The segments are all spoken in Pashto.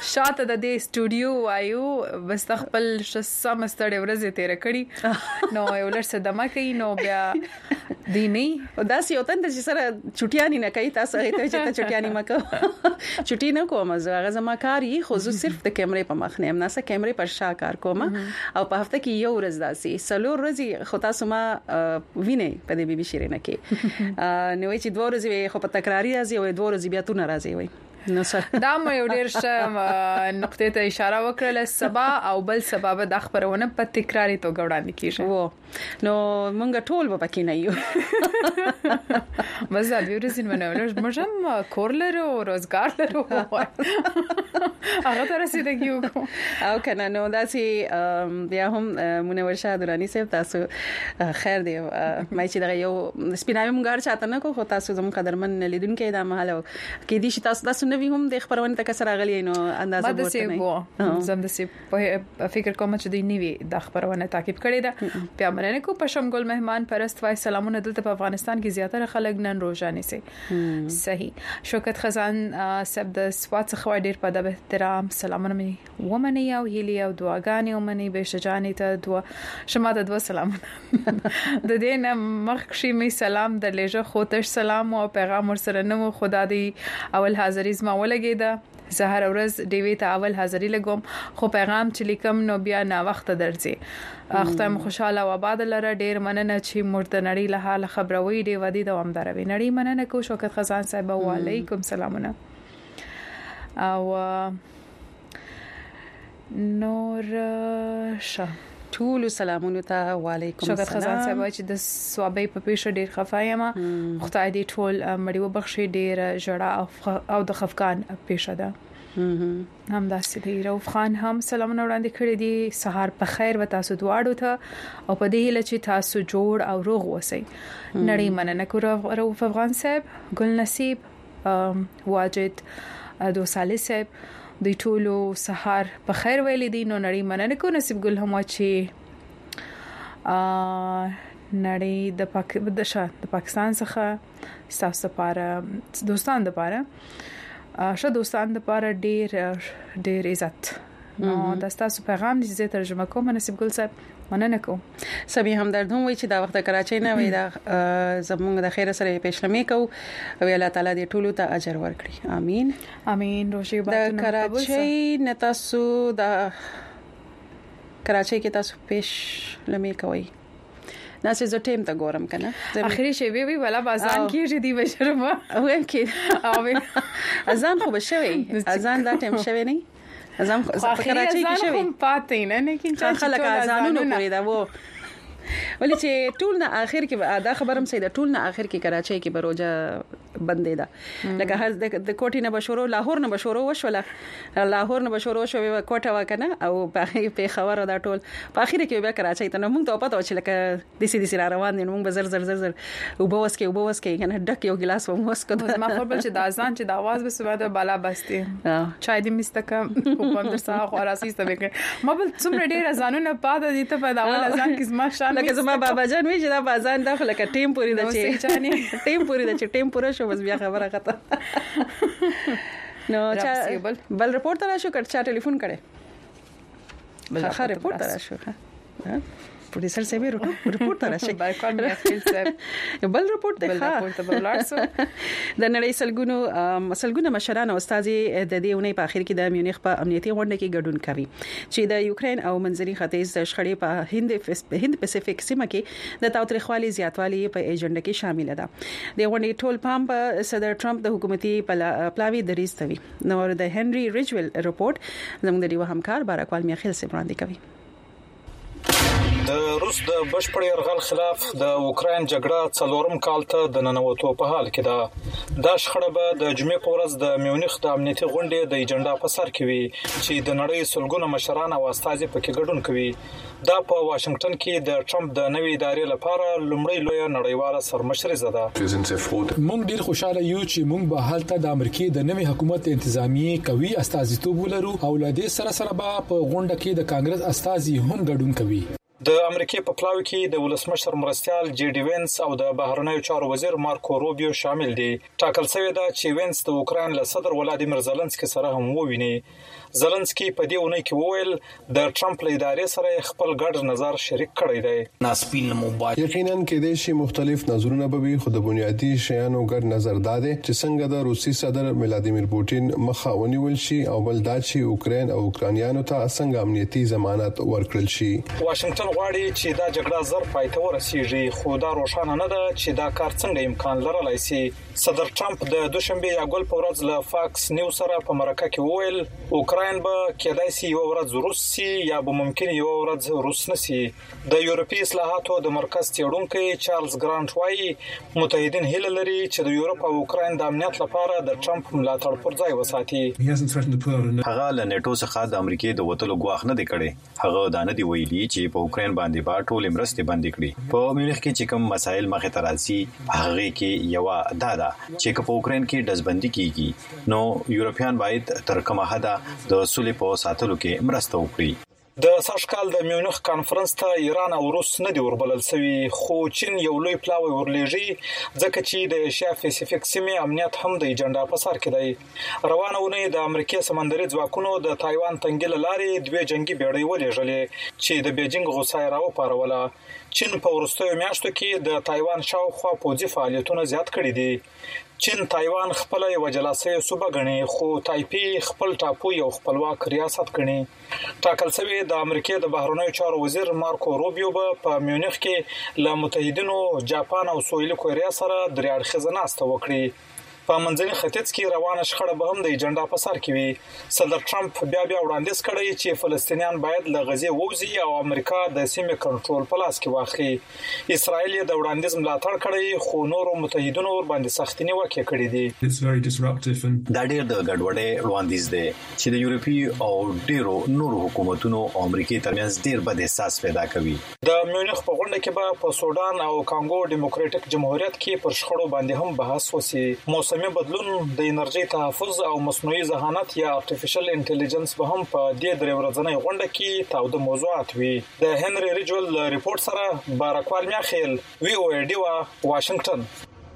شاته د دې سټوډیو وایو بس خپل سم ستړي ورځې تیر کړی نو یو لړ څه دمه کوي نو بیا دی نه دا سی وطن د سره چټیانی نه کوي تاسو هیته چې ته چټیانی مکو چټی نه کوم زه هغه زما کار یې خو زه صرف د کیمرې په مخ نه ناسه کیمرې پر شا کار کوم او په هفته کې یو ورځ داسي سلور ورځې خو تاسو ما ویني په دې بي بي شیرینه کې نو چې دوه ورځې خو په تکراری راځي او دوه ورځې بیا تو ناراضي وي نو سره دا مې یو ډیر ښه نقطې ته اشاره وکړه سبا او بل سبب د خبرونه په تکراری توګه وړاندې کیږي نو مونږ ټول به پکې نه یو مزه دی ورزین منولر مجم کور لرو روزګار لرو هغه تر رسیدګیو او کنه نو داسي بیا هم منور شاه درانی صاحب تاسو خیر دی مې چې دا یو سپیناوي مونږ چاته نه کو خو تاسو زموږ قدرمن لیدونکو دا محل کې دي چې تاسو نوی هم د خبرونه تک سره غلي نو اندازه بوته نه زم د سی په فکر کوم چې دی نیوی د خبرونه تعقیب کړی دا بیا مننه کو پښم ګل مهمان پرست وای سلامونه دلته په افغانستان کې زیاتره خلک نن روزانه سي صحیح شوکت خزان سب د سوات خو ډیر په د احترام سلامونه مې ومني او هیلي او دعاګانې ومني به شجانې ته دعا شمه د دوا سلامونه د دې نه مخکې می سلام د لېجه خوتش سلام او پیغام ورسره نو خدا دې اول حاضری زما ولګیدا زهر ورځ دیوی ته اول حاضری لګوم خو پیغام چې لیکم نو بیا نا وخت درځي اختم خوشاله و آباد لره ډیر مننه چې مرته نړۍ له حال خبروي دی ودی دوامدار وي نړۍ مننه کو شوکت خزان صاحب وعلیکم سلامونه او نور شه ټول سلامونه ته وعلیکم السلام شوکت خزان صاحب چې د سوابې په پیښه ډیر خفایم خدای دې ټول مړي وبخښي ډیر جړه او د خفقان پیښه ده هم داسې دی روف خان هم سلامونه وړاندې کړی دي سهار په خیر و تاسو دواړو ته او په دې هیله چې تاسو جوړ او روغ اوسئ نړۍ مننه کو روف افغان صاحب ګل نصیب واجد دوسالي صاحب د ټولو سهار په خیر ویلې دي نو نړۍ مننه کو نصیب ګل هم چې نړۍ د پاکستان څخه تاسو لپاره دوستان لپاره شه دوستان لپاره ډیر عزت نو دا تاسو پیغام دې ترجمه کوم نصیب ګل صاحب مننه کوم سبي همدرد هم وي چې دا وخت کراچۍ نه وي دا زموږ د خیر سره پېښلمې کو او الله تعالی دې ټولو ته اجر ورکړي امين امين روشي د کراچۍ نتاسو د کراچۍ کې تاسو پېښلمې کوي ناسې زه ټیم ته ګورم کنه اخري شی وی ولا بازان کیږي دی بشرمه او کې او اذان خو بشوي اذان دا ټیم شوی نه اذان په کراچۍ کې شوی پاتې نه لیکن چې خلک اذانونه کوي دا وو ولې چې ټول نه اخر کې دا خبرم سید ټول نه اخر کې کراچۍ کې بروجه بندې ده لکه هر د کوټې نه بشورو لاهور نه بشورو وشوله لاهور نه بشورو شو کوټه وکنه او په خبره دا ټول په اخر کې بیا کراچۍ ته موږ ته پته و چې لکه دسی روان دي موږ بزر زر وبوس کې کنه ډک یو ګلاس وموس کو ما خپل چې د اذان چې د आवाज به سبا د بالا بستي چای دې مستکه په پندر ساه خوراسي ستبه ما بل څومره ډیر اذانونه پاده دي ته په اول اذان کې زما شان لکه زما بابا جان وی چې دا اذان داخله ک ټیم پوری د چې ټیم پوری د چې ټیم پوره شو بس بیا خبره ختم نو بل رپورټ راشو کړه چا ټلیفون کړي بل رپورټ راشو پروډوسر صاحب رپورټ راشي بل رپورټ ده د نړۍ سلګونو مشران او استاد د دې ونې په اخر کې د میونخ په امنیتي غونډه کې ګډون کوي چې د یوکرين او منځني ختیځ د شخړې په هند پاسفیک سیمه کې د تاوتریخوالي زیاتوالي په ایجنډا کې شامل ده د غونډې ټول پام په صدر ټرمپ د حکومتي پلاوی دریستوي نو د هنري ریجویل رپورټ زموږ د ډیو همکار بارکوال میخیل سره وړاندې کوي د روس د بشپړ یرغل خلاف د اوکرين جګړه څلورم کال ته د ننوتو په حال کې ده د شخړه به د جمعې په ورځ د میونخ د امنیتي غونډې د ایجنډا په سر کې وي چې د نړۍ سلګونه مشران او استاد پکې ګډون کوي دا په واشنگټن کې د ټرمپ د نوې ادارې لپاره لومړی لوی نړیواله سرمشري ده موږ ډیر خوشاله یو چې موږ به حالت د امریکای د نوې حکومت انتظامی قوي استازیتوب ولرو او لدې سره به په غونډه کې د کانګرس استازي هم ګډون کوي د امریکای په پلاوي کې د ولسمشر مرستيال جی ډي وینس او د بهرنیو چارو وزیر مارکو روبیو شامل دي ټاکل شوی دا چې وینس د اوکرين له صدر ولادیمیر زيلنسکي سره هم وویني زلنسکي په دې ونه کې وویل د ټرمپ له ادارې سره خپل ګډ نظر شریک کړی دی. یقینا کېدای شي مختلف نظرونه به وي، خو د بنیادی شیانو ګډ نظر دا دی چې څنګه د روسي صدر ولادیمیر پوتین مخه ونیول شي او بل دا چې اوکرين او اوکرانیانو ته څنګه امنیتي ضمانت ورکړل شي. واشنگټن غواړي چې دا جګړه زر پای ته ورسیږي، خو دا روښانه نه ده چې دا کار څنګه امکان لرلای شي. صدر ټرمپ د دوشنبه یا ګل په ورځ له فاکس نیوز سره په مرکه کې وویل اوکرين به کېدای شي یو ورځ روس شي یا به ممکن یو ورځ روس نشي. د یورپی اصلاحاتو د مرکز تیړونکو چارلز ګرانټ وايي متحدین هیله لري چې د یورپ او اوکرين د امنیت لپاره د ټرمپ ملاتړ پر ځای وساتي. هغه له نیټو څخه د امریکای د وټلو غواخ نه دی کړي. هغه دا نه دی ویلي چې په اوکرين باندې با ټول مرستې بندي کړي. په میونخ کې چې کوم مسایل مخه ته راځي هغه کې یو دادا چې په اوکرين کې دزبندي کیږي نو یورپیان باید تر کومه حد د سولې په ساتلو کې مرسته وکړي. د ساشکال د میونخ کانفرنس ته ایران او روس نه دی وربلل شوی، خو چین یو لوی پلاوی ورلېږي ځکه چې د ایشیا پیسفیک سیمې امنیت هم د ایجنډا په سر کې دی. روانونه د امریکای سمندري ځواکونو د تایوان تنګل لارې دوه جنگي بیړۍ ولېږلې چې د بیجینګ غوسه راوپاروله. چین په ورستیو میاشتو کې د تایوان شاوخوا پوځي فعالیتونه زیات کړي دي. چین تایوان خپل یو جلسه صوبه غني، خو تایپی خپل ټاپو یو خپلواک ریاست غني. ټاکل شوی د امریکای د بهرنیو چارو وزیر مارکو روبیو په میونخ کې له متحدینو جاپان او سویل کوریا سره درې اړخیزه ناسته وکړي. په منځني ختیځ کې روانه شخړه به هم د ایجنډا په سر کې وي. صدر ټرمپ بیا وړاندیز کړی چې فلسطینیان باید له غزې ووځي او امریکا د سیمې کنټرول په لاس کې واخلي. اسرائیل د وړاندیز ملاتړ کړی، خو نورو متحدینو ور باندې سختي نیوکې کړې دي. دا ډېر د ګډوډۍ وړاندیز دی چې د یورپی او ډیرو نورو حکومتونو او امریکای ترمنځ ډېر بد احساس پیدا کوي. د میونخ په غونډه کې به په سودان او کانګو ډیموکراټک جمهوریت کې پر شخړو باندې هم بحث وشي. موسمي بدلون، د انرژي تحفظ او مصنوعي ذهانت یا ارتفیشل انټيليجنس به هم په دې درې ورځنۍ غونډه کې تاوده موضوعات وي. د هنري ریجول ریپورت سره بارکوال میاخیل VOA واشنگټن.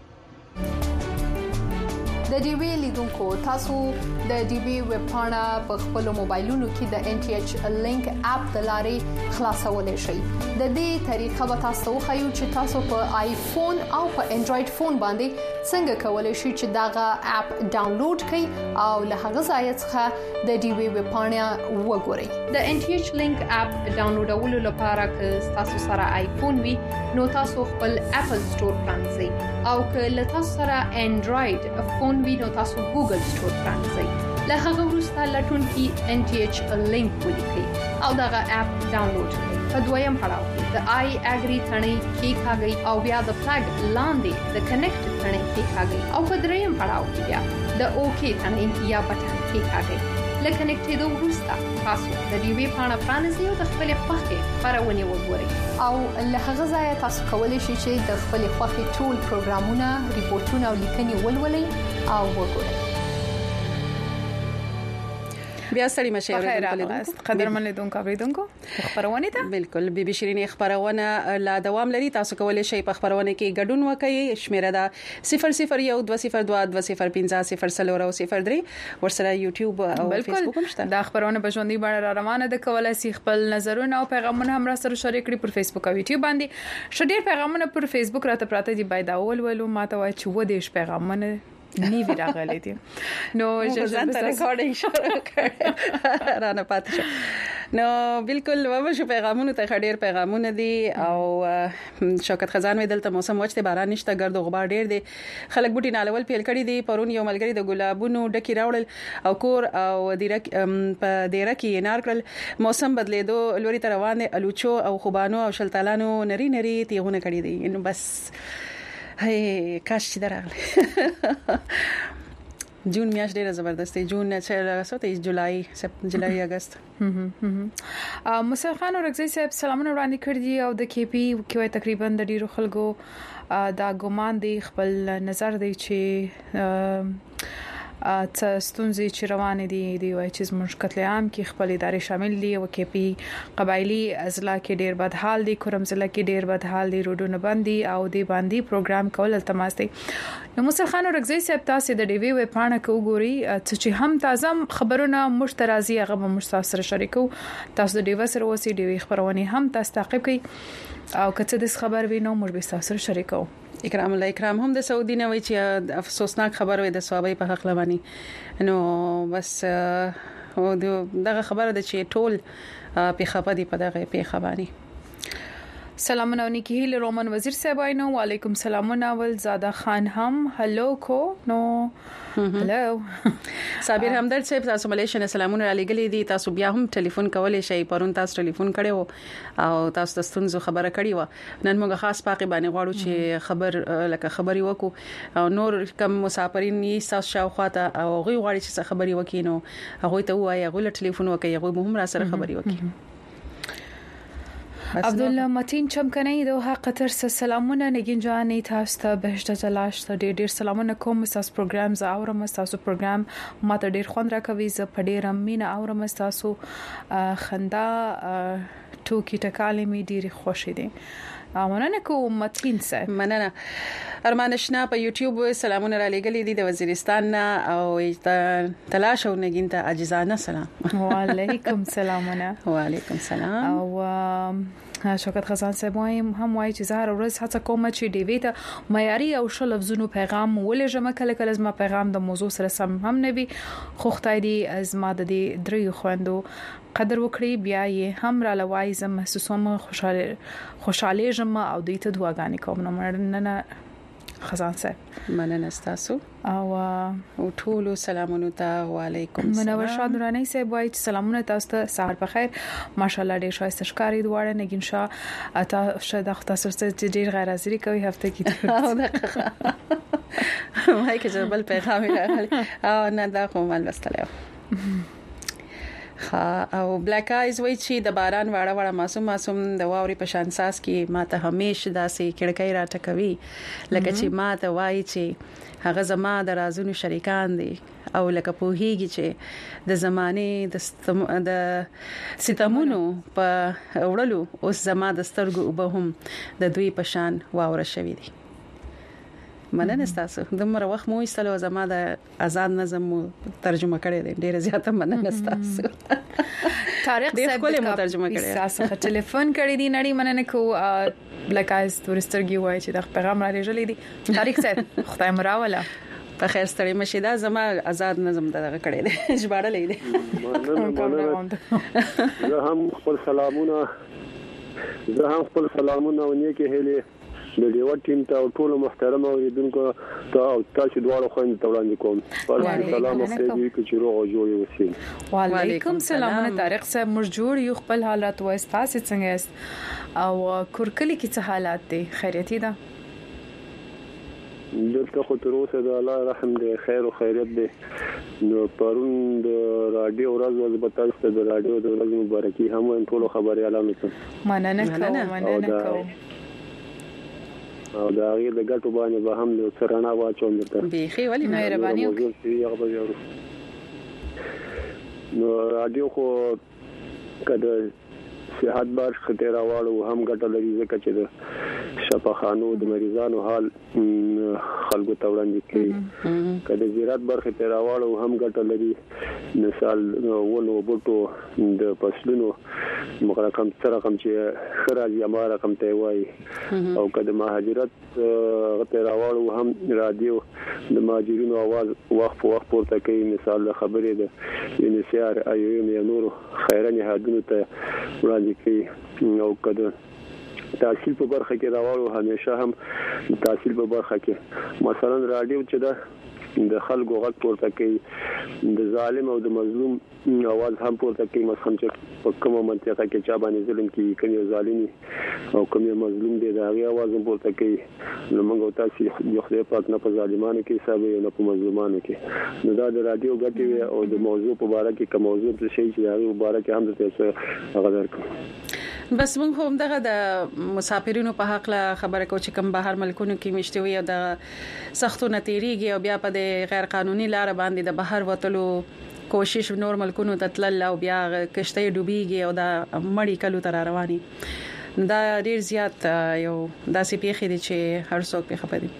د ډي وی لیدونکو تاسو د ډي وی ویب پاڼه په خپل موبایلونو کې د NTH لینک اپ د لارې خلاصولای شئ. د دې طریقه به تاسو خو چې تاسو په آیفون او په انډراید فون باندې څنګه کولای شئ چې داغه اپ ډاونلوډ کړئ او له هغه ځای څخه د ډي وی ویب پاڼه وګورئ. د NTH لینک اپ ډاونلوډولو لپاره که تاسو سره آیفون وي نو تاسو خپل اپل سٹور پرانځئ او که له تاسو سره انډراید فون وي نو تاسو ګوګل سٹور پرانځئ. له هغه وروسته لټون کې NTH لینک ولیکئ او دغه اپ ډاونلوډ کړئ. په دویم پړاو کې د آی اګری ثنې کې کاږي او بیا د فلګ لاندې د کنیکټ ثنې کې کاږي او په دریم پړاو کې بیا د اوکی ثنې یا بټن کې کاږي. لکه کنیکټېدو وروسته تاسو د دې وی پاڼه پرانیزئ او د خپل خوښې خبرونه وګورئ او له هغه ځای تاسو کولی شئ چې د خپل خوښې ټول پروګرامونه، ریپورتونه او لیکنې ولولئ او وګورئ. بیا ستړي مشه اوریدونکو قدرمن لیدونکو اوریدونکو خبرونه ده بالکل بي بي شيرين خبرونه لا دوام لري. تاسو کولای شئ په خبرونه کې ګډون وکړئ. شمیره ده 001202205003 ورسره یوټیوب او فیسبوک هم شته. دا خبرونه په ژوندۍ بڼه را روانه ده. کولای شئ خپل نظرونه او پیغامونه هم را سره شریک کړئ پر فیسبوک او یوټیوب باندې. شډیر پیغامونه پر فیسبوک راته پراته دي. باید اول ولو ماته وای چې و دې پیغامونه نیوی راغلی دي نو ځان ته ریکارډینګ شروع کړ رانه پاتې شو. نو بالکل و شو پیغامونه ته خډیر پیغامونه دي او شوکت خزان ویل ته موسم وچته باران نشته، ګرد او غبار ډیر دي. خلک بوټي نالول پیل کړي دي. پرون یو ملګری د ګلابونو ډکی راوړل او کور او دیرک په دیره کې نار کړل. موسم بدلیدو لوري ته روان دي. الوچو او خوبانو او شلتالانو نری نری تیغونه کړي دي. نو بس هي کاش چې درغله جون میاشت ډیره زبردسته. جون نه چې جولای اگست. موسی خان اورګزی صاحب سلامونه وړاندې کړی دي او د کې پی کې تقریبا د ډیرو خلکو دا ګمان دی خپل نظر دی چې ستونزې چې روان دي دی وای چې زموږ قتل عام کې خپل ادارې شامل دي او کې پی قبایلی اضلاع کې ډیر بد حال دي کورم ضلع کې ډیر بد حال دي روډونه بندي او دی باندې پروګرام کول التماس دي نو موسی خان رغزي صاحب تاسو د ډیوی ویب پاڼه کو ګوري چې هم تازه خبرونه مشترازي هغه مستاسر شریکو تاسو د ډیوی سره وسی ډیوی خبرونه هم تاسو تعقیب کړئ او کته د خبر وینو موږ به تاسو سره شریکو اکرام الله اکرام هم د سعودي نه وی چې افسوسناک خبر وي د ثوابي په حق لواني نو بس دغه خبره د چې ټول په خبري په دغه په خبري سلامونه نیکی هیل رومن وزیر صاحب اینو وعلیکم سلامونه ول زاده خان هم هلو کو نو هلو صابر همدرد صاحب تاسو ملیشن سلامونه علی ګلی دي تاسو بیا هم ټلیفون کولای شئ پرون تاسو ټلیفون کړو او تاسو د ستونزو خبره کړې و نن موږ خاص پاکي باندې غواړو چې خبر لکه خبري وکړو او نور کم مسافرین یې تاسو شاوخواته او غوي غواړي چې خبري وکینو هغه ته وایي غوله ټلیفون وکړي هغه هم را سره خبري وکړي عبد الله متین چمکنی دوه قطر سلامونه نگین جانی تاسو ته بهشته تلاش ته ډیر سلامونه کوم تاسو پروګرام ز اورم تاسو پروګرام ماته ډیر خوند راکوي ز پډیر مینه اورم تاسو خندا ټوکی ټکالې می ډیر خوشی دي مننه کوم متین صاحب مننه ارمان شنا په یوټیوب سلامونه را لګلې دي د وزیرستان او تلاش او نگین ته عاجزانه سلام وعلیکم سلامونه وعلیکم سلام او شوکت خزان صاحب هم وایي چې زهر ورځ هڅه کوم چې ډیوی ته معیاري او ښه لفظونو پیغام ولېږم کله کله زما پیغام د موضوع سره سم هم نه وي خو خدای دې ازما د دې دریو خويندو قدر وکړي بیا یې هم را لوای زم محسوسوم خوشاله جما او دې ته دعاګانې کوم نو نه خزان صاحب مننه تاسو او ټول سلامونه ته وعلیکم السلام منور شاه نورانی صاحب وایي سلامونه تاسو ته سحر په خیر ماشاءالله ډیر شایسته ښکاری دواړه نگین شاه اته شاید تاسو سره ډیر غیر حاضری کوي هفته کې وای کې بل پیغام راغلی او نه دا کوم ولستلو او بلیک آیز وای چې د باران واړه واړه معصوم د واوري په شان ساس کې ماته همیشه داسې کړکۍ راټکوي لکه چې ماته وای چې هغه زما د رازونو شریکان دي او لکه په هیږي چې د زمانه د ستمونو په وړلو اوس زما د سترګو وبهم د دوی په شان واوره شوي دي مننه تاسو دمر وخت مو ایستلو زما د آزاد نظم ترجمه کړی دی ډیره زیاته مننه تاسو طارق صاحب د ترجمه کړی تاسو ټلیفون کړی دی نړۍ مننه کو لکه تورسترګي وای چې د پیغام را لېږلې دي طارق صاحب خدای مراوله په خیر ستړي مشه دا زما آزاد نظم دغه کړی دی ژباړلې دی زه هم خپل سلامونه او نیکه هلي د دیو ټیم ته ټول محترم اوریدونکو ته او تاسو دواړو خوند ته وړاندې کوم سلام او چې روغ او جوړ اوسئ وعلیکم السلام طارق صاحب موږ جوړ یو خپل حالات وایي تاسو څنګه است او کورکلی کې څه حالات دي خیریتي ده دلته خو تر اوسه د الله رحم دی خیر او خیریت دی نو پرون د رادیو ورځ وځ تاسو د رادیو د ورځ مبارکي هم ټول خبريالانو ته مننه کوم او دا غیر د ګټو باندې به هم د سرنا واچوم درته بيخي ولي مهرباني نو رادیو خو کده صحت بار خطر راوړو هم ګټه لري ځکه چې د شفاخانو د مریضانو حال خلکو ته وړاندې کوي کله زیرات برخه ته راوړو هم ګټه لري مثال ولو بوټو د فصلونو مقرقم سره کوم چې خراج یا ما رقم ته وای او کله مهاجرت ته راوړو هم رادیو د مهاجرینو आवाज وقف پورته کوي مثال خبرې ده انسیار ایوم یا نور خیرنی هادونو ته وړاندې کوي او کله تحصیل په برخه کې راوړو همیشه هم تحصیل په برخه کې مثلا رادیو چې د خلکو غږ پورته کوي د ظالم او د مظلوم आवाज هم پورته کوي مثلا چې په کومه منطقه کې چا باندې ظلم کوي کوم ظالمي او کوم مظلوم دی دا غي आवाज هم پورته کوي نو موږ تاسو یو خدای پاک نه په ظالمانو کې حساب نه په مظلومانو کې نو دا د رادیو غټي او د موضوع په اړه کې کوم موضوع څه شي چې هغه په اړه کې هم تاسو غږ درکړم بس موږ هم دغه د مسافرینو په حق له خبره کو چې کوم بهر ملکونو کې مشتوي او د سختو نتیریږي او بیا په د غیر قانوني لار باندې د بهر وتلو کوشش نور ملکونو ته تلل او بیا کشته ډوبېږي او د مړی کلو تر رواني دا ډیر زیات یو داسې پیښې دي چې هر څوک په خبري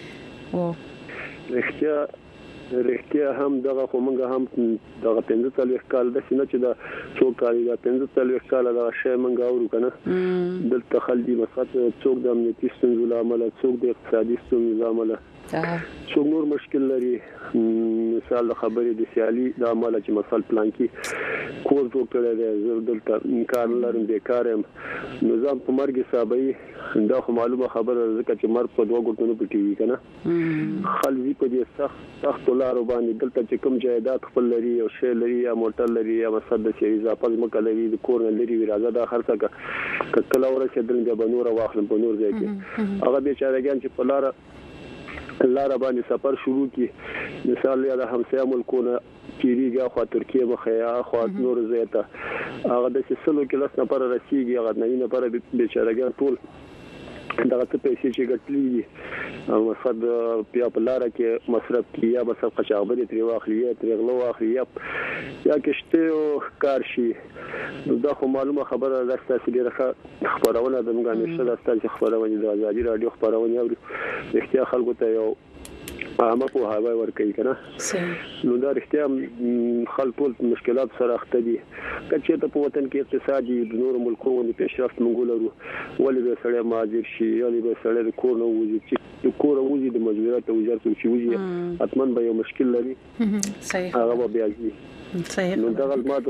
و رښتیا هم دغه خو موږ هم دغه 15 کال د سینې چې د څوک کاری د 15 کال د شی موږ اورو کنه دلته خلدي مسخه څوک د امنیتي ستونزو لامل څوک د اقتصادي ستونزو لامل څوک نور مشکل لري مثال د خبرې د سیالي د عمل چې مثال پلان کې کور جوړ کړی دی دلته کار لرم بیکارم نظام په مرګ حسابي دا خو معلومه خبره ځکه چې مرګ په دوه ګټونو پټي وي کنه خلدي په دې سخت لارو باندې دلته چې کوم جایداد خپل لري او شی لري یا موټر لري یا مسد د سیریز خپل مکه لري د کور نه لري راځه د خرڅه کله ورسې دلته به نور واخلم په نور ځای کې هغه بیچارهګان چې په لار باندې سفر شروع کی مثال یا د همسایه ملکونه کیریږي خو ترکیه مخیا خو نور زیاته هغه د سلو کې لاس نه پر رسیږي هغه نه پر بیچارهګان ټول دغه څه پیسې چې ګټلې او مصد بیا په لار کې مصرف کیه بس قچابري تری واخلي تری غلو واخلي یا کشته کار شي دا خو معلومه خبره ده چې ډیره خبرونه د موږ نشه د ستاسو خبرونه د ازادي رادیو خبرونه اوري اختیار خلکو ته یو عامه په هوا ورکوي کنه نو دا اختیار خلکو مشکلات سره اخته دي کچې ته په وطن کې اقتصادي د نور ملکونو د پیشرفت منګول ورو ولې به سړی ماجر شي ولې به سړی د کور نه وځي چې کور وځي د مجبورات وزارت چې وځي اتمن به یو مشکل لري صحیح هغه بیا ځي صحیح نو دا غلط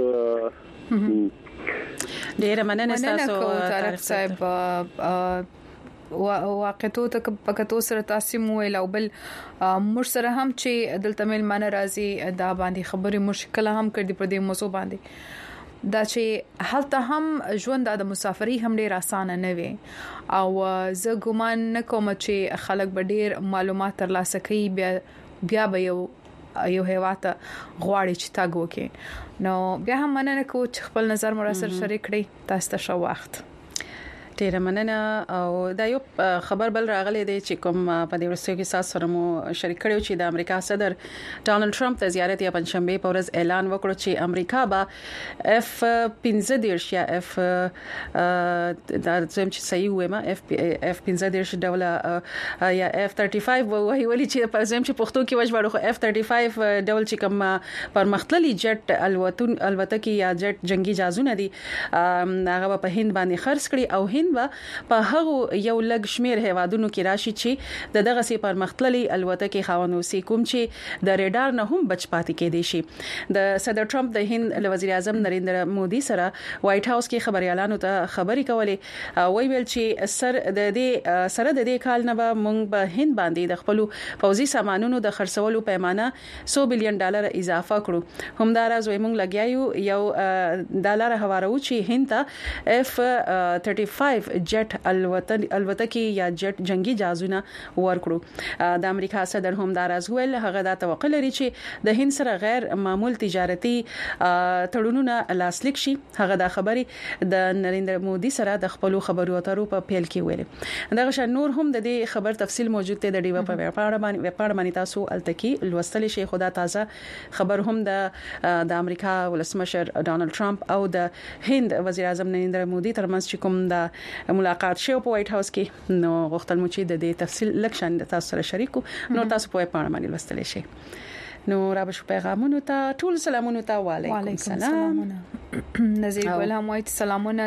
ډیره مننه تاسو طارق صاحب واقعتو ته پکتو سره تاسو مویل او بل مر سره هم چې دلته مل مان راضي دا باندې خبره مشکل هم کړې پر دې موضوع باندې دا چې حالت هم ژوند د مسافرۍ هم ډیر اسانه نه وي او زه ګومان نکوم چې خلک به ډیر معلومات ترلاسه کوي بیا به یو هیواته غواړي چې تاګ وکي نو بیا هم مننه کو چې خپل نظر مر سره شریک کړئ تاسو ته شو وخت ډیره مننه او دا یو خبر بل راغلی دی چې کوم په دې ورسته کې تاسو سره مو شریک کړو چې د امریکا صدر ډونالد ټرمپ ته زیارت یا پنځشنبه په ورځ اعلان وکړ چې امریکا به F-15 یا F دا چې صحیح وایم F-15 ډول یا F-35 وایي ولې چې په ځم چې پښتو کې وژبړو خو F-35 ډول چې کوم پرمختللي جټ الوتکې یا جټ جنگي جهازونه دي هغه په هند باندې خرڅ کړي او په هغه یو لږ شمیر هیوادونو کې راشي چې دغه سي پرمختللي الوتکې خاونو سي کوم چې د ریډار نه هم بچ پاتې کېدي شي د صدر ټرمپ د هند وزیر اعظم نریندر مودي سره وایټ هاوس کې خبريالانو ته خبري کولې وی ویل چې سره د دې کال نه به موږ به هند باندې د خپل فوزي سامانونو د خرڅولو پیمانه $100 بلین اضافه کړو همداراز وي موږ لګیایو یو ډالر هوارو چې هند ته F-35 جټ الوتکې یا جټ جنگي جهازونه ورکړو د امریکا صدر هم داراز ویل هغه د توقع لري چې د هند سره غیر معمول تجارتي تړونونه لاسلیک شي هغه د خبري د نریندر مودي سره د خپل خبرو اترو په پیل کې ویل دغه شان نور هم د دې خبر تفصیل موجود دی د ډیو په ویبپاڼه باندې تاسو التکی لوستل شي خدا تازه خبر هم د امریکا ولسمشر ډونالد ټرمپ او د هند وزیر اعظم نریندر مودي ترمنځ کوم د ملاقات شو په وایټ هاوس کې نو غوښتل مو چې د دې تفصیل لکشن تاسو سره شریکو نو تاسو په پاڼه باندې لوستل شي نو را به شو پیغامونو ته ټول سلامونه ته وعلیکم السلام نظیر ګل هم وایي سلامونه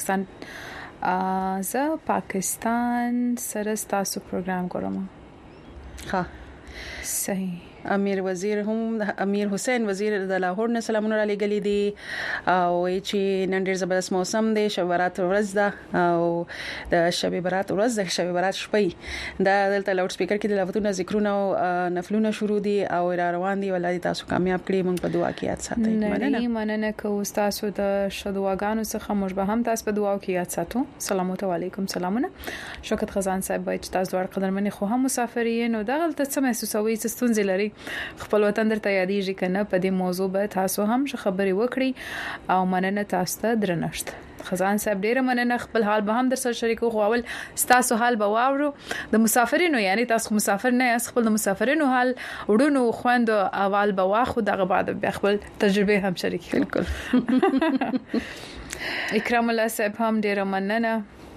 زه پاکستان سره تاسو پروګرام کوم ها صحیح امیر وزیر هم امیر حسین وزیر د لاهور نه سلامونه را لګلې دي او چې نن ډیر زبردست موسم دی شب برات ورځ ده او د شب برات ورځ د شب برات شپې دا دلته لاوډ سپیکر کې د لفتونو ذکرونه او نفلونه شروع دي او را روان دي ولادي تاسو کامیاب کړئ مونږ په دعا کې یاد ساتئ مننه کوم تاسو د شدواګانو څخه موږ به هم تاسو په دعا کې یاد ساتو سلام علیکم سلامونه شوکت خزان صاحب چې تاسو ډېر قدرمن خو هم مسافرین او دا غلطه څه محسوسوي چې ستونزې لري خپل وطن درته یادېږي کنه په دې موضوع به تاسو هم خبري وکړي او مننه تاسو ته درنښت. خزان صاحب ډیره مننه. خپل حال به هم در سره شریکو غواول تاسو حال به واورو د مسافرینو یعنی تاسو مسافر نه یاست خپل د مسافرینو حال وړونو خوند اول به واخو دغه بعد بیا خپل تجربه هم شریک بالکل. اکرام الله صاحب هم ډیره مننه.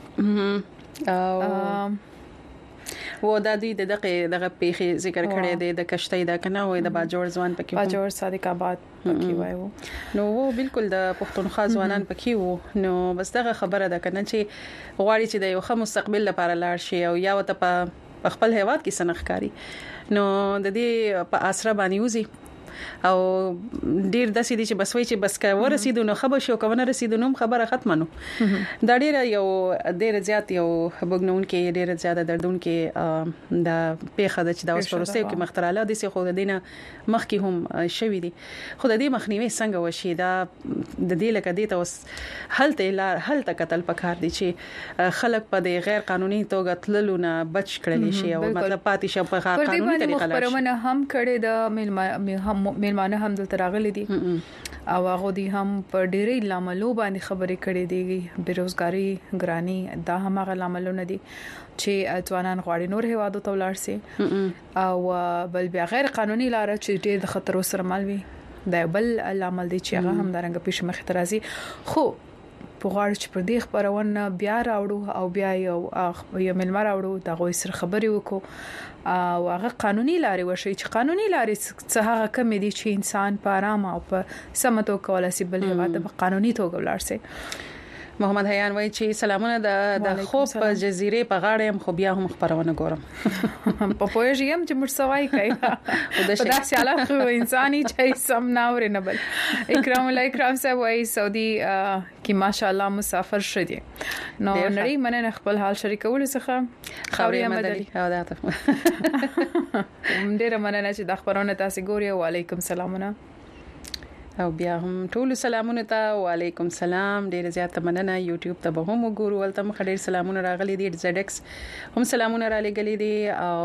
و د دې دغه پیخي ذکر کړی دی د کشتۍ دا کنه وای د باجوړ ځوان پکې باجوړ صادق آباد پکې وایو نو و بالکل د پښتونخوا ځوانان پکې وو نو بس دغه خبره ده کنه چې غواړي چې د یو ښه مستقبل لپاره لاړ شي او یا وته په خپل هیواد کې سنخکاری نو د دې په اسره باندې وزي او ډیر د سې دي چې بس وای چې بس کا ورسېدو نو خبر شو کوونه رسیدو نو خبره ختمه نو دا ډیر یو ډیر زیات یو بګنون کې ډیر زیاته دردون کې د پیخه د چې د اوس پروسې کې مختراله دي خو د دینه مخ کې هم شوې دي خو د دې مخنیوي څنګه وشي دا د دې لکه دې ته اوس هلته قتل پکار دي چې خلک په دې غیر قانوني توګه تللونه بچ کړل شي او مطلب پاتې شي په قانوني طریقه لاړ خبرونه هم کړي د میلمانه هم دلته راغلي دي او هغه دي هم په ډېرې لاملو باندې خبرې کړې دي بیروزګاری ګرانی دا هم هغه لاملونه دي چې ځوانان غواړي نور هوادو ته ولاړ شي او بل بیا غیر قانوني لار چې ډېر د خطر سره مل وي دا بل لامل دی چې هغه هم درنګ پیش مخ ترازی خو په غواړي چې پر دې خبرونه بیا راوړو او بیا یو ملمر راوړو دا غوي سره خبرې وکړو او هغه قانوني لارې وشي چې قانوني لارې څه هغه کم دي چې انسان په آرام او په سمتو کولای شي بل هیواد په قانوني توګه ولاړ شي. محمد حیان وایي چې سلامونه د خوب په جزیره په غاړه هم خو بیا هم خبرونه ګورم په پوهیږم چې مرسوای کوي او د شخصي علاقه انساني چې سم ناور نه بل اکرام الله اکرام صاحب وایي سعودي کې ماشاءالله مسافر شدي نو نړۍ مننه خپل حال شریکول څخه خوري مدلي او دا ته ډیره مننه چې د خبرونه تاسو ګوري وعلیکم سلامونه او بیا هم ټول سلامونه ته وعلیکم سلام ډیر زیات مننه یوټیوب ته به هم وګورو ولته مخ ډیر سلامونه راغلي دي زډکس هم سلامونه را لګلي دي او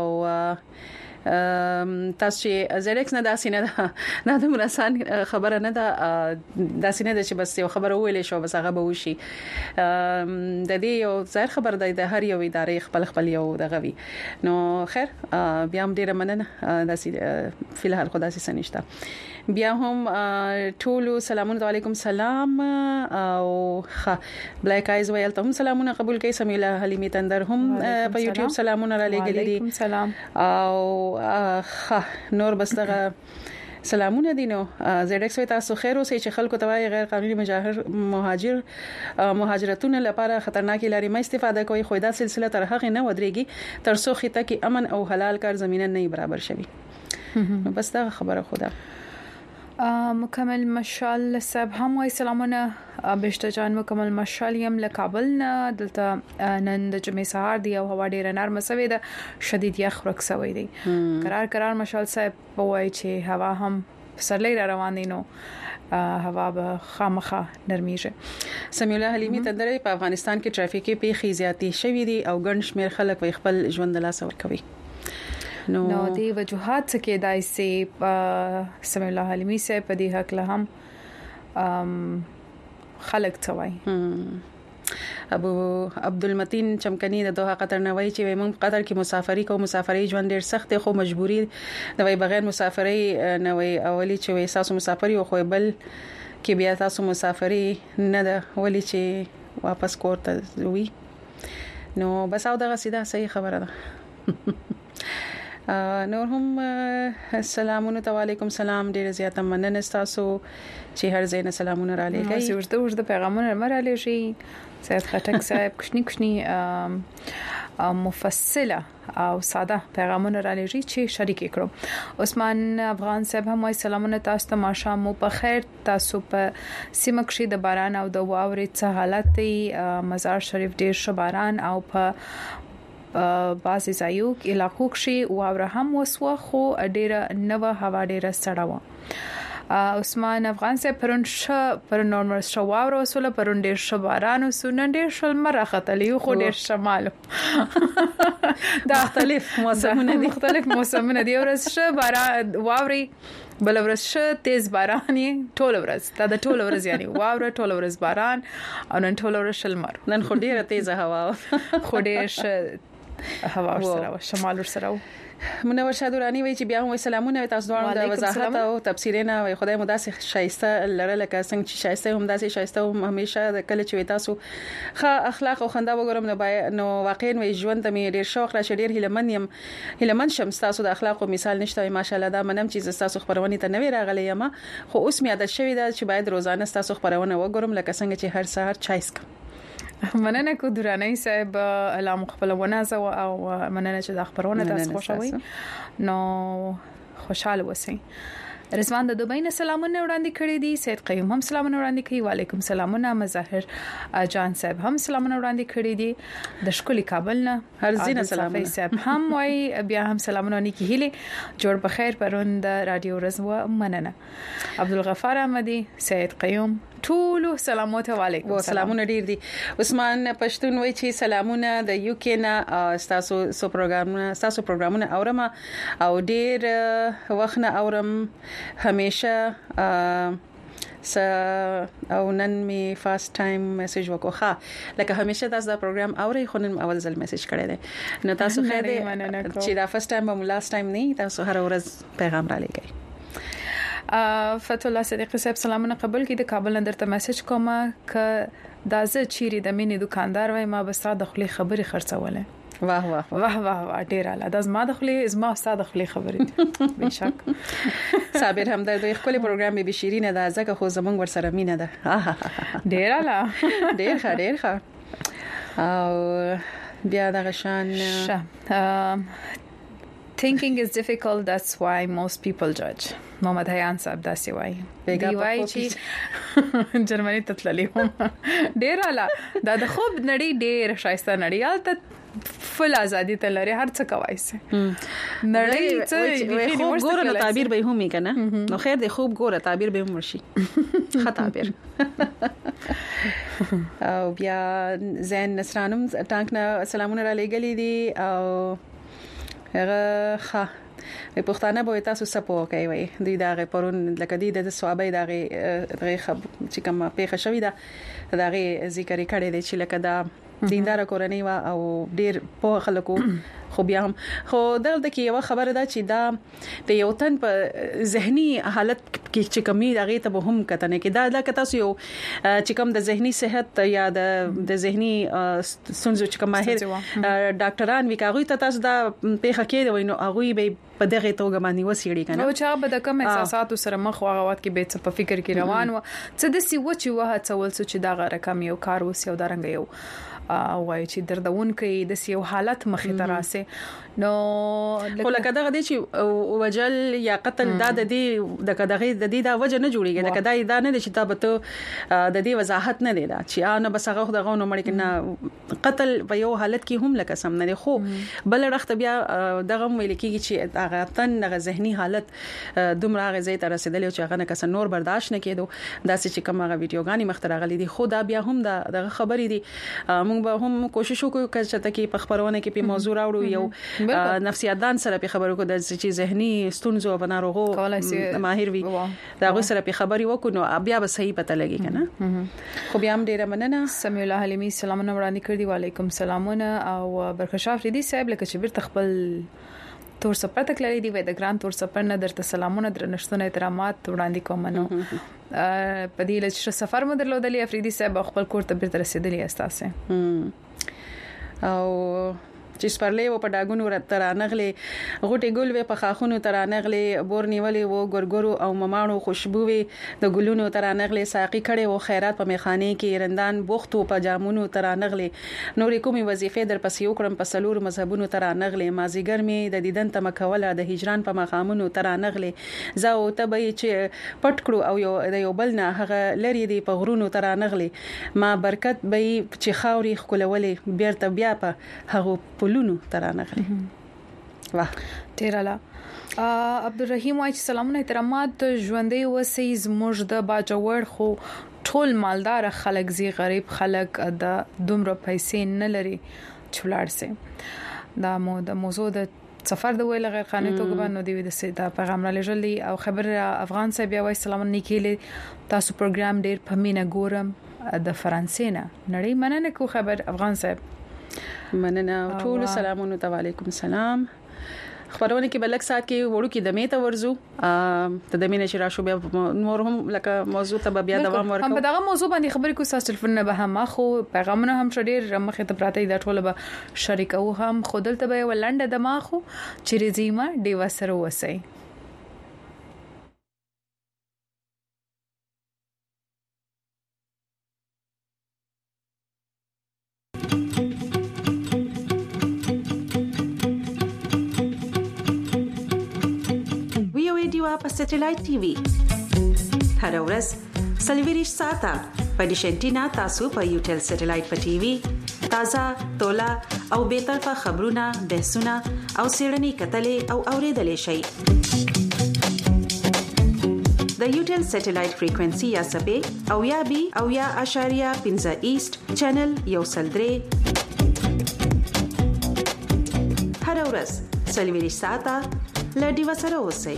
تاسو چې زډکس نه داسې نه نه د مرسان خبره نه ده داسې نه ده چې بس یو خبره ویلې شو بس هغه به وشي د دې یو ظاهر خبر دی د هر یو ادارې خپل یو دغه وی نو خیر بیا هم ډیر مننه داسې فلحال خدا سي سنشتہ بیا هم ټول سلامونه علیکم سلام او بلیک آیز ویل ته هم سلامونه قبول کړئ سمیلا حلیمی تندر هم په یوټیوب سلامونه را لګلې دي سلام او نور بس دغه سلامونه دي نو زډکس وي تاسو خیر اوسئ چې خلکو توای غیر قانوني مهاجرتونه لپاره خطرناکې لارې ما استفاده کوي خو دا سلسله تر هغه نه ودرېږي تر څو خطه کې امن او حلال کار زمينه نه برابر شوي نو بس دا خبره خدا مکمل مشال صاحب هم وای سلامونه بهشته جان مکمل مشال یم له کابل نه دلته نن د جمعې سهار دی او هوا ډیره نرمه سوي ده شدید یخ ورک سوي دی قرار مشال صاحب وای چې هوا هم سرلې را روان دي نو هوا به خامخه نرمیږي. سمیع الله حلیمی تندر په افغانستان کې ټرافیکي پیښې زیاتې شوې دي او ګڼ شمېر خلک خپل ژوند له لاسه ورکوي نو دی وجوهات څخه کېدای سي سمیع الله حلیمی سه په دې حق له هم خلک توای ابو عبدالمتین چمکنی د دوه قطر نه وای چې موږ قطر کې مسافری ژوند ډیر سخت خو مجبوری د وای بغیر مسافری نه وای اولی چې وای تاسو مسافری خو بل کې بیا تاسو مسافری نه ده ولی چې واپس کوړه وی نو بس او دغه سیده صحیح خبره ده نور هم سلامونه علیکم سلام ډیر زیاته مننه تاسو چې هر ځای سلامونه را لګي ورته پیغامونه را لګي سید خټک صاحب کښنی مفصله او ساده پیغامونه را لګي چې شریک کړو. عثمان افغان صاحب هم سلامونه تاسو ته ماشام مو په خیر تاسو په سیمه کې د باران او د واورې څه حالت دی مزار شریف ډیر شباران او په بعضی ځایو علاقو کې واوره هم وسوه خو ډیره نوه هوا ډیره سړه و عثمان افغان سه پر نورمال شواور وسوله پرون ډیر شباران وسونن ډیر شلمر راختلی خو ډیر شمال دا مختلف موسمونه دي ورځ ش باران واوري بل ورځ ش تیز باران ټول ورځ دا د ټول ورځ یعنی واوره ټول ورځ باران او نن ټول ورځ شلمر نن خو ډیره تیزه هوا خو ډیر هوا سره شمال سره منور شادورانی وی چې بیا هم سلامونه تاسو دوه د وضاحت او تفسیرونه وي خدای مو داسې شایسته لره لکه څنګه چې شایسته هم داسې شایسته هم همیشه د کله چې تاسو ښه اخلاق او خندا وګورم نو واقعا وی ژوند ته مې ډیر شوق را شډیر هیلمن شم تاسو د اخلاق او مثال نشته ماشاءالله دا منم چې تاسو خبرونه ته نوی راغلی یم خو اوس مې عادت شوی دا چې باید روزانه تاسو خبرونه وګورم لکه څنګه چې هر سحر چای اسکم مننه کو درانه صاحب علام خپلونه او مننه چې د خبرونه تاسو خوشوي نو خوشاله وسی رضوان د دوبۍ نه سلامونه وړاندې کړی دي سید قیوم هم سلامونه وړاندې کوي وعلیکم سلامونه مظاهر جان صاحب هم سلامونه وړاندې کړی دي د شکل کابل نه هرزینه سلامونه صاحب هم وای بیا هم سلامونه نیکی هیله جوړ بخیر پروند رادیو رضوا مننه عبدالغفار احمدی سید قیوم ټولو سلامات علیکم سلامونه ډیر دي عثمان پښتون وای چې سلامونه د یو کې نه تاسو پروګرامونه اورم او ډیر وخت نه اورم همیشه او نن می فرست ټایم میسج وکړه لکه همیشه تاسو دا پروګرام اوري خو نن اول ځل میسج کړی دی نو تاسو خیر دی چې دا فرست ټایم به لاست ټایم نه تاسو هر ورځ پیغام را لګی فتح الله صدیق صاحب سلامونه قبول کی د کابل اندر ته میسج کوم ک دازه چیرې د مینې دکاندار وای ما بس د خپل خبري خرڅوله واه واه واه واه ډیر اعلی د ما د خپل زما استاد خپل خبري بشک صابر همدرد خپل پروګرام به شیرینه ده ځکه خو زمونږ ور سره مینه ده ډیر اعلی ډیر ښه او بیا د غشان Thinking is difficult, that's why most people judge. محمد حیان صاحب دا سی وای دی وای چې جرمني ته تللی هم ډیر اعلی دا د خوب نړۍ ډیر شایسته نړۍ الته فل ازادي ته لري هر څه کوي سه نړۍ څه خوب ګوره نو تعبیر به هم کنه نو خیر دی خوب ګوره تعبیر به هم ورشي خطابیر او بیا زین نصرانم ټانک نه سلامونه را لګلې دي او هغه پښتانه به تاسو سپو کوي وي دوی دا پرون لکه دی د صحابه دا چې کوم پیښه شوې ده دا ذکر کړي دي چې لکه دا دیندار کورنۍ وا او ډیر په خلکو خو بیا هم خو دلته کې یو خبره ده چې دا د یو تن په ذهني حالت کې چې کمی دغه ته به هم کتنه کې دا لکه تاسو یو چې کوم د ذهني صحت یا د ذهني سنځو چې کوم ماهر ډاکټران وکاغوي ته تاسو دا پیښه کې دی نو هغه به په دغه توګه باندې وسیړي کنه او چې به د کوم احساسات سره مخ واغوت کې به څه په فکر کې روان و څه د سی و چې وه څول څه چې دا رقم یو کار وسی او دا رنګ یو وای چې دردون کې د سیو حالت مخې ته راسه نو لکه دغه دي چې وجل یا قتل دا د دې د کدغه د دې دا وجه نه جوړیږي لکه دا نه دي چې تاسو ته د دې وضاحت نه دی دا چې نه بس هغه دغه نو مړ کنه قتل په یو حالت کې هم لکه سم نه دی خو بل رخت بیا دغه ویل کېږي چې هغه تن دغه ذهني حالت دومره غزي ته رسیدلی چې هغه نه کس نور برداشت نه کېدو دا چې کومه ویډیوګانی مختره غلي دي خو دا بیا هم دغه خبرې دي موږ به هم کوشش وکړو چې تکي په خبرونه کې په موضوع راوړو یو نفسیاتدان سره په خبرو کې د چې ذهني ستونزو او بناروغو ماهر وي دا غو سره په خبري وکړو نو بیا به صحیح پته لګي کنه خو بیا هم ډیره مننه سمیع الله حلیمی سلامونه وړاندې کړی وعلیکم سلامونه او برخشاف ردی صاحب لکه چې بیرته خپل تور سپر تک لري دی د ګران تور سپر نه درته سلامونه درنښتونه احترامات وړاندې کوم نو په دې لږ سفر مو درلودلی افریدي صاحب خپل کور ته بیرته رسیدلی استاسه او چې سپرلې و په ډاګونو ترانغلې غوټي ګل و په خاخونو ترانغلې بور نیولې و ګورګورو او ممانو خوشبو وي د ګلونو ترانغلې ساقي کړي و خیرات په میخانه کې رندان بوختو په جامونو ترانغلې نورې کومي وظیفې در پسې وکړم په سلور مذهبونو ترانغلې مازیګر می د دیدن تمکوله د هجران په مخامونو ترانغلې زاو ته به چې پټ کړو او یو بل نه هغه لري دی په غرونو ترانغلې ما برکت به چې خاوري خولولې بیرته بیا په هغه لونو ترانغلي واه ډیراله عبدالرحیم وايي سلامونه احترامات ژوندې وسې زموږ د باجوړ خو ټول مالدار خلک زی غریب خلک د دومره پیسې نه لري چولار سي دا د موضوع د سفر د ویل غیر قانوني توګه باندې دی د سیدا پیغام را لېږلی او خبر افغان صاحب بیا وايي سلام نیکیله تاسو پروګرام ډیر په مینا ګورم د فرانسې نه نړۍ مننه کو خبر افغان صاحب مننه ټول سلامونه علیکم السلام خبرونه کې بلک سات کې وړو کې دمه ته ورزو ته د مینه شرا شو بیا نور هم لکه موضوع ته بیا دوام ورکو هم په دغه موضوع باندې خبرې کو ساس ټلیفون نه به هم خو پیغامونه هم شډیر مخه ته پراته د ټوله به شریکو هم خودل ته به ولنده دماغو چې رزيما ډیو سره وسی په سټلایټ ټي وي هر ورځ سلویریش ساته په ډیشنټینا تاسو په یوټل سټلایټ په ټي وي تازه تولا او به طرفه خبرونه بحثونه او سیړنی کتلې او اوریدلې شي د یوټل سټلایټ فریکوئنسي یا سبې او یا بي او یا اشاریه 15 ایست چینل یو سلدري هر ورځ سلویریش ساته لډي وسره اوسئ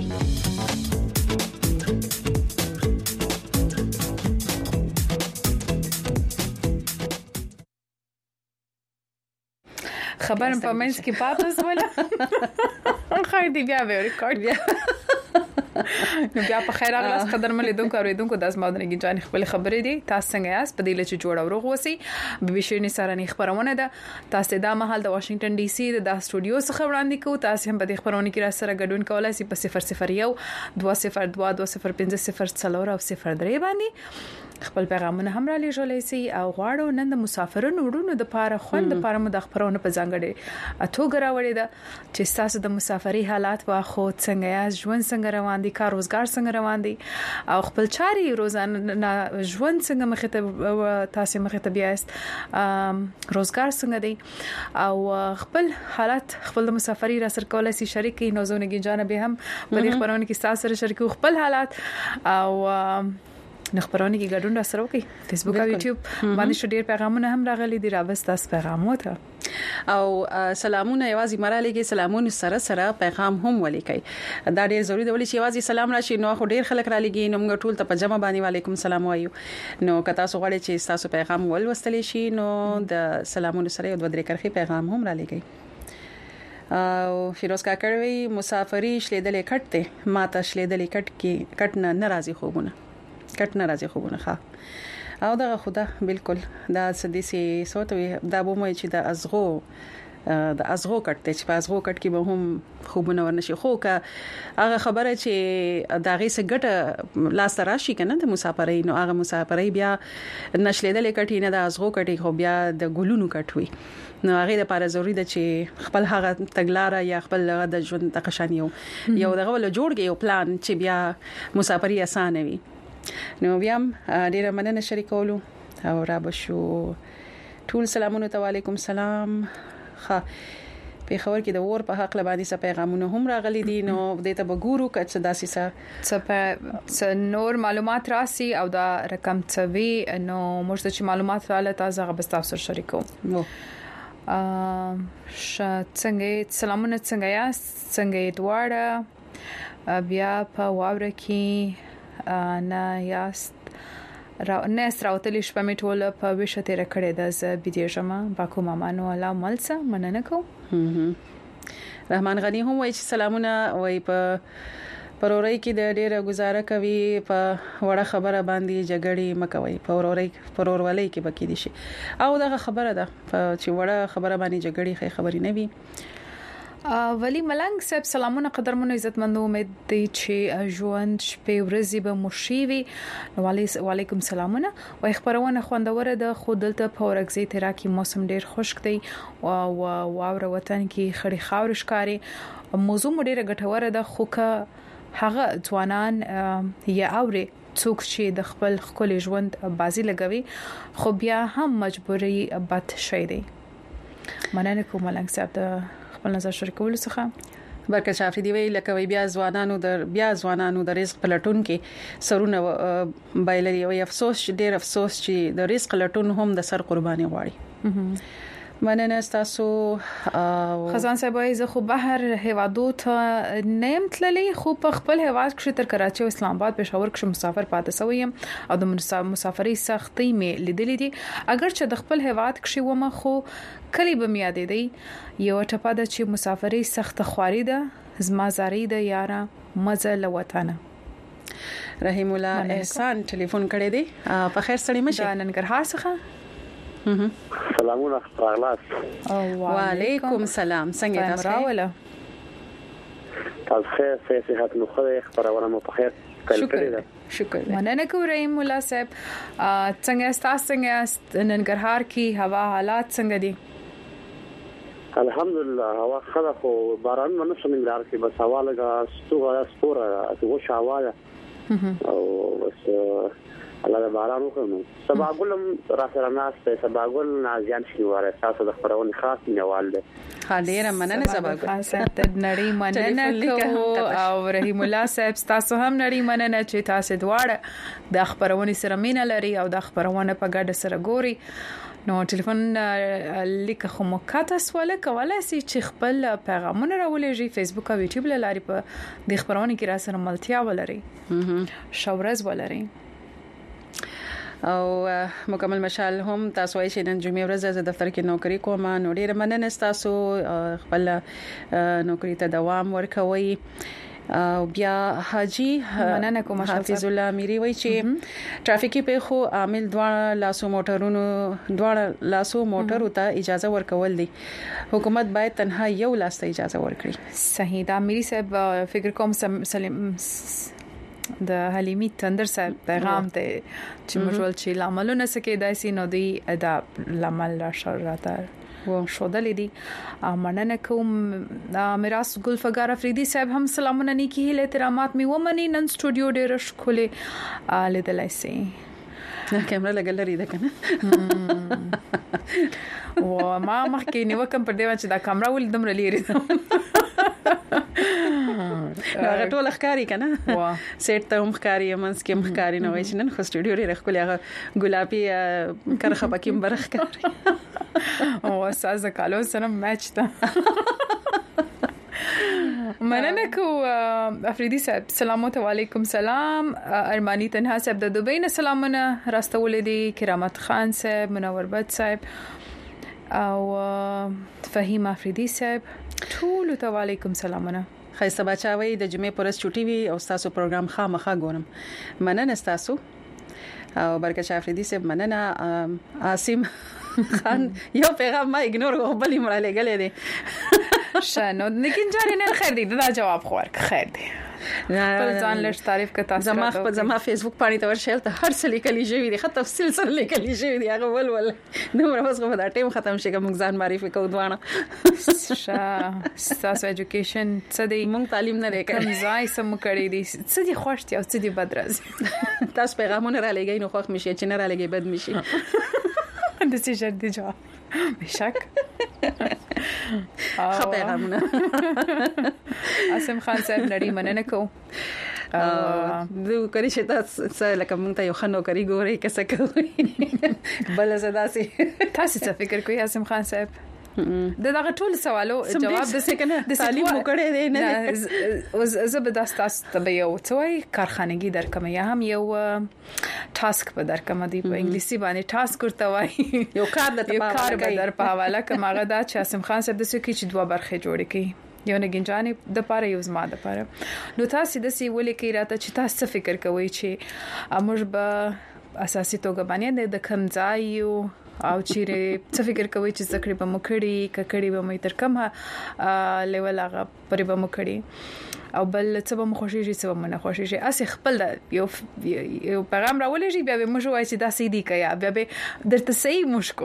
خبرم په منځ کې پاتې وله خیر دی بیا به ریکارډ بیا نو بیا په خیر اغلاس قدر ملي دوه اوریدونکو د اسماعیل جان خپل خبرې دي تاسو څنګه یاست په دې لچ جوړ او روغ وسی به بشینی سره خبرونه ده تاسو د مهال د واشنگټن ډي سي د استودیو څخه وړاندې کوم تاسو هم په دې خبرونه کې را سره ګډون کولای شئ په 001 2022050 باندې خپل پیغامونه هم را لېږلای شي او غواړو نن د مسافرونو وړونو د پاره خوند د پاره مد خبرونه په ځانګړي اتوګ راوړي ده چې تاسو د مسافرۍ حالات واخو څنګه یا ژوند څنګه روان دي کار روزګار څنګه روان دي او خپل چاري روزانه ژوند څنګه مخ ته تاسو مخ ته بیاست روزګار څنګه دي او خپل حالات خپل مسافرۍ را سره کولای شي شریکي نوزونګي جانب هم په دې خبرونه کې تاسو سره شریکو خپل حالات او نخبرونه کې ګډون را سره وکي فیسبوک او یوټیوب باندې شډیر پیغامونه هم راغلي دي راوست تاسو پیغامونه او سلامونه یوازې مراله کې سلامونه سره سره پیغام هم ولیکي دا ډیر ضروری دی چې یوازې سلام راشي نو خو ډیر خلک را لګي نو موږ ټول ته په جمع باندې وعلیکم السلام وایو نو کته تاسو غواړئ چې تاسو پیغام ولوستل شي نو د سلامونه سره یو د درې کرخي پیغام هم را لګي او فیروز کاکړوي مسافری شلیدلې کټ ته ماته شلیدلې کټ نه ناراضي خوبونه کټ ناراضي خوبونه ښه او دا خدا بالکل دا سديسي سوتوي دا به مې چې د ازغو کټ چې په ازغو کټ کې به هم خوبونه ورنشي خو که هغه خبره چې دا غي سګټه لاس راشي کنه د مسافرۍ نو هغه مسافرۍ بیا نشلیدلې کټ نه د ازغو کټ خو بیا د ګلونو کټ وي نو هغه لپاره ضروری ده چې خپل هغه تګلارې یا خپل د ژوند تقشان یو دغه ول جوړ یو پلان چې بیا مسافرۍ اسانه وي نو بیا ډیر مننه شریکولو او را بشو ټول سلامونه علیکم سلام ها په خبر کې د ور په حق لبادي څه پیغامونه هم راغلي دي نو د ته بګورو کڅ داسې څه نور معلومات راسي او دا رقم څوي نو موږ چې معلومات رااله تاسو غبستا سره شریکو څنګه سلامونه څنګه یاست څنګه دواړه بیا په واوره کې نه یاست راوتلی شپه می ټول په وشه تیر کړې د ز بيدیجما باکو مامانو الله ملسه مننه کو رحمان غنی هم وایي سلامونه وایي په پرورای کې د ډیره گزاره کوي په وړه خبره باندې جګړې مکوي په پرورولۍ کې بکی دي شي او دا خبره ده چې وړه خبره باندې جګړې خبرې نه وي ولی ملنګ صاحب سلامونه قدرمنو عزتمندو امید دي چې ژوند شپې ورځې به مشيوي وعليكم سلامونه او خبرونه خوندوره ده خودلته په ورګزي تیرا کې موسم ډیر خشک دی او واور وطن کې خړې خاور ښکاری موضوع ډیره ګټوره ده خو که هغه ځوانان یا اوري څوک چې د خپل خپل ژوند بازي لګوي خو بیا هم مجبوري بد شي دی مننه کوم ملنګ صاحب خپل نظر شریکول څخه برکت افریدي وی لکه وی بیا ځوانانو د رزق پلټون کې سرونه بایلري او افسوس چې د رزق لټون هم د سر قرباني غواړي. مننه تاسو. خزان صاحب زه خو بهر هوادو ته نیم تللی خو په خپل هواد کې تر کراچي او اسلام آباد پېښور کې مسافر پاتې سویم او د مسافرۍ سختۍ مې لیدلې دي. اگر چې د خپل هواد کې ومه خو کلی به مې یادې دی یو ټپه د چې مسافرۍ سخت خواري ده زما زاري ده یاره مزه لوطنه. رحیم الله احسان ټلیفون کړی دی په خیر سړی مشه ننګرهار څخه. سلامونه خلاص. وعلیکم السلام. څنګه تاسو راوله؟ تاسو خیر صحت نو خو خبرونه مو په خیر کړی. شکر. مننه کوم رحیم الله صاحب. څنګه تاسو ننګرهار کې هوا حالات څنګه دي؟ الحمدلله هوا خلا خو باران نه ننګرهار کې بس هوا لګه سپوره او شاواله او بس الله باران وکړو. سبا ګلم را سره ناشته سبا ګل نازیان شنواره تاسو د خبرونه خاص نیوال دي. خاله مننه سبا ګل صاحب ته نړۍ مننه او رحیم الله صاحب تاسو هم نړۍ مننه چې تاسو دواړه د خبرونه سره مینه لري او د خبرونه په ګډه سره ګوري. نو ټلیفون لیک خو مکاته سوال کولای شي چې خپل پیغامونه راولېږي فیسبوک او یوټیوب لاري په د خبرونه کې را سره ملتیا ولري شاورز ولري. او مکمل مشال هم تاسو یې شنن جمعې ورځ د دفتر کې نوکری کوم نو ډیر مننه تاسو خپل نوکری ته دوام ورکوي. او بیا حاجی مننه کوم حافظ الله میری وای چې ټرافیکي په خو عامل دواړه لاسو موټرو ته اجازه ورکول دي. حکومت باید تنها یو لاس ته اجازه ورکړي. صحیح دا میری صاحب فکر کوم سلیم د حلیمی تندر صاحب پیغام ته چې مجول چې لاملونه سکه داسي نو دی ادا لامل را شراته و شودلې دي. مننه کوم میراث ګلفګار افریدي صاحب هم سلامونه نیکی له احترامات می ومني نن سټوډیو ډېر ښکلي لیدلای سي. کیمرا لګل لري ده کنه و ما مخکې نیو کوم پر دی چې دا کیمرا ول دمر لري هغه ټول ښکاری کنه سیټ ته هم ښکاری منس کې ښکاری نه وای چې نن خو سټوډیو لري خپل هغه ګلابي کرخه پکې برخ کاری او اساس کالو سره میچ ته. مننه کو افریدي صاحب. سلام علیکم. سلام ارمانی تنها صاحب د دوبۍ نه سلامونه راستولې دي. کرامت خان صاحب منور بد صاحب او فهیم افریدي صاحب ټول ته علیکم سلامونه. خیسته بچاوي د جمعې پرس چټي وي او تاسو پروګرام خامخا ګورم. مننه تاسو او برکت افریدي صاحب مننه. عاصم خان یو پیغام ما ایګنور غوبلی مړاله غلې دي شنو لیکن جاري نه خیر دي دا جواب خو ورک خیر دي په ځان لږ تعریف کته تاسو زما فیسبوک باندې تور شل ته هر څه لیکلي شوی دي خط تفصیل سره لیکلي شوی دي هغه ول نو بس غو دا ټیم ختم شي کوم ځان معرفي کو دوانه تاسو ایجوکیشن څه دی مونږ تعلیم نه لیکم ځای سم کړی دي څه دي خوشتي او څه دي بدرز تاسو پیغامونه را لګی نو خوښ مشي چې نه را لګی بد مشي د څه جوړ دي جواب بشک خبرونه عاصم خان صاحب نړۍ مننه کو دو کری چې تاسو لکه مونږ ته یو خنو کری ګوري کسه کوي بل زدا سي تاسو څه فکر کوئ عاصم خان صاحب دغه ټول سوالو جواب د څه کنه تعلیم وکړې دی نه زبردست تاسو ته یو څوي کارخانګي درکمه یا هم یو ټاسک په درکمه دی په انګلیسي باندې ټاسک ورته وای یو کار د در په حواله کومه دا چې عاصم خان صاحب د څه کې چې دوه برخې جوړې کړي یو نه گنجانې د پاره یو زما د پاره نو تاسو د سی ولې کې راته چې تاسو فکر کوئ چې موږ به اساسي توګه باندې د کمزایو او چیرې څه فکر کوي چې ذکر به مخړي ککړي به مې تر کومه لیول هغه پرې به مخړي او بل څه به مخوشي څه به نه خوشي اسې خپل یو پیغام راولېږي بیا به موږ وایي چې دا سې دی کیا بیا به درته صحیح مشکو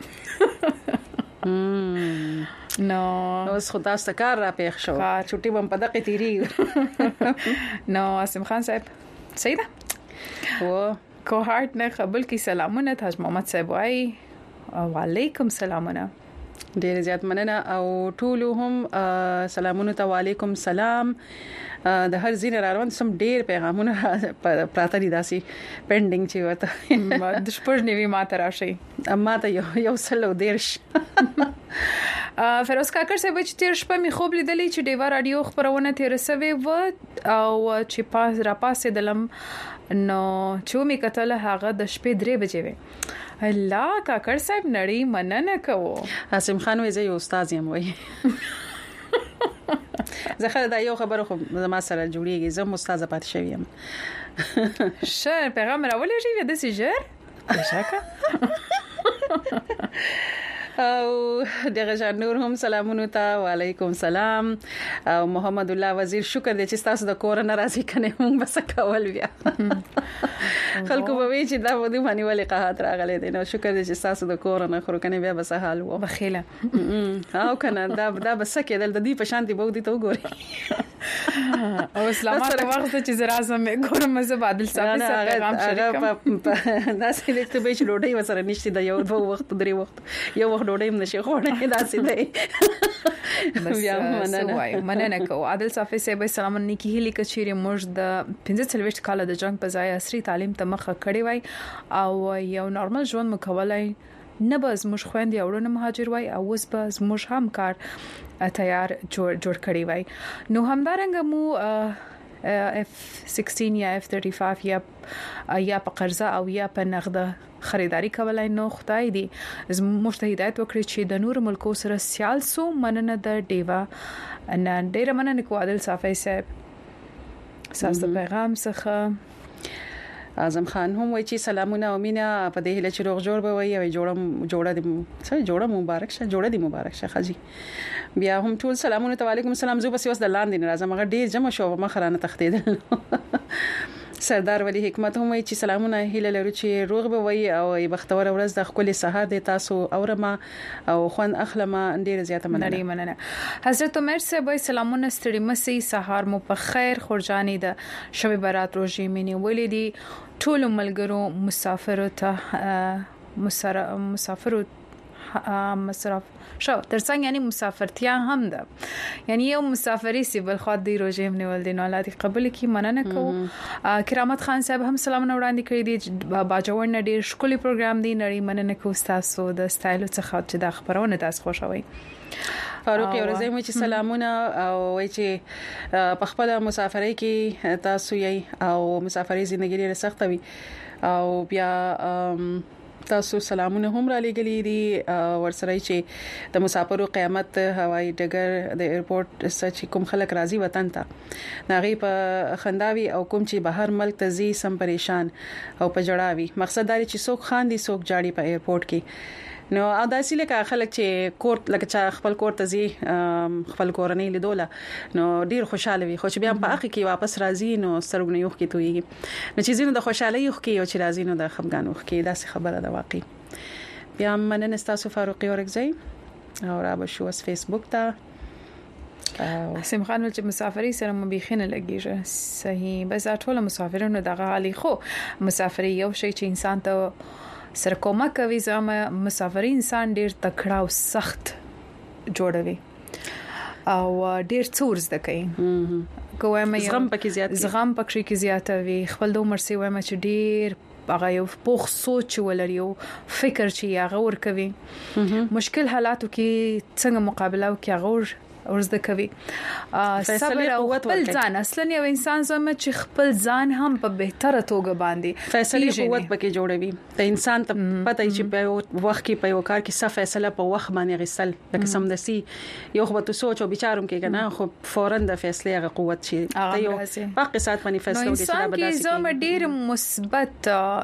نو اوس خدا ستکار را پېښ شو چټي بم په دقه تیری نو عاصم خان صاحب صحیح ده و کوهارت نه قبول کی سلامونه تاج محمد صاحب وای وعلیکم سلامونه ډیر زیات مننه او ټول هم سلامونه علیکم سلام د هر زین روان سم ډیر پیغامونه پراته دي داسي پینډینګ چې وته د شپږ نیوي ماته راشي اما ته یو سلو دیرش فیروز کاکر صاحب چې تیر شپه می خوب لیدلې چې ډیوا رادیو خبرونه تیر سوي و او چې پاس را پاسې دلم نو چې می کتل هغه د شپې 3 بجې وي الله کاکر صاحب نړۍ مننه کوو حسیم خان وې یو استاد یم وای زخه دا یو خبره خو زما سره جوړیږي زه استاد پاتې شوم شه پیغام راولې شي د سیجر شاکه او دغه نور هم سلامونه ته وعلیکم سلام او محمد الله وزیر شکر دې چې تاسو د کور ناراضي کنه هم بس کول بیا خلکو به وی چې دا ودی باندې ولې قحط راغلي دي نو شکر دې چې تاسو د کور نه خورو کنه بیا بس حال وو بخیله او کنه دا بس کېدل د دې په شان دی بودی ته وګوري او اسلامات وخت چې زرازم ګورم زه بادل صاحب سره پیغام شریکم دا سې دې ته به چې ډوډۍ وسره نشته د یو 2 وخت 3 وخت یو وخت ډوډۍ هم نشي خوړې داسې دی بیا مننه کو عادل صافي صاحب سلام نیکی هلي کچيري موږ د 45 کال د جنگ په ځای عصري تعلیم ته مخه کړی وای او یو نورمال ژوند مکولای نه به زموږ خويندې اورونه مهاجر وای او اوس به زموږ هم کار تیار جوړ کړی وای نو همدارنګه مو F16 یا F35 یا په قرضه او یا په نغده خریداري کولای نو خدای دې زموږ ته هدایت وکړي چې د نور ملکو سره سیال سو مننه د ډیوا ان ډیر مننه کو عادل صافي صاحب ساسته پیغام څخه اعظم خان هم وایي چې سلامونه او مینا په دې هله چې روغ جوړ به وي او جوړه مبارک شه جوړه دې مبارک شه خاجي بیا هم ټول سلامونه علیکم السلام زو بس وس د لاندې راځم هغه ډیر جمع شو مخرانه تختیدل سردار ولی حکمت هم وایي چې سلامونه هله لرو چې روغ به وي او بختور ورځ د خپل سهار د تاسو اورما او خوان اخلمه ډیر زیاته مننه حضرت عمر صاحب سلامونه ستړي مسي سهار مو په خیر خورجاني د شب برات روزي مینه ولیدي ټول ملګرو مسافرو ته مصرف شو ترڅنګ یعنی مسافرتیا هم ده یعنی یو مسافری سی بل خو د روزه هم نیول دي نو الله دې قبول کړي مننه کو کرامت خان صاحب هم سلام وړاندې کړی دي باجوړ نه ډیر ښکلی پروګرام دی نړۍ مننه کو تاسو د سټایل څخه چې د خبرونه تاسو خوشوي فاروق یو ورځ مې چې سلامونه او وای چې په خپل مسافرۍ کې تاسو یې او مسافرۍ ژوندۍ ډیره سخت وي او بیا تاسو سلامونه هم را لګلې دي ورسره چې د مسافرو قیامت هوایي ډګر د ایرپورټ سچ کوم خلک راځي وطن ته ناغي په خنداوي او کوم چې بهر ملک ته زی سم پریشان او په جړاوي مقصد دا چې څوک خاندي څوک جاړي په ایرپورټ کې نو داسې لکه خلک چې کور لکه چې خپل کور ته زی خپل کورنۍ لیدوله نو ډیر خوشاله وي خو چې بیا په اخر کې واپس راځي نو سرګنه یو کې تويږي نو چې زینو د خوشاله یو کې او چې راځي نو د خفګان وخ کې داسې خبره ده واقعي بیا مننه تاسو فاروقي اورګزی او را به شو اس فیسبوک ته حسین خان ول چې مسافرۍ سره مبيخنه لګیږي صحیح بس ټول مسافرونو دغه حالي خو مسافرۍ یو شی چې انسان ته سره کومه کوي زما مسافر انسان ډیر تکړه او سخت جوړوي او ډیر څور زده کوي کومه زغم پکې زیات وي خپل د عمر سي ومه چې ډیر هغه یو پوخ سوچ ولري او فکر چې هغه ور کوي مشکل حالاتو کې څنګه مقابله وکړي هغه ورزده کوي صبر او خپل ځان اصلا یو انسان زما چې خپل ځان هم په بهتره توګه باندې فیصله قوت پکې جوړوي د انسان ته پته چې په وخت کې په یو کار کې څه فیصله په وخت باندې غسل لکه سمدسي یو خو ته سوچ او بچاروم کې کنه خو فورا د فیصله غ قوت شي ته یو باقي سات باندې فیصله وکړي چې دا بداسي زما ډیر مثبت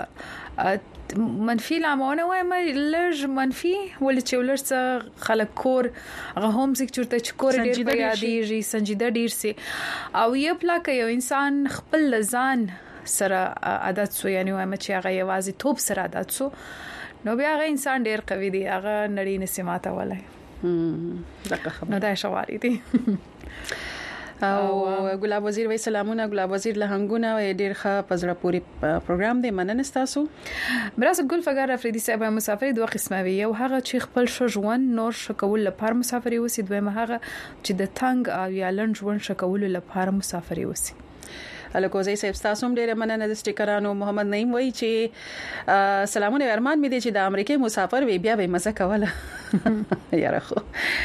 منفي لامونه وایم لږ منفي ول چې ولرڅ خلک کور هغه هم څه چورته چې کور ډیر په یادېږي سنجیده ډیر سي او یو پلاک یو انسان خپل ځان سره عادت سو یعنی وایم چې هغه یوازې توپ سره عادت سو نو بیا هغه انسان ډیر قوي دی هغه نړۍ نسماته ولای دغه خبره نو دا شواري دي او ګلاب وزیر وی سلامونه ګلاب وزیر لهنګونه ډیر ښه پزړه پوری پروګرام دی مننه تاسو براس ګل فقره افریدي صاحب مسافر دوه قسمه وي یو هغه چې خپل شوجوان نور شکول لپاره مسافر وسی دوی هغه چې د تنگ او یا لنډ ژوند شکول لپاره مسافر وسی الکوزي صاحب تاسو هم ډیره مننه د سټیکرانو محمد نعیم وای چې سلامونه ارمان مې دي چې د امریکای مسافر وي بیا به مزه کوله یاره خو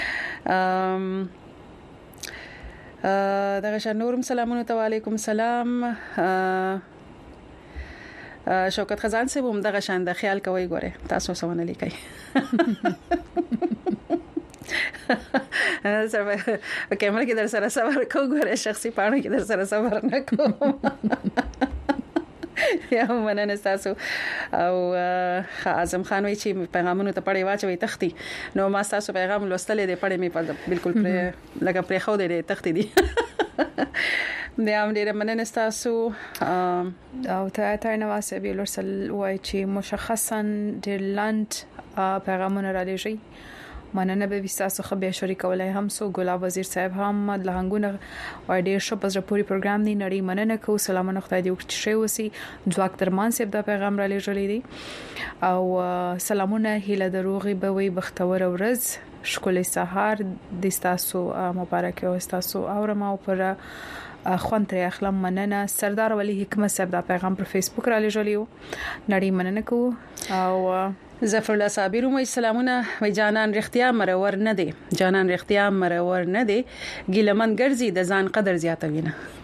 دغه شنورم سلامونه علیکم سلام شوکت خزان صاحب هم دغه شان د خیال کوي ګوره تاسو سونه لیکي سره کیمرا کې در سره صبر کو ګوره شخصي پاڼه کې در سره صبر نه کوم یا مننه تاسو او اعظم خان وی چې پیغامونه ته پړې واچوي تختی نو ما تاسو پیغام لوستلې دې پړې مې بالکل پر لکه پر خو دې تختی دي د ام ډیره مننه تاسو او ته نواسه به لرسل وای چې مشخصا د لاند پیغامونه را لېږي مننه به وساسو خبر شریکولای هم سو ګلاب وزیر صاحب هم لهنګونه او ډیر شپ پزره پوری پروګرام دی نړۍ مننه کو سلامونه خدای دې وکړي شي وسی ځواک ترمان صاحب دا پیغام را لېږلی دی او سلامونه هیله دروغي به وي بختور ورځ شکل سحر د تاسو مبارک او تاسو اورم او پر خوان تر اخلم مننه سردار ولی حکمت صاحب دا پیغام پر فیسبوک را لېږلیو نړۍ مننه کو او ظفر الله صابر مو سلامونه وای جانان رختیا مرور نه دی جانان رختیا مرور نه دی ګیلمن ګرځي د ځان قدر زیاتوي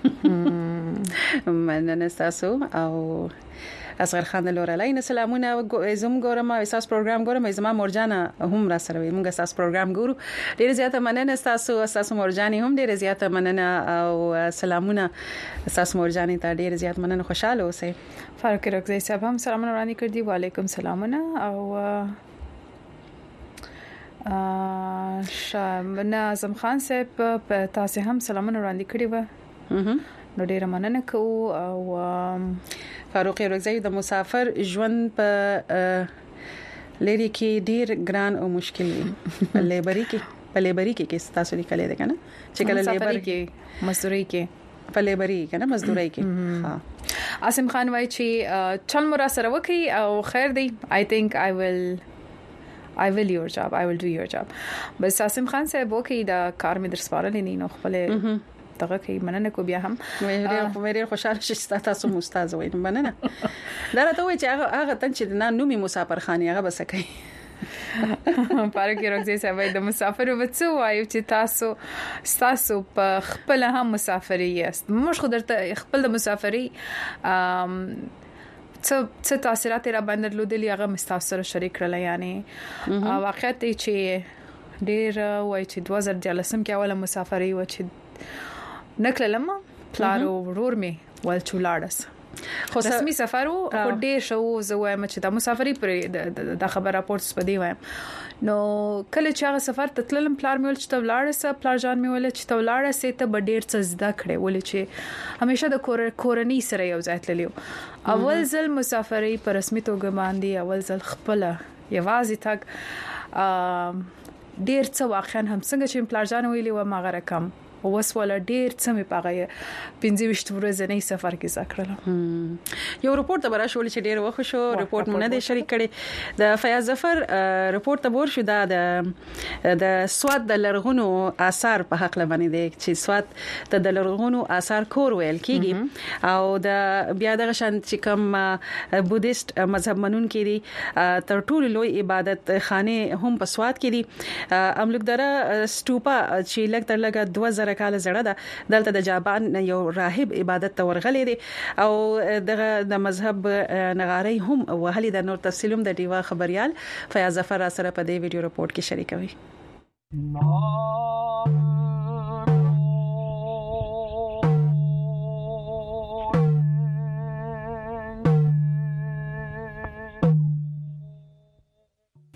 نه مننه تاسو او اصغر خان لورلای سلامونه زم ګورم اساس پروګرام ګورم زما مرجانه هم را سره موږ اساس پروګرام ګورو ډیر زیاته مننه تاسو اساس مرجانی هم ډیر زیاته مننه او سلامونه اساس مرجانی ته ډیر زیات مننه خوشاله اوسئ فاروق رغزی صاحب هم سلامونه وړاندې کړ دي وعلیکم سلامونه او شامنه اعظم خان صاحب په تاسو هم سلامونه وړاندې کړی و نو ډیر مننه کوو او فاروق رغزی د مسافر ژوند په لری کې ډیر ګران او مشکل وي لیبري کې تاسو لیکل دي کنه چې کله لیبر کې مزدوري کې په لیبري کنه مزدوري کې ها عاصم خان وای چې چل مرا سره وکي او خیر دی I think I will your job I will do your job بس عاصم خان صاحب وکي دا کار مې در سپارل نه نو خپل دغه کې مننه کو بیا هم مې خوشاله شې تاسو مستاز وای مننه دا راته وای چې هغه تن چې نه نومي مسافر خاني هغه بس کوي پاره کې راځي چې د مسافر وڅو وایو چې تاسو په خپل هم مسافر یاست مش خدرته خپل د مسافري څه تاثیرات را باندې لودلی هغه مستاسره شریک کړل یعنی واقعیت چې ډیر وای چې 2013 کې اوله مسافري و چې نکلم پلارو ورور می ول چولاړس خو رسمي سفر او ډېر شو زویم چې د مسافرۍ پر د خبر راپورټس پدی وایم نو کله چې هغه سفر تتلم پلار مې ول چې تولارسه پلار جان مې ول چې تولارسه ته ډېر څه زده کړې ول چې همیشه د کورنۍ سره یو ځای تللیو اول ځل مسافرۍ پر رسمي توګه باندې اول ځل خپل یوازې تک ډېر څه واقعا هم څنګه چې پلار جان ویلي و ما غره کم وسوله ډیر څه مې پاغه 25 ورځې سفر کې ذکرله یو رپورت به راشول چې ډیر وخت شو رپورت مونږ نه شریک کړي د فیاض ظفر رپورت ته ور شو د سواد د لرغونو آثار په حق لبنې دي چې سواد د لرغونو آثار کور ویل کیږي او د بیا د شان چې کوم بودیست مذهب منون کړي تر ټولو لوی عبادت خانه هم په سواد کې دي املوکدره سټوپا چې لګ تر لګ 2000 کال زړه ده دلته د جاپان یو راهب عبادت ته ورغلې دي او د مذهب نغاري هم وهلي د نور تفصیلوم د دیوا خبريال فیاض ظفر سره په دې ویډیو رپورت کې شریکوي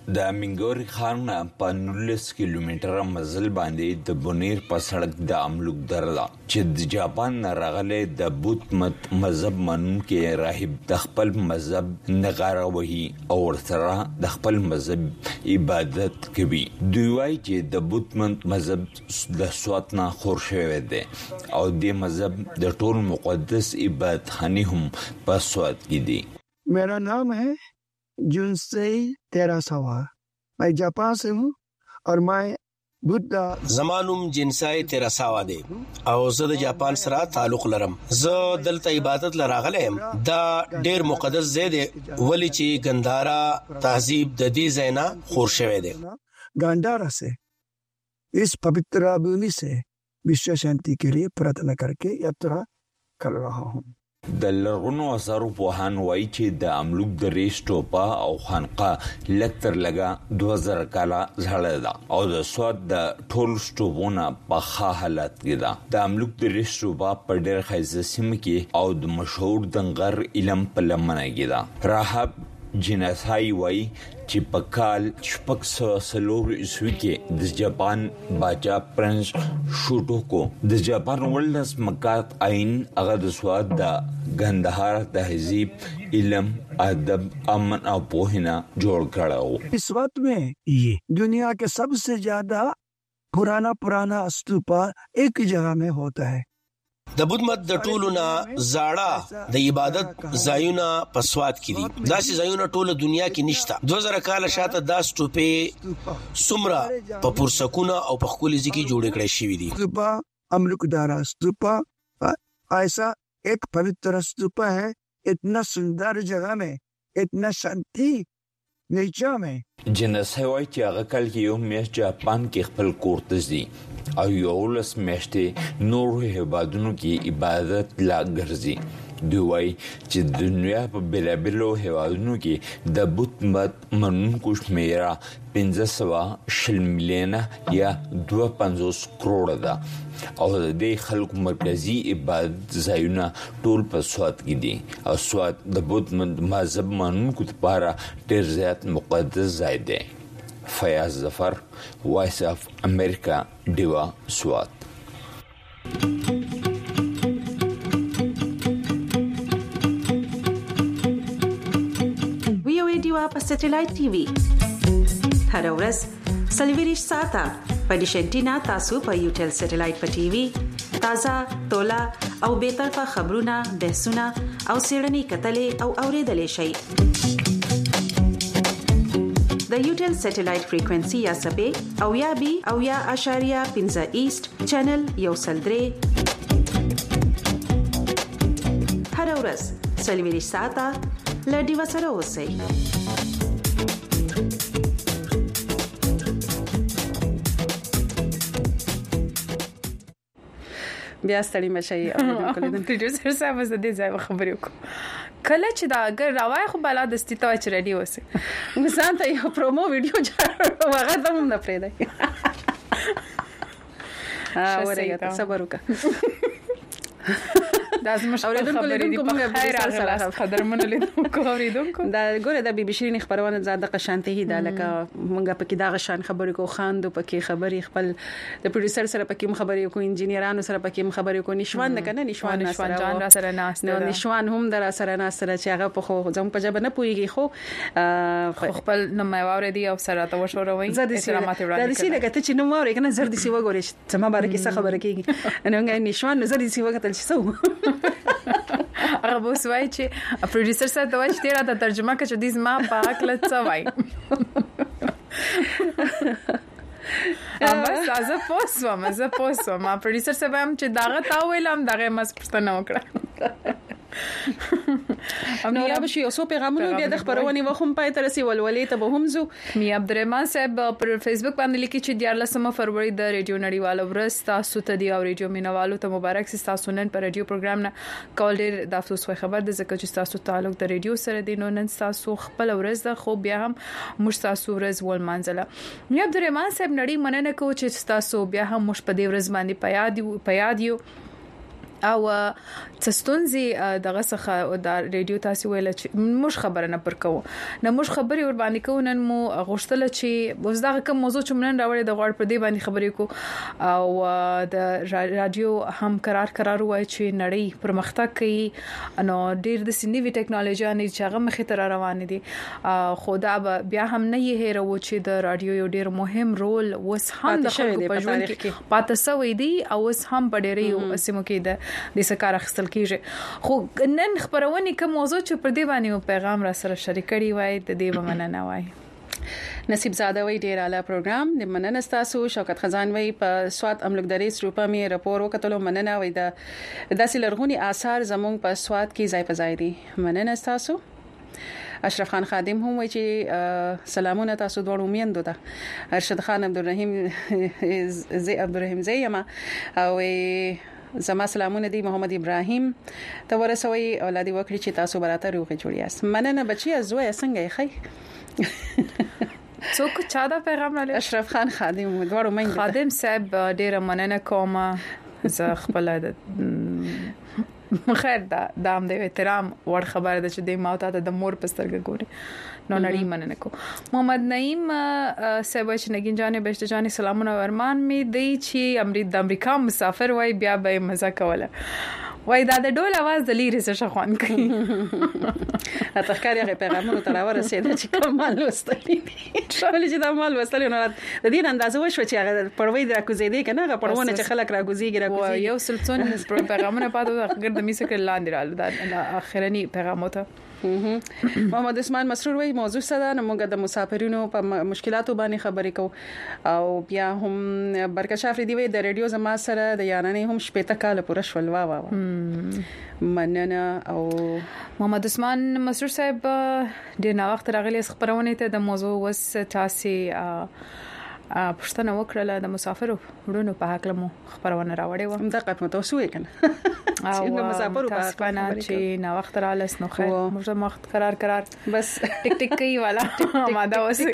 د منګوري خان په 19 کیلومتره مزل باندې د بونیر په سړک د املوک دردا چې د جاپان راغله د بوت مت مذهب منونکي راهب د خپل مذهب نغاره وهي او ورسره د خپل مذهب عبادت کوي. دوی وايي چې د بوت مت مذهب د سوات نه خور شوی دی او د مذهب د ټول مقدس عبادت خانه هم په سوات کې دي. मेरा नाम है जुनसेई तेरासावा. मैं जापान से हूँ और मैं बुद्धा. زمانوم جنسای تیراساوا دی او زه د جاپان سره تعلق لرم. زه دلته عبادت لراغلم. دا ډیر مقدس ځای دی ولی چې ګندارا تهذیب د دې ځای نه خور شوی دی. गांधारा से इस पवित्र भूमि से विश्व शांति के लिए प्रार्थना करके यात्रा कर रहा हूँ. د لرغونو اثارو په هان وای چې د املوک د ریسټوپا او خانقاه لکتر لگا 2000 کاله ځړل دا او د سواد د ټول سټوبونه په ښه حالت کې دا. د املوک د ریسټوپا په ډېر خیزه سیمه کې او د مشهور دنګر علم په لمنه کې دا. راهب جناسای وای چې په کال 1600 عیسوي کې د جاپان باچا پرنس شوټوکو د جاپان ولنس مکات عین هغه د سواد د ګندهار تهذیب علم ادب امن او پوهنه جوړ کړو. इस वक्त में ये दुनिया के सबसे ज्यादा पुराना स्तूपा एक जगह में होता है. د بوت مت د ټولو نه زاړه د عبادت ځایونه په سواد کې دي. دا چې ځایونه ټوله دنیا کې نشته. 2000 کال شاته دا سټوپې سمرا په پرسکونه او په خولي ځکه جوړ کړی شوی دي. स्तूपा अमलुकदारा स्तूपा ऐसा एक पवित्र स्तूपा है. इतना सुंदर जगह में इतना शांति नेचर में. جناسای وای چې هغه کال کې یو میاشت جاپان کې خپل کورتز دي او یو لس میاشتې نور هیوادونو کې عبادت لا ګرځي. دوی وای چې د دنیا په بلابلو هیوادونو کې د بوت مت منونکو شمیره 500 ملیونه یا 250 کروڑ ده او د دې خلکو مرکزی عبادت ځایونه ټول په سواد کې دي او سواد د بوت مذهب منونکو لپاره ډېر زیات مقدس ځای دی. فیاض ظفر، وایس اف امریکا، دیوا سواد. دیوا په سټلایټ ټي وي هر ورځ سلویریش ساته په ډیشنټینا تاسو په یوټل سټلایټ په ټي وي تازه تولا او به طرفه خبرونه بحثونه او سیړنی کتلې او اوریدلې شي. د یوټل سټلایټ فریکوئنسي یا سبې او یا بي او یا اشاریه 15 ایست چینل یو سلدري هر ورځ سلویریش ساته لډي وسره اوسئ. بیا ستړي مشي او پروډوسر صاحب زه دې ځای خبرې وکم کله چې دا اگر راوای خو بلا د ستې ته چې ریډي وسه مثلا ته یو پرومو ویډیو جوړ وغه ته هم نه پرې دی. ورګه صبر وکړه. دا زموږ خبرې دي په خیر سره خبرونه لیدونکو اوریدونکو دا ګوره د بي بي شيرين خبرونه زاده قشانته هي دا لکه مونږه پکې دا غشان خبرې کو خاندو پکې خبرې خپل د پروډوسر سره پکې خبرې کو انجینیرانو سره پکې خبرې کو نشوان نه کنه نشوان جان را سره ناس نه نشوان هم در سره ناس سره چې هغه په خو زم په جبه نه پويږي خو خپل نو ماوره دي او سره ته وشوروي احترامات وړاندې دا سینه کته چې نو ماوره کنه زردي سی وګورې سم بارکه څه خبره کیږي نو نشوان نو زردي سی وګتل شي سو هغه بوس وای چې پروډوسر سره د وایي تیرا د ترجمه کې چې دیز ما پاک لڅ وای بس زه پوسوم ما پروډوسر سره هم چې داغه تا ویلم دغه مس پښتنه وکړه نو را بشي اوسو پیغامونه بیا د خبرونه وخم پای تر سي ولولې ته به هم زو. می عبدالرحمن صاحب پر فیسبوک باندې لیکي چې 14 فروری د ریډیو نړیوال ورځ تاسو ته دی او ریډیو مینوالو ته مبارک سي. تاسو نن پر ریډیو پروګرام نه کول ډیر د افسوس خبر ده ځکه چې تاسو تعلق د ریډیو سره دی. نو نن تاسو خپل ورځ ده خو بیا هم مش تاسو ورځ ول مانځله. می عبدالرحمن صاحب نړۍ مننه کو چې تاسو بیا هم مش په دې ورځ باندې پیاد یو او تستونزي دغه څخه د ریډیو تاسو ویل چې مش خبره نه پر کوو نه مش خبري ور باندې کوو نن مو غوښتل چې اوس دغه کوم موضوع چې نن راوړې د غوړ پر دی باندې خبرې کو او د رادیو هم قرار وای چې نړۍ پرمختګ کوي نو ډیر د سنوي ټکنالوژي نه چې هغه مخې ته روان دي خدا بیا هم نه یې هېرو چې د رادیو یو ډیر مهم رول وس هم د خلکو په ژوند کې پاتې سوی دی او وس هم په ډیرې سیمو کې د سکار اخستل کیږي خو نن خبرونه کوم موضوع چې پر دې باندې پیغام را سره شریک کړي وای د دې ومننه وای نصیب زاده وی ډیر اعلی پروګرام د مننه تاسو شوکت خزان وی په سواد املک درې سروپا می راپور وکټلو مننه وی د داسې لرغونی آثار زموږ په سواد کې ځای په ځای دي مننه تاسو اشرف خان خادم هم وی چې سلامونه تاسو دوه میندو ته ارشد خان عبدالرحیم زیما او زما سلامونه دي محمد ابراهیم ته ورسوي اولادي وکړي چې تاسو براته روغه جوړیاست مننه بچي زوی څنګه خي څوک چا دا پیغام رالی اشرف خان خادم دوړو مې خادم صاحب ډیره مننه کوم زه خپل خیر دا هم د احترام ور خبره ده چې د ماوته د مور پسترګ ګوري نو نړۍ مننه کو محمد نعیم صاحب چې نگین جانې بهشت جانې سلامونه ورمان می دی چې د امریکا مسافر وای بیا به مزه کوله وای دا د ډول आवाज د لیرې څه شخوان کوي اتخکاری هغه پیغامونو ته راورسېد چې کمال وستلی ټول چې دا مال وستلی نو د دې اندازه وشو چې هغه پړوي راکوزیدي کنه هغه پړونه چې خلک راکوزیږي یو سلطان پیغامونه پاتو ګرد میسه کړه لاندې رال د اخرنی پیغامات محمد عثمان مسرور وی موضوع صدا موږ د مسافرینو په مشکلاتو باندې خبرې کوو او بیا هم برکشاف دی وی د ریډیو زما سره د یاننې هم شپته کال پوره شول وا مننه او محمد عثمان مسرور صاحب د نا وخت راغلی خبرونه ته د موضوع وس تاسي پښتنه وکړه د مسافرو ورونو په حق لمو خبرونه راوړې و دا قسمت اوسوي کنه او مسافرو په حق باندې چې نا وخت رالس نو خیر موږ وخت قرار بس ټیک ټیک کوي والا ماده اوسه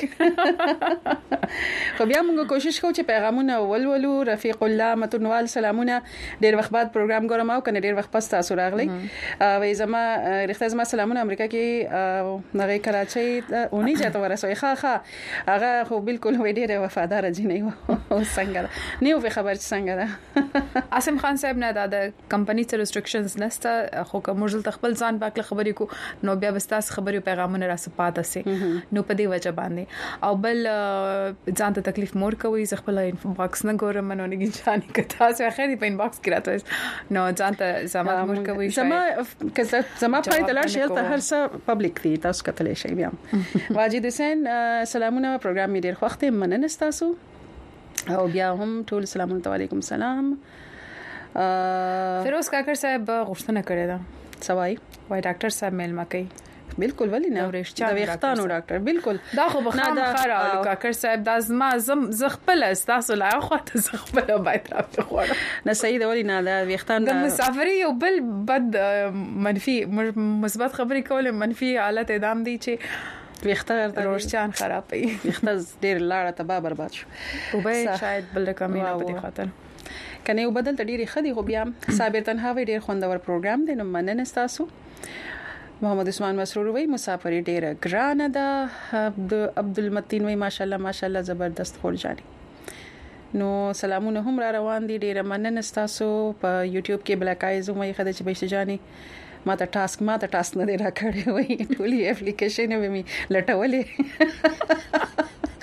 خو بیا موږ کوشش کوو چې پیغامونه ولولو رفیق الله متنوال سلامونه ډیر وخت بعد پروګرام ګورم او کنه ډیر وخت پس تاسو راغلی وای زما رښتیا زما سلامونه امریکا کې نغې کراچۍ اونې ځته ورسوي ښه هغه خو بالکل وې ډیره وفادار جنې و څنګه نیو په خبر څنګه ده عاصم خان صاحب نه د کمپنی ته ریستریکشنز نسته خو کوم خپل ځان پاک خبرې کو نو بیا بس تاسو خبرې پیغامونه را سپاته سي نو په دې وجه باندې او بل ځان ته تکلیف مور کوي ز خپل انباکس نه ګورم نو نه ګنجاني کته تاسو خیر په انباکس کې راته نو ځان ته زما مور کوي زما په دلار شیل ته هر څه پبلک دی تاسو کتلې شي بیا واجد حسین سلامونه پروګرام می ډیر خوخته مننه تاسو او بیا هم ټول سلامونه علیکم سلام فیروز کاکر صاحب غوښتنه کړې ده سوای وای ډاکټر صاحب میل مکي بالکل ولی نه د وختانو ډاکټر بالکل دا خو بخښنه خره کاکر صاحب د ازما زغپل تاسو لا خو ته زغپل باید راځي خوړه نه صحیح دی ولی نه د وختان د مسافری یو بل بد منفي مثبت خبرې کول منفي حالت ادم دي چې وختار د روشچان خرابوي وخت ډیر لاړه تبا برباد شو او به شاید بل کمی نه پدې خاطر کنه یو بدل ډیری خدي خو بیا صابر تنها وی ډیر خوندور پروګرام دی نو مننه تاسو محمد عثمان مسرور وی مسافر ډیره ګرانه ده د عبدالمتین وی ماشاءالله زبردست خورجاني نو سلامونه هم را روان دي ډیره مننه تاسو په یوټیوب کې بلکایز مې خدای چې بشجاني ما ته ټاسک نه دی را کړی وی ټولي اپلیکیشن مې می لټولې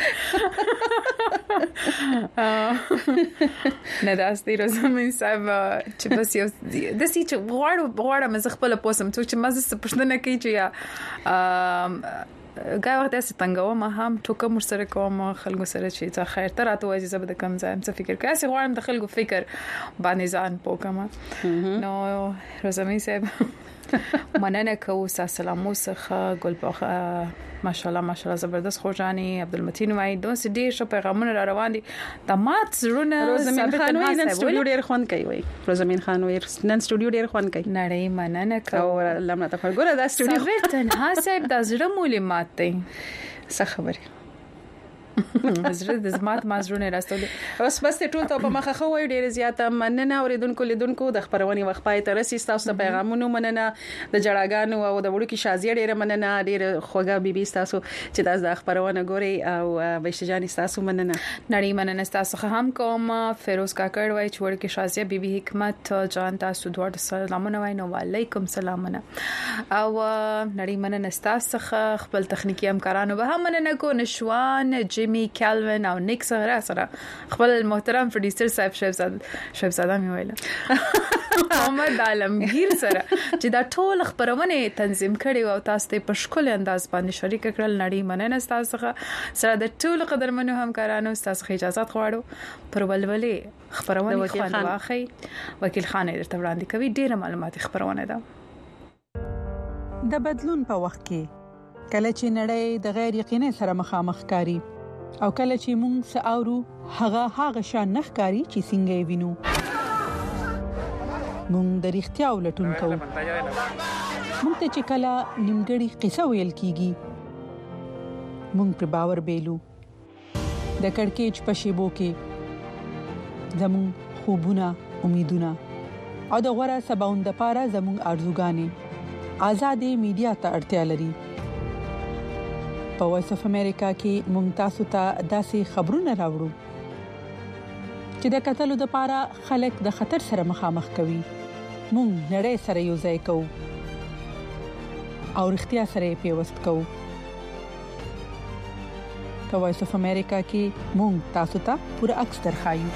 نه داسې روزمن صاحب چې بس یو د سې چې غواړم زه خپل پوسم چې مزه پښتنه کوي چې یا ګای وخت اسې څنګه ما هم ټوکه مر سره کوم خلکو سره چې ته خیر ته راته وایي زه به د کم ځایم څه فکر کوم اسې غواړم د خلکو فکر باندې ځان پوکم نو روزمن صاحب مننه کوم سلام څخه ګل ماشاءالله زبردست خوشانی عبدالمتین وای دوس ډیر شو پیغامونه را روان دي د مات زړونه روزمین خان وای نن سټوډیو ډیر خوان کوي وای روزمین خان وای نن سټوډیو ډیر خوان کوي نړۍ مننه کوم لمنه ته فرګوره دا سټوډیو صابر تنها صاحب د زړه مولې مات دی څه خبره زړه د زمات مازرونه راستول بس ټول ته په مخه خو ډیر زیاته مننه اوریدونکو لیدونکو د خبرونې وخت پای ته رسي تاسو پیغامونو مننه د جړاګانو او د وړو کې شازیه ډیر مننه ډیر خوږه بیبي تاسو چې تاسو د خبرونه ګوري او بشجانی تاسو مننه نړۍ مننه تاسو هم کوم فیروز کاکړ وای چې ورکه شازیه بیبي حکمت جان تاسو دوه سلامونه وای نو وعلیکم سلامونه او نړۍ مننه تاسو خپل تخنیکی همکارانو به هم مننه کو نشوان جیمی کالوین او نیک سره خپل محترم پروډوسر صاحب شهزاده مې ویل محمد عالمگیر سره چې دا ټول خبرونه تنظیم کړي او تاسو ته په شکل انداز باندې شریک کړل نړۍ مننه تاسو سره د ټول قدرمنو همکارانو تاسو اجازه غواړو پر ولولې خبرونه خوان واخی وکیل خان درته وړاندې کوي ډیره معلومات خبرونه ده د بدلون په وخت کې کله چې نړۍ د غیر یقیني سره مخامخ کاری او کله چې موږ ساورو هغه شان نخکاری چې څنګه وینو موږ د اړتیا ولټون کوو موږ ته چې کله نیمګړی قصه ویل کیږي موږ پر باور بیلو د کڑکېچ په شیبو کې زموږ خوبونه امیدونه او د غوړه سباوند لپاره زموږ ارزوګانې آزادې میډیا ته اړتیا لري په وایس اف امریکا کې ممتاز ته داسې خبرونه راوړو چې د قتل لپاره خلک د خطر سره مخامخ کوي مونږ نړۍ سره یو ځای کوو او اړتیا سره پیوست کوو په وایس اف امریکا کې مونږ تاسو ته پوره عکس درخایو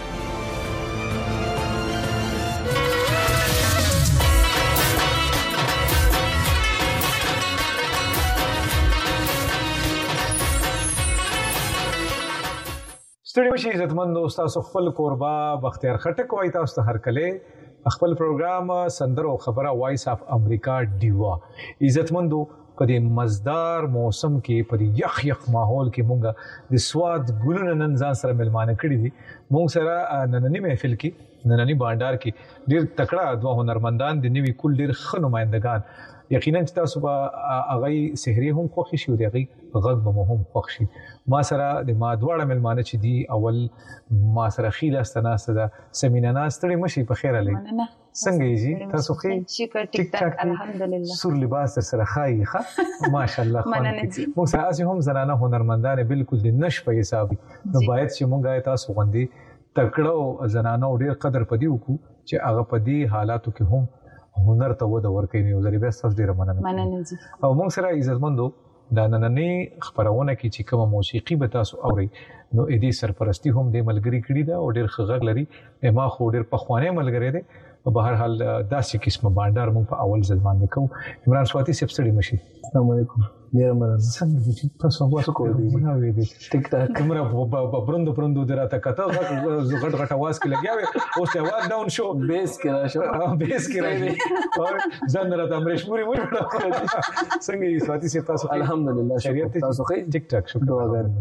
ستړي مشي عزتمن تاسو خپل قربا بختیار خټک وای تاسو ته هر کله خپل پروګرام سندرو خبره وایس اف امریکا دیوا عزتمندو په دې مزدار موسم کې په دې یخ ماحول کې مونږه د سواد ګلونه نن ځان سره ملمانه کړی دي مونږ سره نننی محفل کې نننی بانډار کې ډیر تکړه دوه هنرمندان د نیوي کول ډیر ښه نمائندگان یقینا چې تاسو به اغه سحری هم خوښ شي او دغه غږ به هم خوښ شي ما سره د ما دواړه ملمانه چې دی اول ما سره خیله استناسه ده سمینه ناس تړي مشي په خیر علي څنګه یې تاسو خې ټیک ټاک الحمدلله سور لباس سره خای ښه ماشاءالله مو سره اسې هم زنانه هنرمندان بالکل د نش په حساب نو باید چې مونږه تاسو غوندي تکړه زنانه ډیر قدر پدی وکړو چې هغه پدی حالاتو کې هم هنر ته وده ورکوي نو زری بس تاسو ډیره مننه او موږ سره عزتمندو دا نننی خبرونه کې چې کوم موسیقي به تاسو اوري نو دې سرپرستی هم د ملګری کړي دا او ډیر خغږ لري ما خو ډیر په خوانه ملګری دي په هر حال داسې قسمه بانډار مونږ په اول ځل باندې کوو عمران سواتی سپ ستړي مشي السلام علیکم ډیر مننه څنګه چې تاسو واسو کوی دي نه وی دي ټیک ټاک کیمرا پرندو دراته کته غټ आवाज کې لګیاوي او څه आवाज ډاون شو بیس کې راځي او ځان راته امریش پوری وای څنګه سواتی سپ تاسو الحمدلله شریعت تاسو ښه ټیک ټاک شکر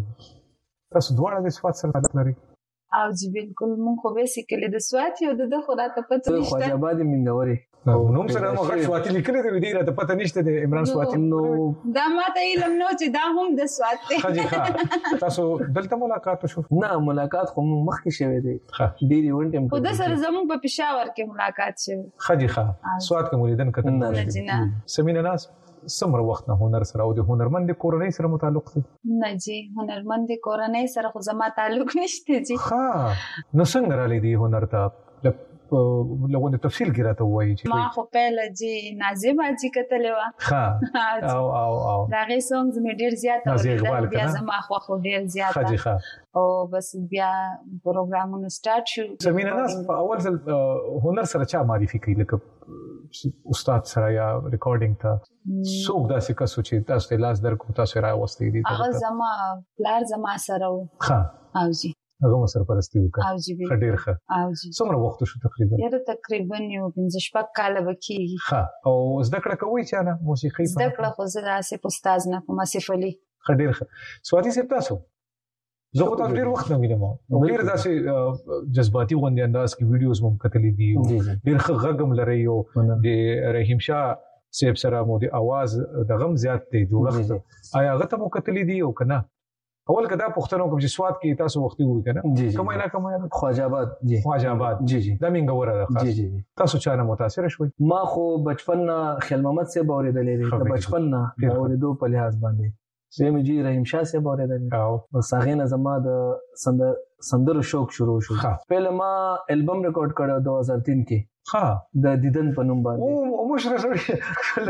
تاسو دواړه د سواد سره تعلق لري او جی بالکل مون خو به سکله د سواد یو د خراته پته نشته خو آباد منګوري نو سره مخ سواتی لیکل دی ودی راته پته نشته د عمران سواتی نو دا ماته علم نو چې دا هم د سواد ته خاجي تاسو دلته ملاقات شو نه ملاقات خو مخکې شوه دی ډیری ون ټیم خو د سره زموږ په پېښور کې ملاقات شوه خاجي سواد کوم لیدن کتن نه سمینه ناس سمره وخت نه هنر سره او د هنرمند کورنۍ سره متعلق دي نه جی هنرمند کورنۍ سره خو زما تعلق نشته جی ها نو څنګه را لیدي هنر ته لغونه تفصیل کې راته وایي چې ما خو پهله جی نازیبا جی کتلې و ها او دا غي سونګز مې ډیر زیات او بیا زما خو ډیر زیات او بس بیا پروګرامونه سٹارټ شو زمينه ناس په اول ځل هنر سره چا معرفي کوي لکه استاد سره یا ریکارډینګ ته څوک داسې کسو چې تاسو ته لاس درکو تاسو راوستي دي هغه زما پلار زما سره و ها او جی هغه سرپرستی وکړه او جی ډیر ښه او جی څومره وخت شو تقریبا یاره تقریبا یو 15 کاله وکیږي ها او زده کړه کوي چې نه موسیقي زده کړه خو زه داسې استاد نه کوم اسف علي ډیر ښه سوادي سپ تاسو زه خو تاسو ډیر وخت نه وینم ډیر داسې جذباتي غونډې انداز کې ویډیوز مم کتلې دي ډیر ښه غږم لري او د رحیم شاه سیب سره مو د आवाज د غم زیات دی جوړښت آیا هغه ته مو کتلې دي او کنه اول کدا پښتنو کوم چې سواد کې تاسو وختي وې کنه کومه علاقه مې خواجه آباد جی دا منګوره ده جی تاسو چانه متاثر شوي؟ ما خو بچپن خیل محمد سے اوریدلې د بچپن نه اوریدو په لحاظ باندې سیم جی رحیم شاه سے اوریدلې او ساغه نه زما د سندر شوق شروع شو پهله ما البم ریکارډ کړو 2003 کې د دیدن په نوم باندې او مشره سره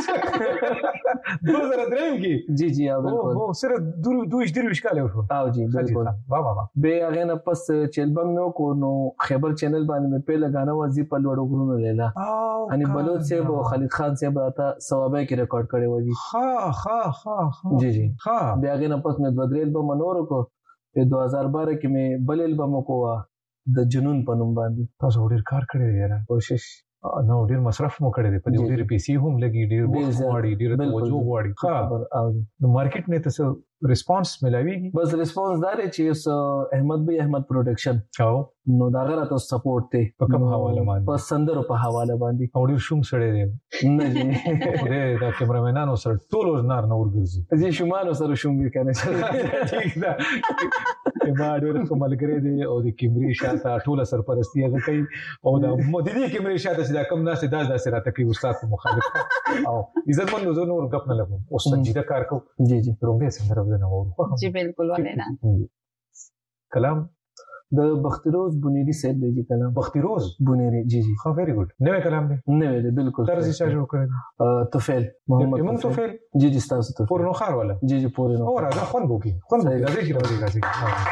2003 کې جی او سره دوه کال وشو او جی بالکل واہ به هغه نه پس چې البم نو کو نو خیبر چینل باندې مې پهله غانا وځي په لوړو غرونو لیلا ان بلوچ سے او خالد خان سے براته ثوابه کې ریکارډ کړی و جی جی به هغه نه پس مې دوه البم نور کو په 2012 کې مې بل البم کو د جنون په نوم باندې تاسو ډیر کار کړی دی یاره کوشش نو ډیر مصرف مو کړی دی په دې ډیر پیسې هم لګي ډیر وړي ډیر توجه وړي نو مارکیټ نه تاسو ریسپانس ملاويږي بس ریسپانس دار چې احمد بھائی احمد پروډکشن نو دا غره تاسو سپورټ ته په کوم حواله باندې په سندرو په حواله باندې او ډیر شوم سره دی نه جی دې دا کیمرامانانو سره ټول نار نور ګرځي جی شومان سره شوم وی کنه ٹھیک ده ما ډیر کومل کړی دی او د کیمري شاته ټول سرپرستی هغه کوي او د مدیری کیمري شاته چې دا کم ناس دا سره تکي استاد په مخالف او عزت مند زو نور غپ نه لګو او سنجیده کار کو جی روغه څنګه جی بالکل ولینا کلام د بختیروز بنيري صاحب دی کلام بختیروز بنيري جی ها ویری ګډ نوې کلام دی نوې دی بالکل طرز یې جوړ کړی توفیل محمد توفیل جی تاسو ته پورنو خار والا جی پورنو اور راځه خون بوکی راځي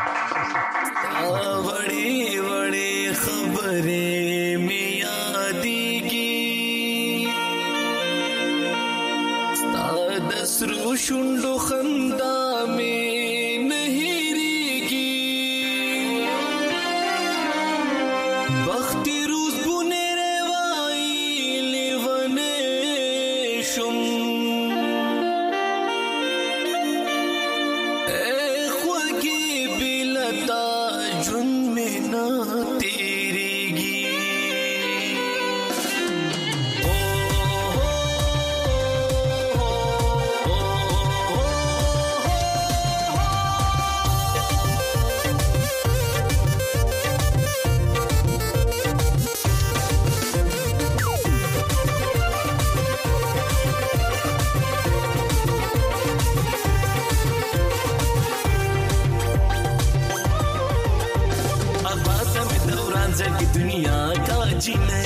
بڑی بڑی خبریں میں یادیږي دسرو شوندو خندا میں نہیں ریگی بختی روز بنے روائی لیونے شم اے خوگی بلتا جن میں نہ تیریگی की दुनिया का जीने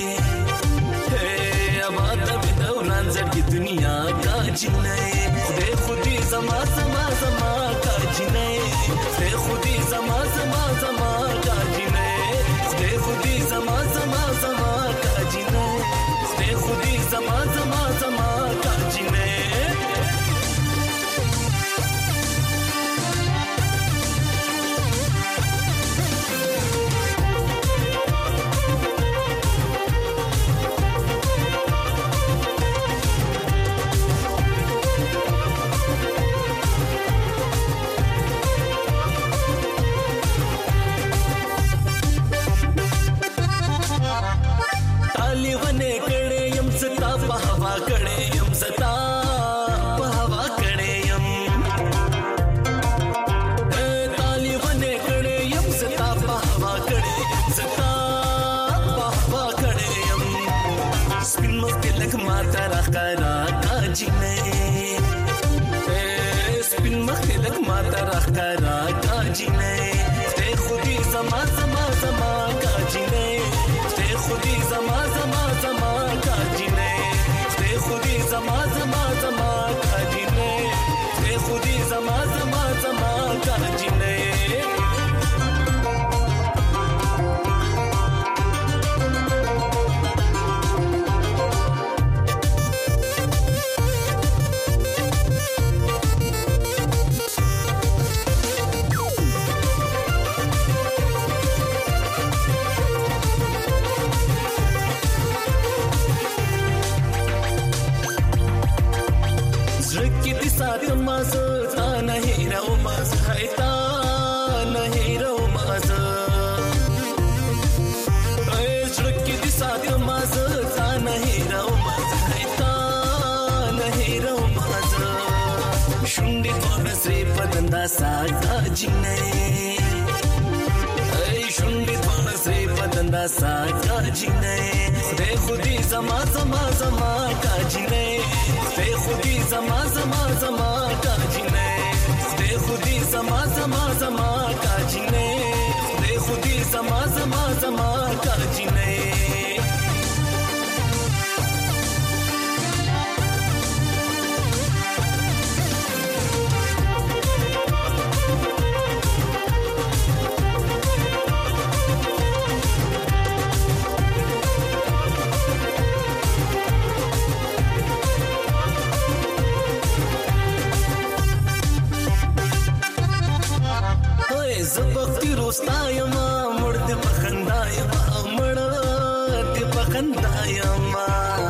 आबाद में दौरान जर की दुनिया का जीने खुदे खुदी जमा जमा जमा का जीने खुदे खुदी जमा जमा जमा का जीने खुदे खुदी जमा जमा जमा का जीने खुदे खुदी जमा जमा जमा का जीने साथ मज़ो ता नहीं रहो मज़ है ता پدندا ساکا جنې ای شونډې دونه سری پدندا ساکا جنې خدای خودي زما زما زما کا جنې خدای خودي زما زما زما کا جنې خدای خودي زما زما زما کا جنې خدای خودي زما زما زما کا جنې زبقتی روستای ما مرد پخندای ما مرد پخندای ما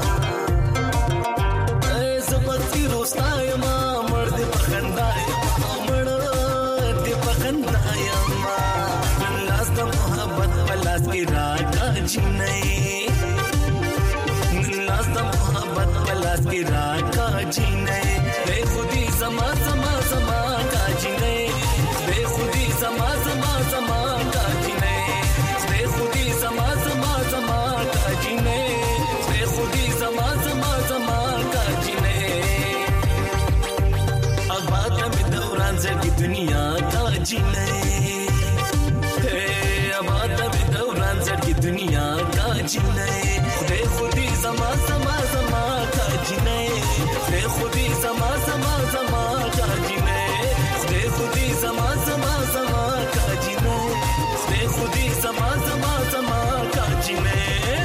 زبقتی روستای ما مرد پخندای ما مرد پخندای ما لاس د محبت پلاس کی راکا جنې لاس د محبت پلاس کی راکا جنې بے خودی زما زما زما کا جنې بے خودی زما زما زما کا جنې بے خودی زما زما زما کا جنې بے خودی زما زما زما کا جنې آباد میں دوران سے کی دنیا کا جنې آباد میں دوران سے کی دنیا کا جنې بے خودی زما زما زما کا جنې بے خودی زما زما زما کا جنې بے خودی زما زما زما کا جنې بے خودی زما زما زما کا جنې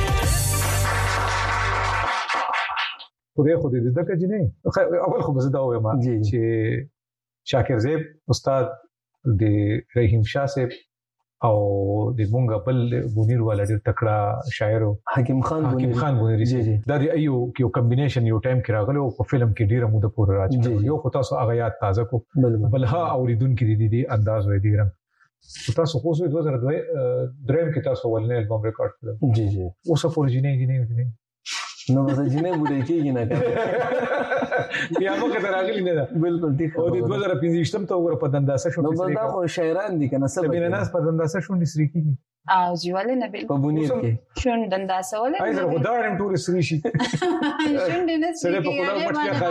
خدای خودی د دغه جنې اول خو زه دا وایم چې شاکر زیب استاد د رحیم شاه صاحب او د مونږ بل بونیر والا ډیر تکړه شاعر حکیم خان بونیر دا دی ایو یو کمبینیشن یو ټایم کې راغلو په فلم کې ډیره موده پورې راځي یو خو تاسو هغه یاد تازه کو بلها اوریدونکو دي انداز وې دي رنګ تاسو خو 2002 دریم کې تاسو ولنه البم ریکارډ کړو اوس په جنې نو بس جنې بوډۍ کېږي نه کړ بیا موږ ته راغلی نه ده بالکل ټیک او د 2015 ته وګوره په دنداسه شو نو دا خو شاعران دي کنه سبا بینه ناس په دنداسه شو نسری کېږي او جیواله نه بالکل په بونیر کې شون دنداسه ولې ایزه خدای ټول سری شي شون دنه سری کې نه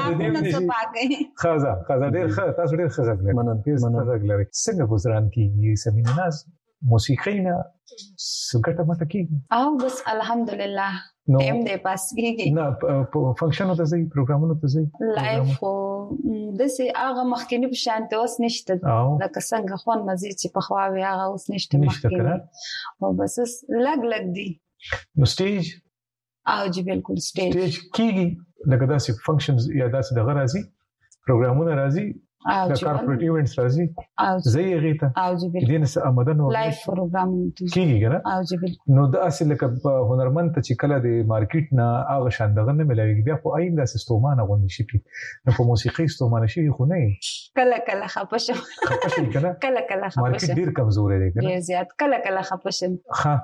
خازه ډېر ښه تاسو ډېر ښه غږ لري څنګه گزاران کیږي سمینه ناس موسیقي نه سګټه مته کیږي او بس الحمدلله ټیم دې پاس کیږي نه فنکشن ته ځي پروګرامونو ته ځي لایف او د سي هغه مخکنی په شان ته اوس نشته لکه څنګه خون مزید چې په خوا وی هغه اوس نشته مخکنی او بس لګ دی نو سټیج او جی بالکل سټیج کیږي لکه داسې فنکشنز یا داسې دغه راځي پروګرامونه راځي د کارپوریټ ایونټس راځي زي غیته او جی بالکل دینه آمدن او لایف پروګرام کیږي کنه او جی بالکل نو د اصل لکه هنرمند ته چې کله د مارکیټ نه هغه شاندغه نه ملوي بیا خو آینده سیستمانه غونډي شي نو په موسیقي سیستمانه شي خو نه کله خپشه کنه کله خپشه مارکیټ ډیر کمزور دی کنه ډیر زیات کله خپشه ها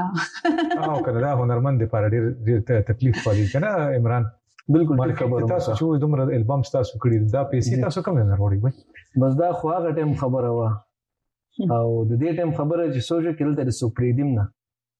او کنه دا هنرمند لپاره ډیر تکلیف والی کنه عمران بالکل خبره تاسو چې دومره البم تاسو کړی دا پیسې تاسو کوم نه وروړي بس دا خو هغه ټیم خبره وا او د دې ټیم خبره چې سوچ کړل ته سپریدیم نه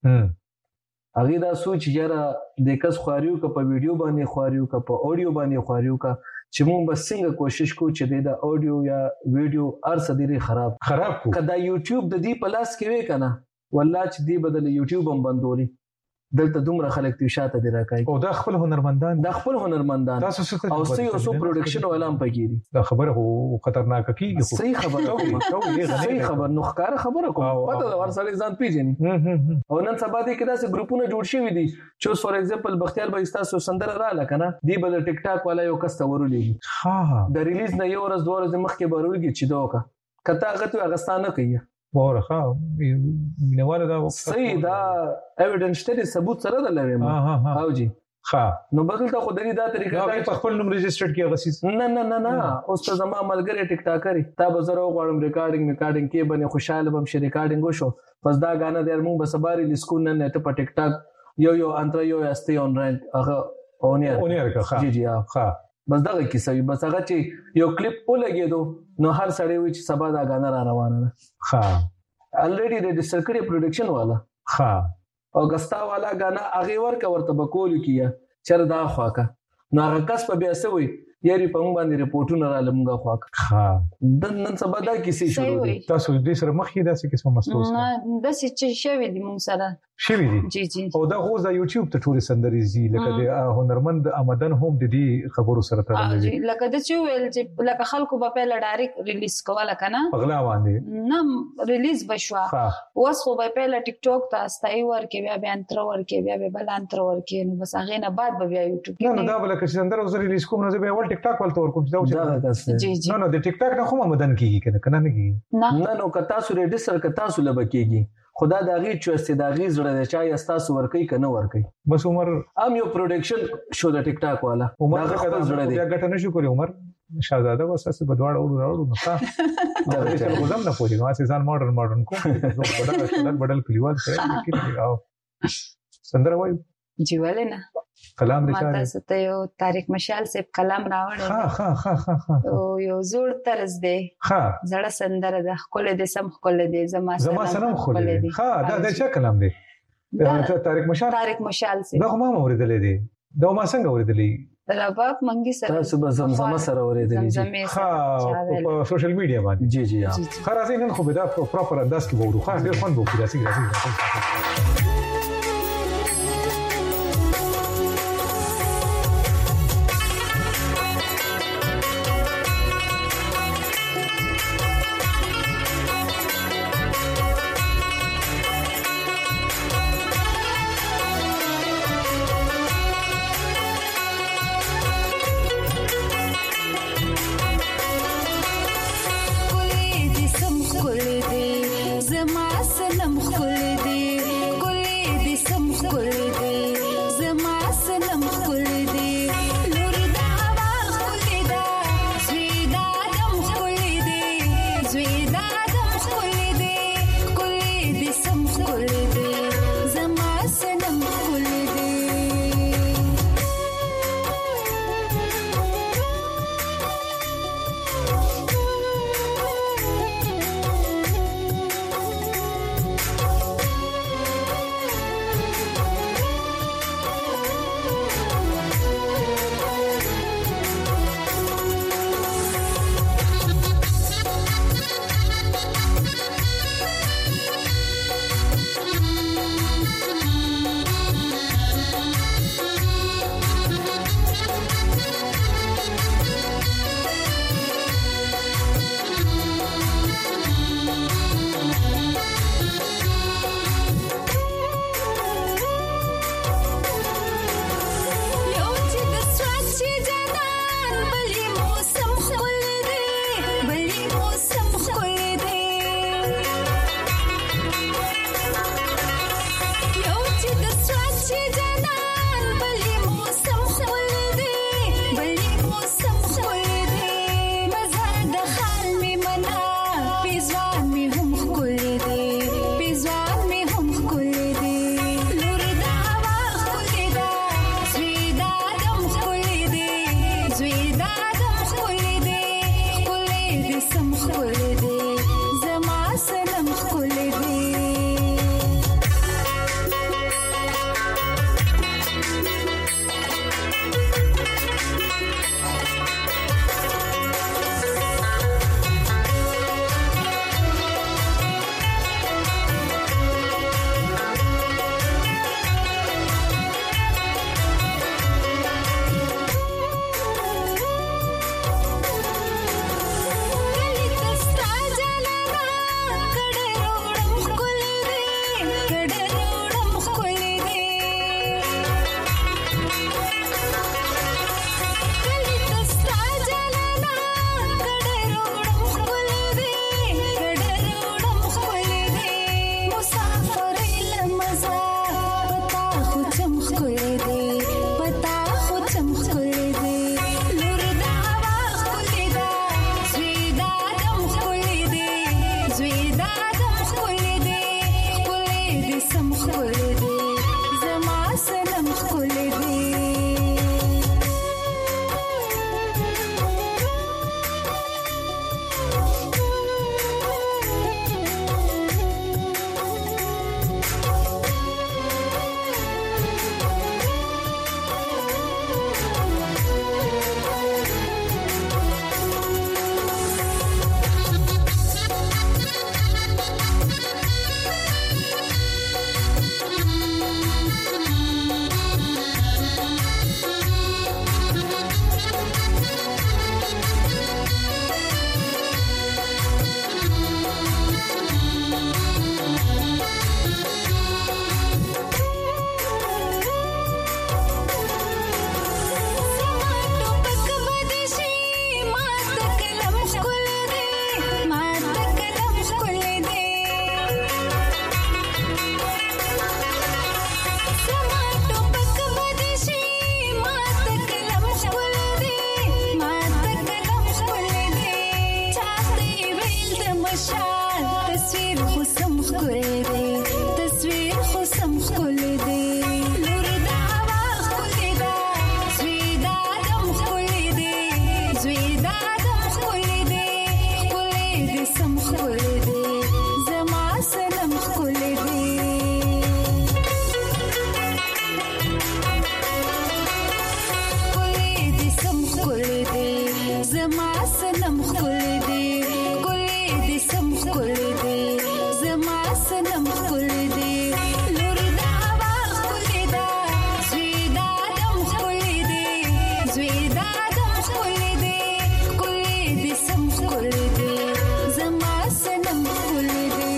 هغه دا سوچ یاره د کس خواریو کا په ویډیو باندې خواریو کا په اډیو باندې خواریو کا چې مونږ بس څنګه کوشش کوو چې دا اډیو یا ویډیو ارڅ ډیره خراب کو کدا یوټیوب د دې پلاس کې وې کنه والله چې دې بدل یوټیوب هم بندولي دلته دومره خلک تی شاته دی راکای او دا خپل هنرمندان تاسو او سو پروډکشن اعلان پکېږي دا خبره هو خطرناک کیږي صحیح خبره صحیح خبر نو ښکار خبره کوم پته دا ورسره ځان پیژني او نن سبا دې کې دا ګروپونه جوړ شوي دي چې فور ایگزامپل بختیار به تاسو سندره را لکنه دی بل ټیک ټاک والا یو کس ته ورولېږي ها د ریلیز نه یو ورځ دوه ورځې مخکې ورولېږي چې دوکا کته هغه ته اغستانه کوي ورخه مینواله دا صحیح دا ایویډنس ته ثبوت سره دلوي ما او جی ها نو بدل ته خو د دې دا طریقه دا په خپل نوم ريجستره کیږي غسیس نه اوس ته زما ملګری ټیک ټاکري تا به زره غواړم ریکارډینګ کې باندې خوشاله بم شي ریکارډینګ وشو پس دا غانه در موږ بسباري لیسکون نه ته په ټیک ټاک یو انتر یو استي اونلاین هغه اونیر کا جی ها بس دغه کیسه وي بس هغه چې یو کلیپ ولګېدو نو هر سړی وي چې سبا دا غانا را روانه ده ها الریډي ريجستر کړی پروډکشن والا ها او غستا والا غانا هغه ورته بکول کیه چر دا خواکه نو هغه کس په بیا سوي یاري په موږ باندې رپورټونه را لمغه خواکه ها د نن سبا دا کیسه شروع دي تاسو دې سره مخې داسې قسمه مسلوس نه د څه شوی دي موږ سره شوی دي جی او دا غوځ د یوټیوب ته ټول سندريزي لکه د هنرمند آمدن هم د دې خبرو سره تړلې دي لکه د چې ویل چې لکه خلکو په پیل ډایرکټ ریلیز کوله کنه اغلا باندې نه ریلیز بشوا اوس خو په پیل ټیک ټاک ته استای ورکه بیا بیان تر ورکه بیا بلان تر ورکه نو بس هغه نه بعد بیا یوټیوب نه دا بل کې سندر اوس ریلیز کوم نو به ول ټیک ټاک ولته ورکوم جی نو د ټیک ټاک نه خو آمدن کیږي کنه نه کیږي نه نو کتا سو ريجستر کتا سو لبکیږي خدا دا غي چوسته دا غي زړه د چا یستاسو ورکی کنه ورکی بس عمر ام یو پروډکشن شو د ټیک ټاک والا عمر دا زړه دی بیا غټ نه شو کوي عمر شاهزاده بس اسه بدواړه راوړو نو تا دا څه کوم نه پوهیږم اسه ځان ماډرن کو بدل کلیوال سره کې او سندره وای جی ولنه کلام دې چاره ماته ته یو طارق مشال صاحب کلام راوړل ها او یو زوړ طرز دی ها زړه سندره ده خپل دې سم خپل دې زما سنم خپل دې ها دا څه کلام دی طارق مشال صاحب دا ما اوریدلې دی دا ما څنګه اوریدلې رباب منګي سره تاسو به زمزمه سره اوریدلې ها په سوشل میډیا باندې جی خلاص نن خو به دا پراپر انداز کې وورو خاص ډیر خوند وکړي راځي خوشحال تصویر خصم خورې دی تصویر خصم خورې دی نور د هوا خورې دی زوی د ادم خورې دی زوی د ادم خورې دی خورې دی سم خورې دی زما سلام خورې دی خورې دی سم خورې دی زما سلام خورې دی سم خورې دی زما سلام خورې دی نور د هوا خورې دی زوی د ادم خورې دی زوی د ادم خورې دی خورې دی سم خورې دی زما سلام خورې دی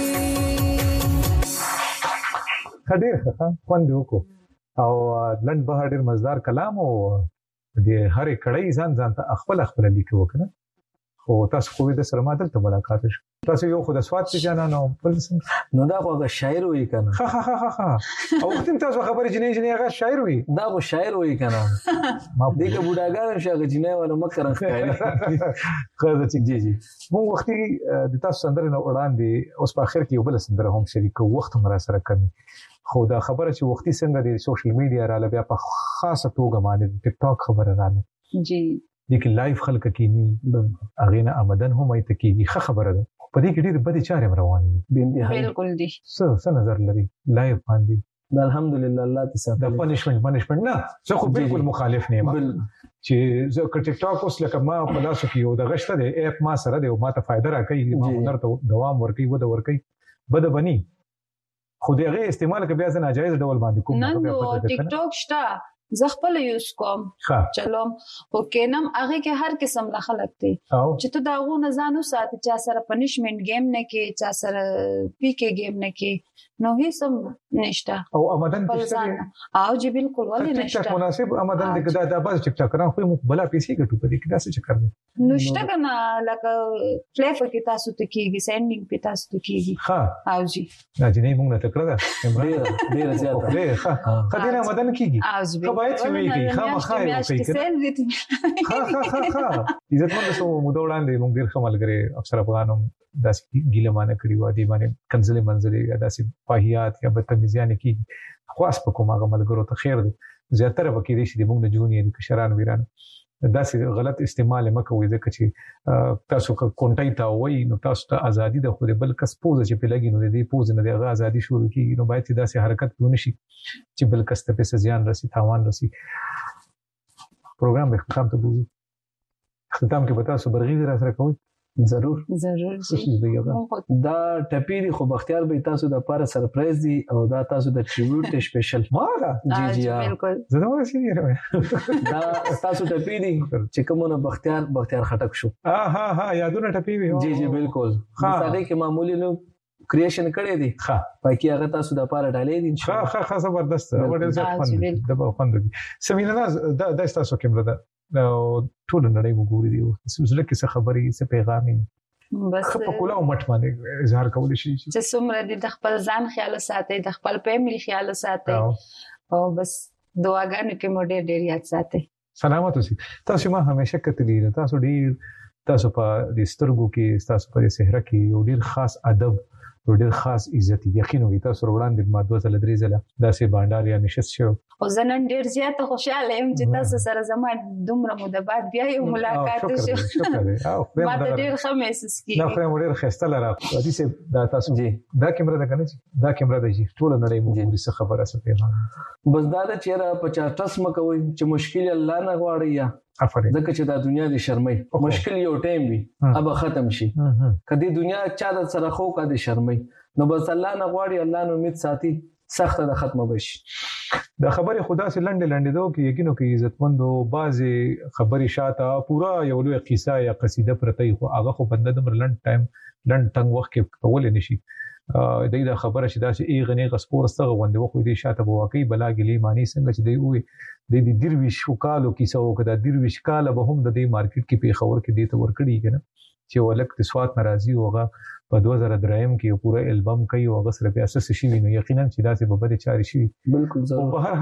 ډېر ښه خوند وکړو او لنډ به ډېر مزدار کلام او د هرې کړۍ ځان ته خپل لیکو وکړه خو تاسو خو د سره ما دلته ملاقات شو تاسو یو خو د سواد ته جانانو بل نو دا خو شاعر وای کنه ها ها ها ها او وخت تاسو خبرې جنې هغه شاعر وای دا خو شاعر وای کنه ما دغه بوډاګان شاګه جنې ولا مکرن خایي خزه چې جی مو وختي د تاسو سندره نه وړاندې اوس په اخر کې یو بل سندره هم شریکو وخت مرا سره کړی خو دا خبره چې وختي څنګه د سوشل میډیا را لبیا په خاصه توګه باندې ټیک ټاک خبره راځي جی لیکن لایف خلک کینی اغینا آمدن هم ایت کیږي خبره ده په دې کې ډېر بدې چارې روانې دي بالکل دي څه نظر لري لایف باندې الحمدلله الله تسامح دا پنیشمنت نه زه خو بالکل مخالف نه یم چې زه ټیک ټاک اوس لکه ما په لاسو کې یو د غشته د اپ ما سره دی او ما ته فائدہ راکړي ما هنر ته دوام ورکړي و د ورکړي بد بني خو دغه استعمال کې بیا ناجایز ډول باندې کوم نه ټیک ټاک شته زه خپل یوز کوم چلوم او کینم هغه کې هر قسم له خلک دي چې ته دا غو نه ځانو ساتي چا سره پنیشمنت گیم نه کې چا سره پی کې گیم نه کې نو هیڅ نشته او آمدن نشته او جی بالکل ولې نشته مناسب آمدن دغه د باز ټیک ټاک را خو بلا پیسې ګټو په دې کې دا څه چکر دی نشته کنه لکه فلیپ کې تاسو ته کېږي سینډینګ په تاسو ته کېږي ها او جی نه جنې موږ نه تکړه ده ډېر زیات ها خدای نه آمدن کېږي باید چې ویږي خامخا یې کوي ها عزت مند سو موږ وړاندې موږ ډېر خملګری افسر افغانم داسې ګیله مانه کړی و دي باندې کنځلې منځلې یا داسې پاهیات یا بدتمیزیانه کی خاص په کومه ملګرو ته خیر دی زیاتره وکړي دي چې موږ نه جونیئر کشران ویران داسې غلط استعمال مکوې ځکه چې تاسو کونټای تا وای نو تاسو ته ازادي د خو بل کس پوز چې په لګي نو دې پوز نه دغه ازادي شروع کیږي نو باید داسې حرکت ونه شي چې بل کس ته په زیان رسي تاوان رسي پروګرام به ختم ته بوزو ختم کې پتا سو برغي را سره کوي ضرور دا ټپيري خو بختیار به تاسو د لپاره سرپرایز دی او دا تاسو د ټریبیوټ سپیشل مالا جی بالکل زه نو سینیره دا تاسو ټپيري چې کومه بختیار خټک شو ها یادونه ټپيوي جی بالکل مثلا کې معمولی نو کریشن کړی دی پکې هغه تاسو د لپاره ډالې دي ښه زبردست وړل ځه د خوند دي سمینه دا تاسو کومه ده ټول نړۍ وګوري دی زړه کې څه خبري څه پیغامي بس په کوله او مټ باندې اظهار کول شي چې څومره د خپل ځان خیال ساتي د خپل فیملی خیال ساتي او بس دعاګانې کې مو ډېر یاد ساتي سلامت اوسئ تاسو ما همیشه کتلی تاسو په د سترګو کې تاسو په صحرا کې یو ډېر خاص ادب ډېر خاص عزت یقین وي تاسو وړاندې ما 2003 زله داسې باندار یا نشست شو او زنن ډېر زیات خوشاله یم چې تاسو سره زما دومره مده بعد بیا یو ملاقات شو ما ډېر ښه محسوس کیږي نو خو ډېر خسته لاره دي چې دا تاسو دا کیمرا ده کنه دا کیمرا ده چې ټول نړۍ مو څه خبره څه پیغام بس دا چې را 50 ټس مکوي چې مشکل الله نه غواړي یا ځکه چې دا دنیا د شرمۍ مشکل یو ټیم وي اب ختم شي کدی دنیا چا د سره خو کا د شرمۍ نو بس الله نه غواړي الله نو امید ساتي سخت د ختمه بشي دا خبره خدا سي لنډه دو کې یقینو کې عزتمندو بعضي خبري شاته پورا یو لوی قصه یا قصیده پرته خو هغه خو بنده د لنډ ټنګ وخت کې کول نشي دا خبره چې دا چې ایغنی غسپور ستغه غونډه وخو دې شاته به واقعي بلاګلی معنی څنګه چې دی وي د دې درویش کالو کیسه وکړه درویش کاله به هم د دې مارکیټ کې په خبر کې دې ته ورکړي کنه چې ولک د سواد ناراضي وغه په 2003 کې پورا البم کوي او غسر په اساس شي نو یقینا چې دا څه به بده چاري شي بالکل ضرور په هر حال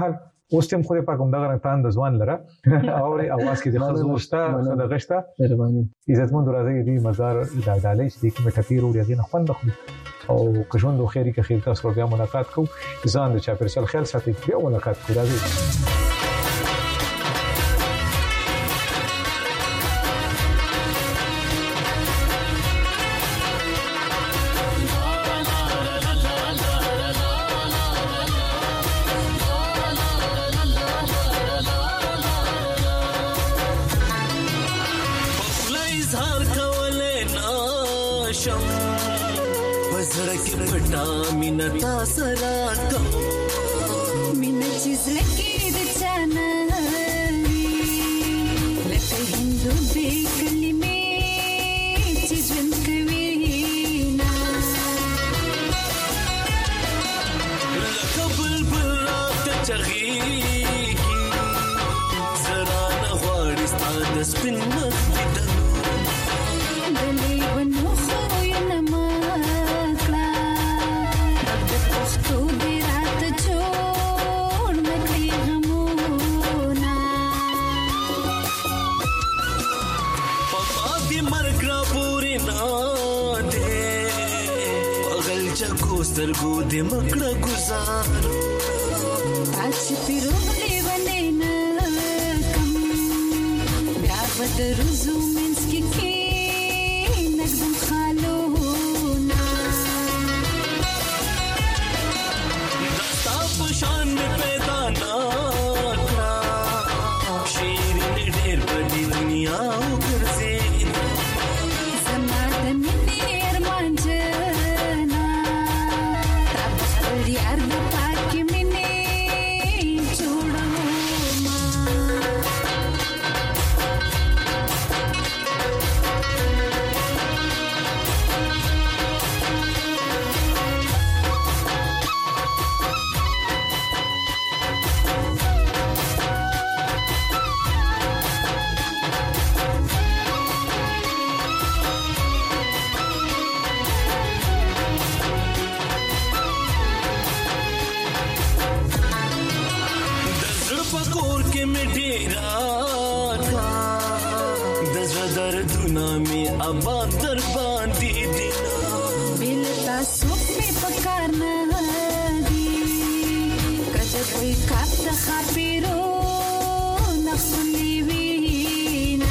اوس تم خو په کوم دغه تان د ځوان لره او اواز کې د خزوستا د غشتا مهرباني عزتمن راځي دې مزار د ډالۍ چې کوم ټپیر وړي نه خوند خو او کژوند خو خیر تاسو بیا ملاقات کوو ځان د چاپرسل خیال ساتي بیا ملاقات کوو راځي سترګو دې مکړه گزار پاش پیرو لیونه نه کم بیا بدرزو منس کې نګم خالو نا دستا پشان می پیدا نا کړه شیر دې ډېر په دنیا وګرځي زما د مینې ارمان यार द पार्क में छोड़ो आबाद در باندې دینا بل تاسو په پکار نه دی کله کوئی کاپ ته خاپیرو نخلی وینا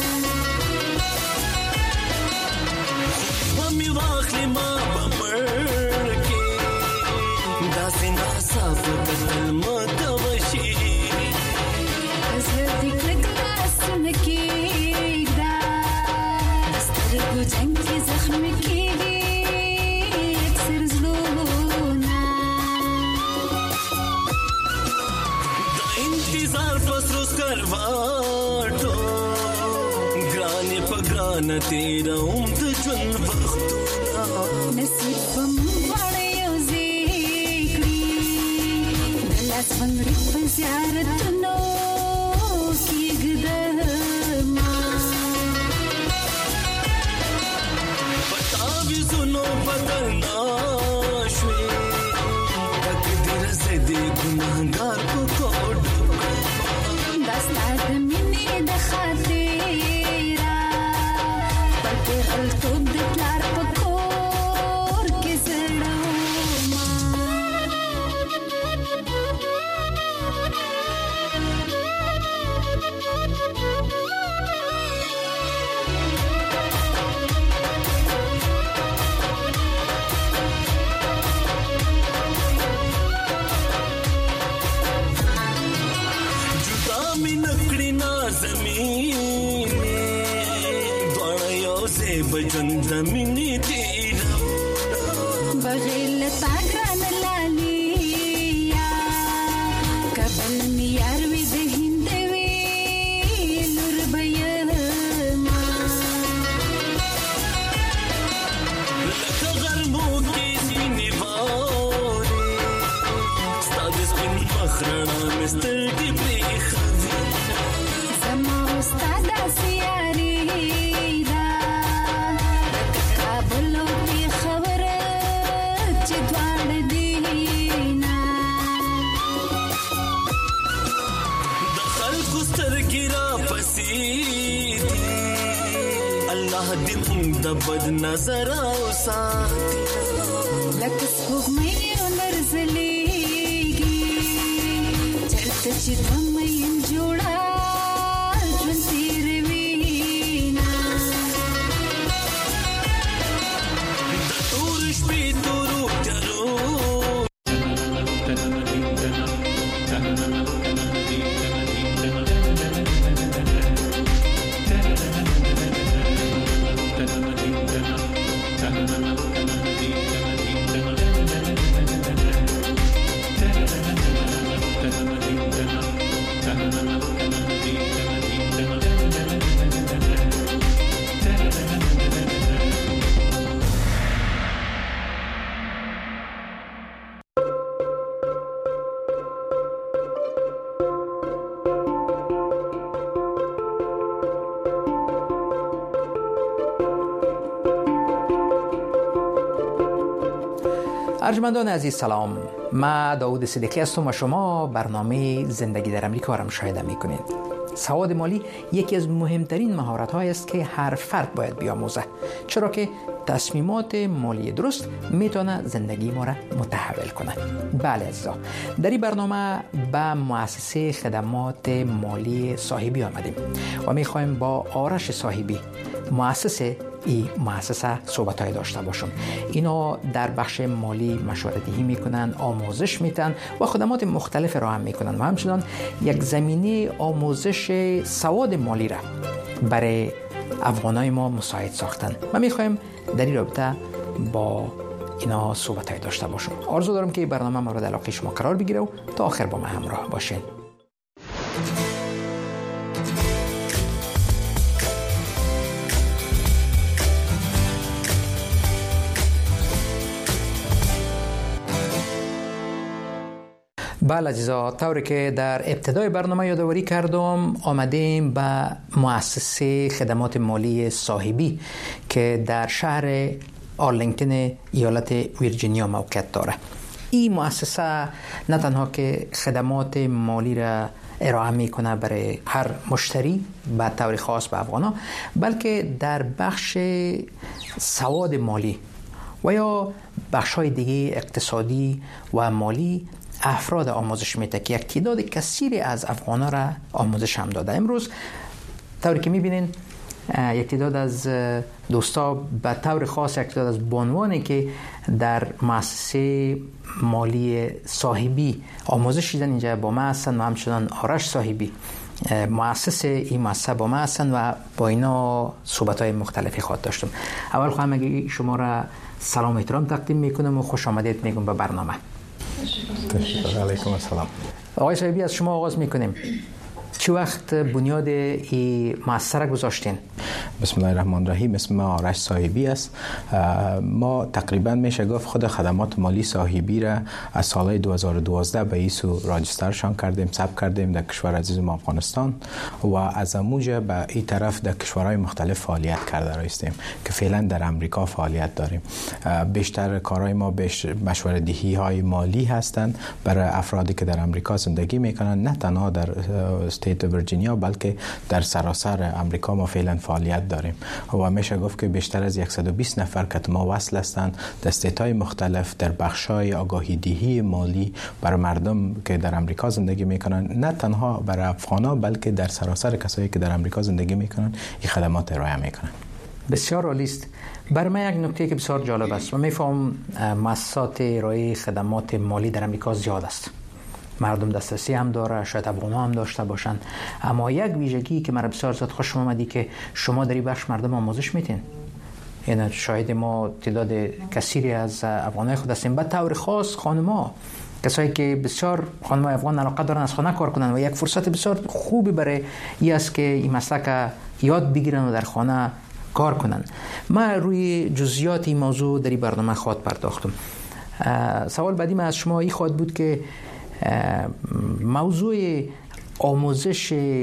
ممی واخلی ما بمر کې داسې ناصاف کتل ما توشي زه دې کلاس نه کې جنگ کی زخم کیږي اکثر زلونا دا انتظار پسروس کرواټو ګرانه پګرانه تیرا د ژوند وختونه نصیب په مونږ یو ذکرې د لاس باندې په زیارتونو کېږي सुनो बदलना शोए तकदीर से दे गुनाहगार को कोड दस्तार मिनी दखातेरा पते गलतो दलार पकोर के सड़ो बजन जमीनी तेरा बगैर तागरान लालिया कबल मियार विद हिंदवे लुर बयमा लखगर मोके निवारे स्तादिस बिन मखरना मिस्टर की बेखदी समा उस्ताद सियारी د بد نظر او ساتي لکه سپوږمۍ ورزلېږي چرته چې مې جوړه ژوند تیروي نه تور شپې تورو ترو ارجمندان عزیز سلام، من داوود صدیقی هستم و شما برنامه زندگی در امریکا را مشاهده میکنید. سواد مالی یکی از مهمترین مهارت‌هایی است که هر فرد باید بیاموزه، چرا که تصمیمات مالی درست میتونه زندگی ما را متحول کنه. بله عزیزا، در این برنامه به مؤسسه خدمات مالی صاحبی آمدیم و میخوایم با آرش صاحبی مؤسسه صحبت‌های داشته باشم. اینا در بخش مالی مشورت‌دهی میکنن، آموزش میتن و خدمات مختلف را هم میکنن و همچنان یک زمینه آموزش سواد مالی را برای افغانای ما مساعد ساختن و میخوایم در این رابطه با اینا صحبت‌های داشته باشم. آرزو دارم که این برنامه مورد علاقه شما قرار بگیره و تا آخر با ما همراه باشین. بله عزیزا، طوری که در ابتدای برنامه یادآوری کردم، آمدیم به مؤسسه خدمات مالی صاحبی که در شهر آرلینگتون ایالت ویرجینیا موقعیت داره. این مؤسسه نه تنها که خدمات مالی را ارائه میکنه برای هر مشتری به طور خاص به افغانا، بلکه در بخش سواد مالی و یا بخش‌های دیگه اقتصادی و مالی افراد آموزش میده که یک تعداد کثیری از افغانا را آموزش هم داده. امروز طوری که میبینین یک تعداد از دوستا به طور خاص یک تعداد از بانوانی که در مؤسسه مالی صاحبی آموزش دیدن اینجا با ما هستن و همچنان آرش صاحبی مؤسس این مؤسسه با ما هستن و با اینا صحبت‌های مختلفی خواهد داشتم. اول خواهم اگه شما را سلام احترام تقدیم میکنم و خوش آمدید میگم به برنامه. علیکم السلام. آقای صاحبی، از شما آغاز میکنیم. چه وقت بنیاد این مؤسسه را گذاشتین؟ بسم الله الرحمن الرحیم. اسم ما آرش صاحبی است. ما تقریبا میشه گفت خود خدمات مالی صاحبی را از سال 2012 به ایسو راجسترشان کردیم، ثبت کردیم در کشور عزیز ما افغانستان و از موجه به این طرف در کشورهای مختلف فعالیت کرده رایستیم که فعلا در امریکا فعالیت داریم. بیشتر کارهای ما مشوره‌دهی های مالی هستند برای افرادی که در امریکا زندگی میکنن، نه تنها در استیت ویرجینیا بلکه در سراسر امریکا ما فعلا فعالیت داریم و میشه گفت که بیشتر از 120 نفر که ما وصل هستند در استیت‌های مختلف در بخش‌های آگاهی دهی مالی برای مردم که در امریکا زندگی میکنن، نه تنها برای افغانا بلکه در سراسر کسایی که در امریکا زندگی میکنن این خدمات ارائه میکنن. بسیار عالی است. برای من یک نکته که بسیار جالب است و میفهم مؤسسات ارائه خدمات مالی در امریکا زیاد است. مردم دسترسی هم داره، شاید افغانا هم داشته باشن، اما یک ویژگی که مرا بسیار زیاد خوشم آمدی که شما در این بخش مردم آموزش میتین. یعنی شاید ما تعداد کثیری از افغانای خود هستیم، به طور خاص خانم‌ها، کسایی که بسیار خانم‌های افغان علاقه دارن از خانه کار کنن و یک فرصت بسیار خوبی برای این است که این مسلک یاد بگیرن و در خانه کار کنن. من روی جزئیات این موضوع در این برنامه خواهد پرداختم. سوال بعدی من از شما این خواهد بود که موضوع آموزش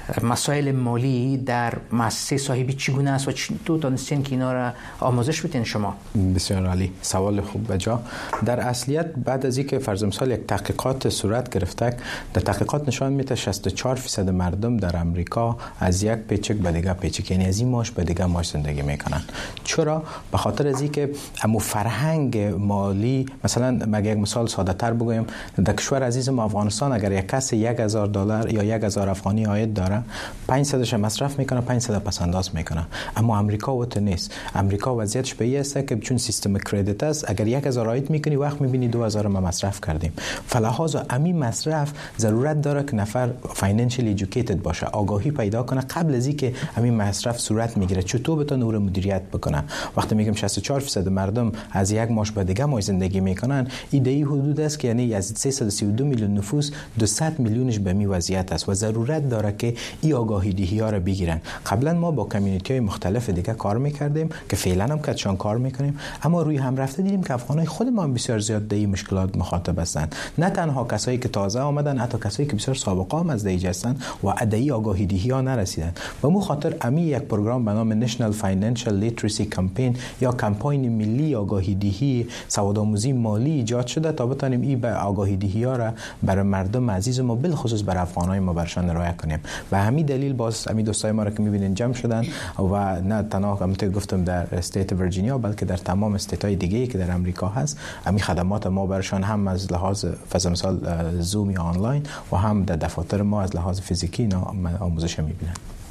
مسائل مالی در مؤسسه صاحبی چگونه است و چطور تونستین که اینا را آموزش بدین شما؟ بسیار عالی، سوال خوب بجا. در اصلیت بعد از اینکه فرض مثال یک تحقیقات صورت گرفته، در تحقیقات نشان میده 64% مردم در امریکا از یک پیچک به دیگه پیچک، یعنی از این معاش به دیگه معاش زندگی میکنن. چرا؟ به خاطر از اینکه امو فرهنگ مالی، مثلا مگه یک مثال ساده تر بگویم، در کشور عزیز ما افغانستان اگر یک کس $1000 یا 1000 افغانی عاید داره، 500ش مصرف میکنه، 500 پس انداز میکنه. اما امریکا وقت نیست. امریکا وضعیتش به این است که چون سیستم کردیت است، اگر 1000 عاید میکنی وقت میبینی 2000 ما مصرف کردیم. فلحاظا همین مصرف ضرورت داره که نفر فاینانشلی ایژوکیتد باشه، آگاهی پیدا کنه قبل از اینکه همین مصرف صورت میگیره چطور بتونه اون رو مدیریت بکنه. وقتی میگم 64% مردم از یک معاش به دیگه معاش زندگی میکنن، ایده حدود است که یعنی از 332 میلیون نفوس 200 میلیونش به می وضعیت است و ضرورت داره که این آگاهی دهی ها رو بگیرن. قبلا ما با کامیونیتی های مختلف دیگه کار میکردیم که فعلا هم کاتشان کار میکنیم، اما روی هم رفته دیدیم که افغانای خود ما هم بسیار زیاد دهی مشکلات مخاطب هستند. نه تنها کسایی که تازه آمدن، حتی کسایی که بسیار سابقه هم از دهی هستند و ادعی آگاهی دهی ها نرسیدن. به مو خاطر امی یک پروگرام به نام نشنال فاینانشال لیترسی کمپین یا کمپین ملی آگاهی دهی سوادآموزی مالی ایجاد شده تا بتونیم این به آگاهی دهی ها را برای مردم عزیز ما بالخصوص برای افغانای ما برشان ارائه کنیم. و همین دلیل باز همین دوستای ما را که می‌بینین جمع شدن و نه تنها همونطور گفتم در استیت ورجینیا بلکه در تمام استیت‌های دیگه‌ای که در امریکا هست، همین خدمات ما برشان هم از لحاظ فرض مثال زوم یا آنلاین و هم در دفاتر ما از لحاظ فیزیکی آموزش می‌بینن.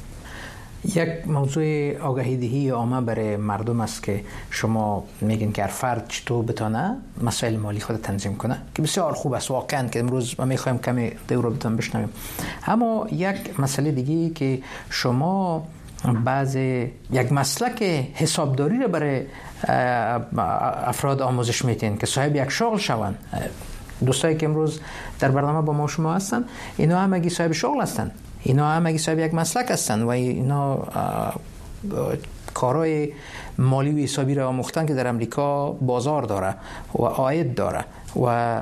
یک موضوع آگاهی دهی عامه برای مردم است که شما میگین که هر فرد چطور بتونه مسائل مالی خود تنظیم کنه، که بسیار خوب است واقعا که امروز ما میخوایم کمی دور رو بتونیم بشنویم. اما یک مسئله دیگه که شما یک مسلک حسابداری رو برای افراد آموزش میتین که صاحب یک شغل شون. دوستایی که امروز در برنامه با ما شما هستن اینا همگی صاحب شغل هستن، اینا همگی صاحب یک مسلک هستن و اینا کارهای مالی و حسابی را آموختن که در امریکا بازار داره و عاید داره و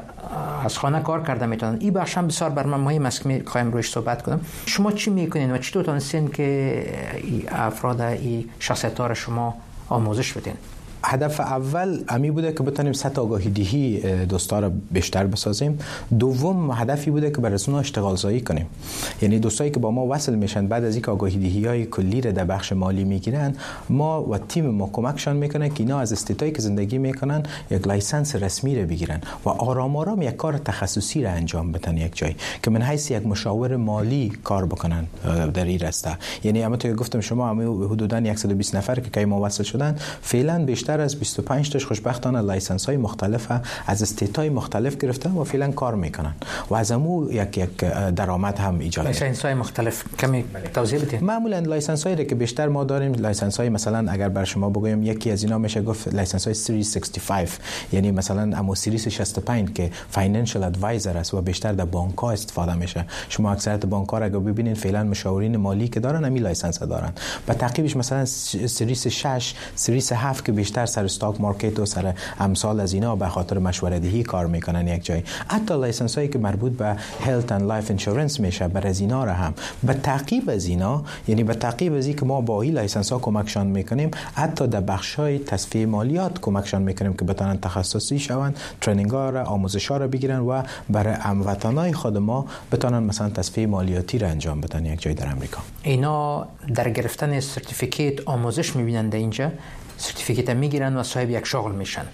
از خانه کار کرده میتونن. این بخش هم بسیار برنامه مهم است که میخوایم روش صحبت کنم. شما چی میکنین و چطور تونستین که افراد این شخصیت‌ها را شما آموزش بدین؟ هدف اول امی بوده که بتونیم سطح آگاهی دهی دوستا رو بیشتر بسازیم. دوم هدفی بوده که برای اونها اشتغال زایی کنیم، یعنی دوستایی که با ما وصل میشن بعد از اینکه آگاهی دهی‌های کلی رو در بخش مالی میگیرن، ما و تیم ما کمکشان میکنه که اینا از استیتایی که زندگی میکنن یک لایسنس رسمی رو بگیرن و آرام آرام یک کار تخصصی رو انجام بدن یک جایی که من حیث یک مشاور مالی کار بکنن در این راستا. یعنی همونطور گفتم شما حدوداً 120 نفر که ما وصل شدن، فعلا بیشتر از 25 تاش خوشبختانه لایسنس های مختلف از استیت های مختلف گرفتن و فعلا کار میکنن و از امو یک درآمد هم ایجاد میشه. لایسنس های مختلف کمی توضیح بدید. معمولا لایسنس هایی که بیشتر ما داریم، لایسنس های مثلا اگر بر شما بگویم یکی از اینا میشه گفت لایسنس های سریز 65، یعنی مثلا امو سریز 65 که فاینانشال ادوایزر است و بیشتر در بانک ها استفاده میشه. شما اکثریت بانک ها را اگه ببینید فعلا مشاورین مالی که دارن همین لایسنس دارن. با تعقیبش مثلا سریز 6، سریز 7 که بیشتر سر استاک مارکت و سر امثال از اینا به خاطر مشوره دهی کار میکنن یک جای. حتی لایسنس هایی که مربوط به هلت اند لایف اینشورنس میشه بر از اینا را هم به تعقیب از اینا، یعنی به تعقیب از اینکه ما با این لایسنس ها کمکشان میکنیم، حتی در بخش های تصفیه مالیات کمکشان میکنیم که بتونن تخصصی شون، ترنینگ ها را، آموزش ها را بگیرن و برای هموطنای خود ما بتونن مثلا تصفیه مالیاتی را انجام بدن یک جای در امریکا. اینا در گرفتن سرتیفیکیت آموزش میبینن اینجا، سرتیفیکیت میگیرن و صاحب یک شغل میشن.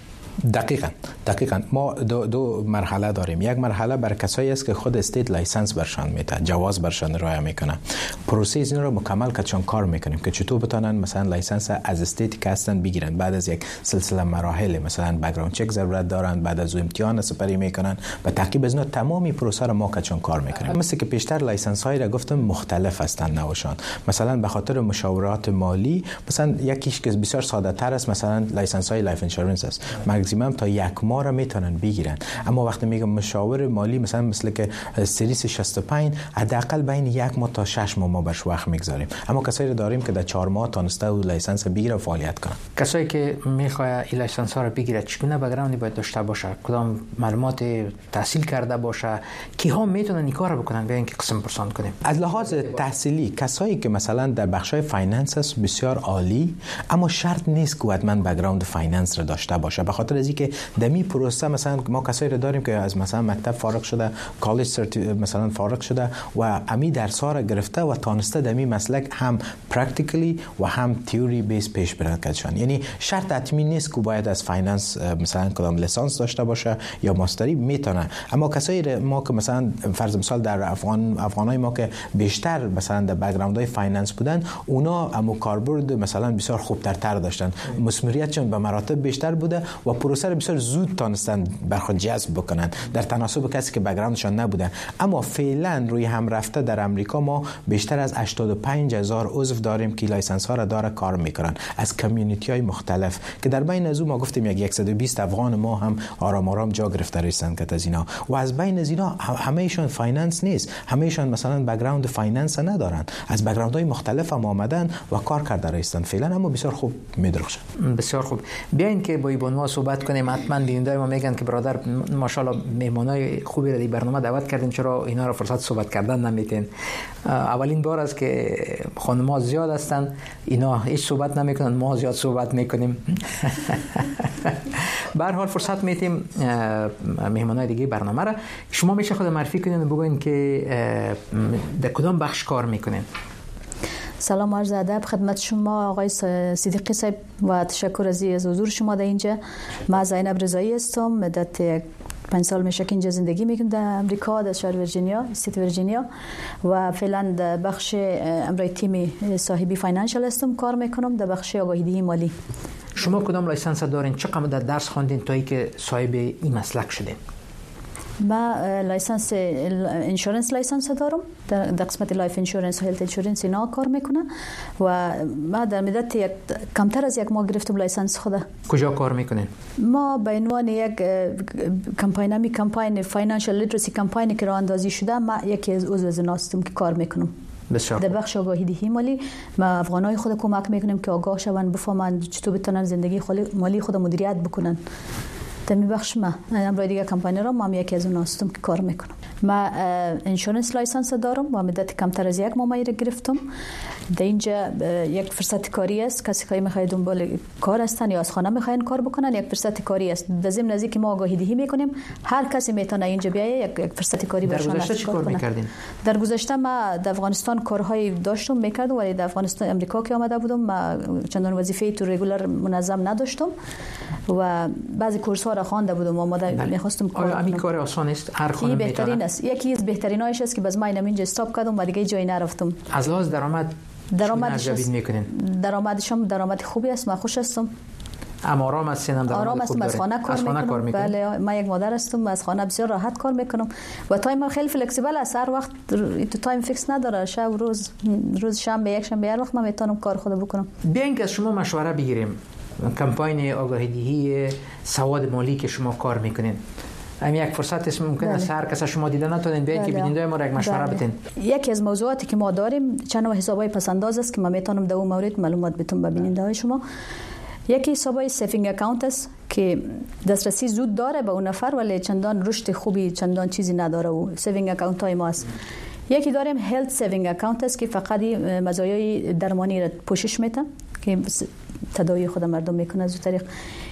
دقیقاً ما دو مرحله داریم. یک مرحله بر کسایی است که خود استیت لایسنس برشان میده، جواز برشان ارائه میکنه. پروسه این رو مکمل کاتشان کار میکنیم که چطور بتونن مثلا لایسنس از استیت که هستن بگیرن. بعد از یک سلسله مراحل مثلا بک‌گراند چک ضرورت دارن، بعد از امتحان سپری میکنن، به تعقیب از اینا تمامی پروسه رو ما کاتشان کار میکنیم. مثل که پیشتر لایسنس های را گفتم مختلف هستن نوشان. مثلا به خاطر مشاورات مالی مثلا یکیش که بسیار ساده تر است، مثلا لایسنس های لایف اینشورنس است، ماکسیمم تا 1 ماه ما را میتونن بگیرن. اما وقتی میگم مشاور مالی مثل که سریس 65 حداقل بین 1 ماه تا 6 ماه ما برش وقت میگذاریم. اما کسایی داریم که در 4 ماه تونسته و لایسنس بگیره و فعالیت کنه. کسایی که میخواد این لایسنس ها رو بگیره چگونه بک‌گراندی باید داشته باشه؟ کدام معلومات تحصیل کرده باشه؟ کیها میتونن این کارو بکنن؟ بیاین که قسم پرسان کنیم. از لحاظ تحصیلی کسایی که مثلا در بخشای فایننس است بسیار عالی، اما شرط نیست که حتما بک‌گراند فایننس رو داشته باشه. به خاطر از اینکه دمی پروسه مثلا ما کسایی رو داریم که از مثلا مکتب فارغ شده، کالج مثلا فارغ شده و امی درس‌ها را گرفته و تانسته دمی مسلک هم پرکتیکلی و هم تئوری بیس پیش برندشان. یعنی شرط حتمی نیست که باید از فایننس مثلا کدام لیسانس داشته باشه یا ماستری، میتونه. اما کسایی ما که مثلا فرض مثال در افغانای ما که بیشتر مثلا در بک‌گراندهای فایننس بودن، اونا امو کاربرد مثلا بسیار خوبتر داشتن، مسئولیتشون به مراتب بیشتر بوده و پروسه بسیار زود تونستن برخود جذب بکنن در تناسب کسی که بک‌گراندشان نبوده. اما فعلا روی هم رفته در امریکا ما بیشتر از 85,000 عضو داریم که لایسنس ها را داره کار میکنن از کمیونیتی های مختلف، که در بین از اون ما گفتیم 120 افغان ما هم آرام جا گرفته رسیدن که از اینا، و از بین از اینا همه ایشون فایننس نیست، همه ایشون مثلا بک‌گراند فایننس ندارن، از بک‌گراند های مختلف هم آمدن و کار کرده رسیدن فعلا، اما بسیار خوب میدرخشن. بسیار خوب. بیاین که با ایبانوا صحبت کنیم. حتما بیننده ما میگن که برادر ماشاءالله مهمانای خوبی را در برنامه دعوت کردین، چرا اینا را فرصت صحبت کردن نمیتین؟ اولین بار است که خانم‌ها زیاد هستن، اینا هیچ صحبت نمیکنن، ما زیاد صحبت میکنیم. به هر حال فرصت میتیم مهمانای دیگه برنامه را شما میشه خود معرفی کنین و بگوین که در کدام بخش کار میکنین. سلام عرض ادب خدمت شما آقای صدیقی صاحب و تشکر از حضور شما در اینجا. من زینب رضایی هستم، مدت 5 سال میشه که اینجا زندگی میکنم در امریکا، در شهر ویرجینیا، استیت ویرجینیا، و فعلا در بخش امرای تیم صاحبی فاینانشال هستم، کار میکنم در بخش آگاهی مالی. شما کدام لایسنس دارین؟ چقدر مدت درس خواندین تا اینکه صاحب این مسلک شدین؟ ما لایسنس اینشورنس لایسنس دارم، در قسمت لایف اینشورنس و هلت اینشورنس اینا کار میکنم و ما در مدت کمتر از 1 ماه گرفتم لایسنس خود. کجا کار میکنین؟ ما به عنوان یک کمپاین فاینانشال لیترسی کمپاین که راه اندازی شده، ما یکی از عضو ناستم که کار میکنم. بسیار در بخش آگاهی مالی ما افغانای خود کمک میکنیم که آگاه شون، بفهمن چطور بتونن زندگی مالی خود مدیریت بکنن. در می بخش ما امروز دیگه کمپانی را ما یکی از اون هستم که کار میکنم. ما اینشورنس لایسنس دارم و مدت کمتر از 1 ماه گرفتم. در اینجا یک فرصت کاری است، کسی که میخواد دنبال کار هستن یا از خانه میخواین کار بکنن، یک فرصت کاری است. در ضمن از اینکه ما آگاهی دهی میکنیم، هر کسی میتونه اینجا بیایه یک فرصت کاری برشان. در گذشته چی کار میکردین؟ در گذشته ما در افغانستان کارهای داشتم میکردم، ولی در افغانستان امریکا که آمده بودم ما چندان وظیفه تو رگولر منظم نداشتم و بعضی کورس ها را خوانده بودم و ما میخواستم کار کنم. این کار آسان است، هر خانم میتونه. بهترین است، یکی از بهترینایش است که باز ما اینجا استاپ کردم و دیگه جایی نرفتم. از لحاظ درآمد خوبی است، ما خوش هستم. آرام هستم، آرام هستم، از خانه کار میکنم. بله، من یک مادر هستم، از خانه بسیار راحت کار میکنم و تایم خیلی فلکسیبل است، هر وقت تو تایم فیکس نداره، شب روز شنبه یک شنبه هر وقت من میتونم کار خود بکنم. بیاین که از شما مشوره بگیریم. کمپاین آگاهی سواد مالی که شما کار میکنین، یک فرصت است ممکنه است هر کس شما دیده نتونین بیاین که بیننده ما را یک مشوره بدین. یکی از موضوعاتی که ما داریم چند نوع حسابای پسنداز است که من میتونم در اون مورد معلومات بدم به بیننده های شما. یکی حسابای سیوینگ اکانت است که دسترسی زود داره به اون نفر ولی چندان رشد خوبی چندان چیزی نداره و سیوینگ اکانت های ما است. یکی داریم هلت سیوینگ اکانت است که فقط مزایای درمانی را پوشش میده که تداوی خود مردم میکنه از طریق.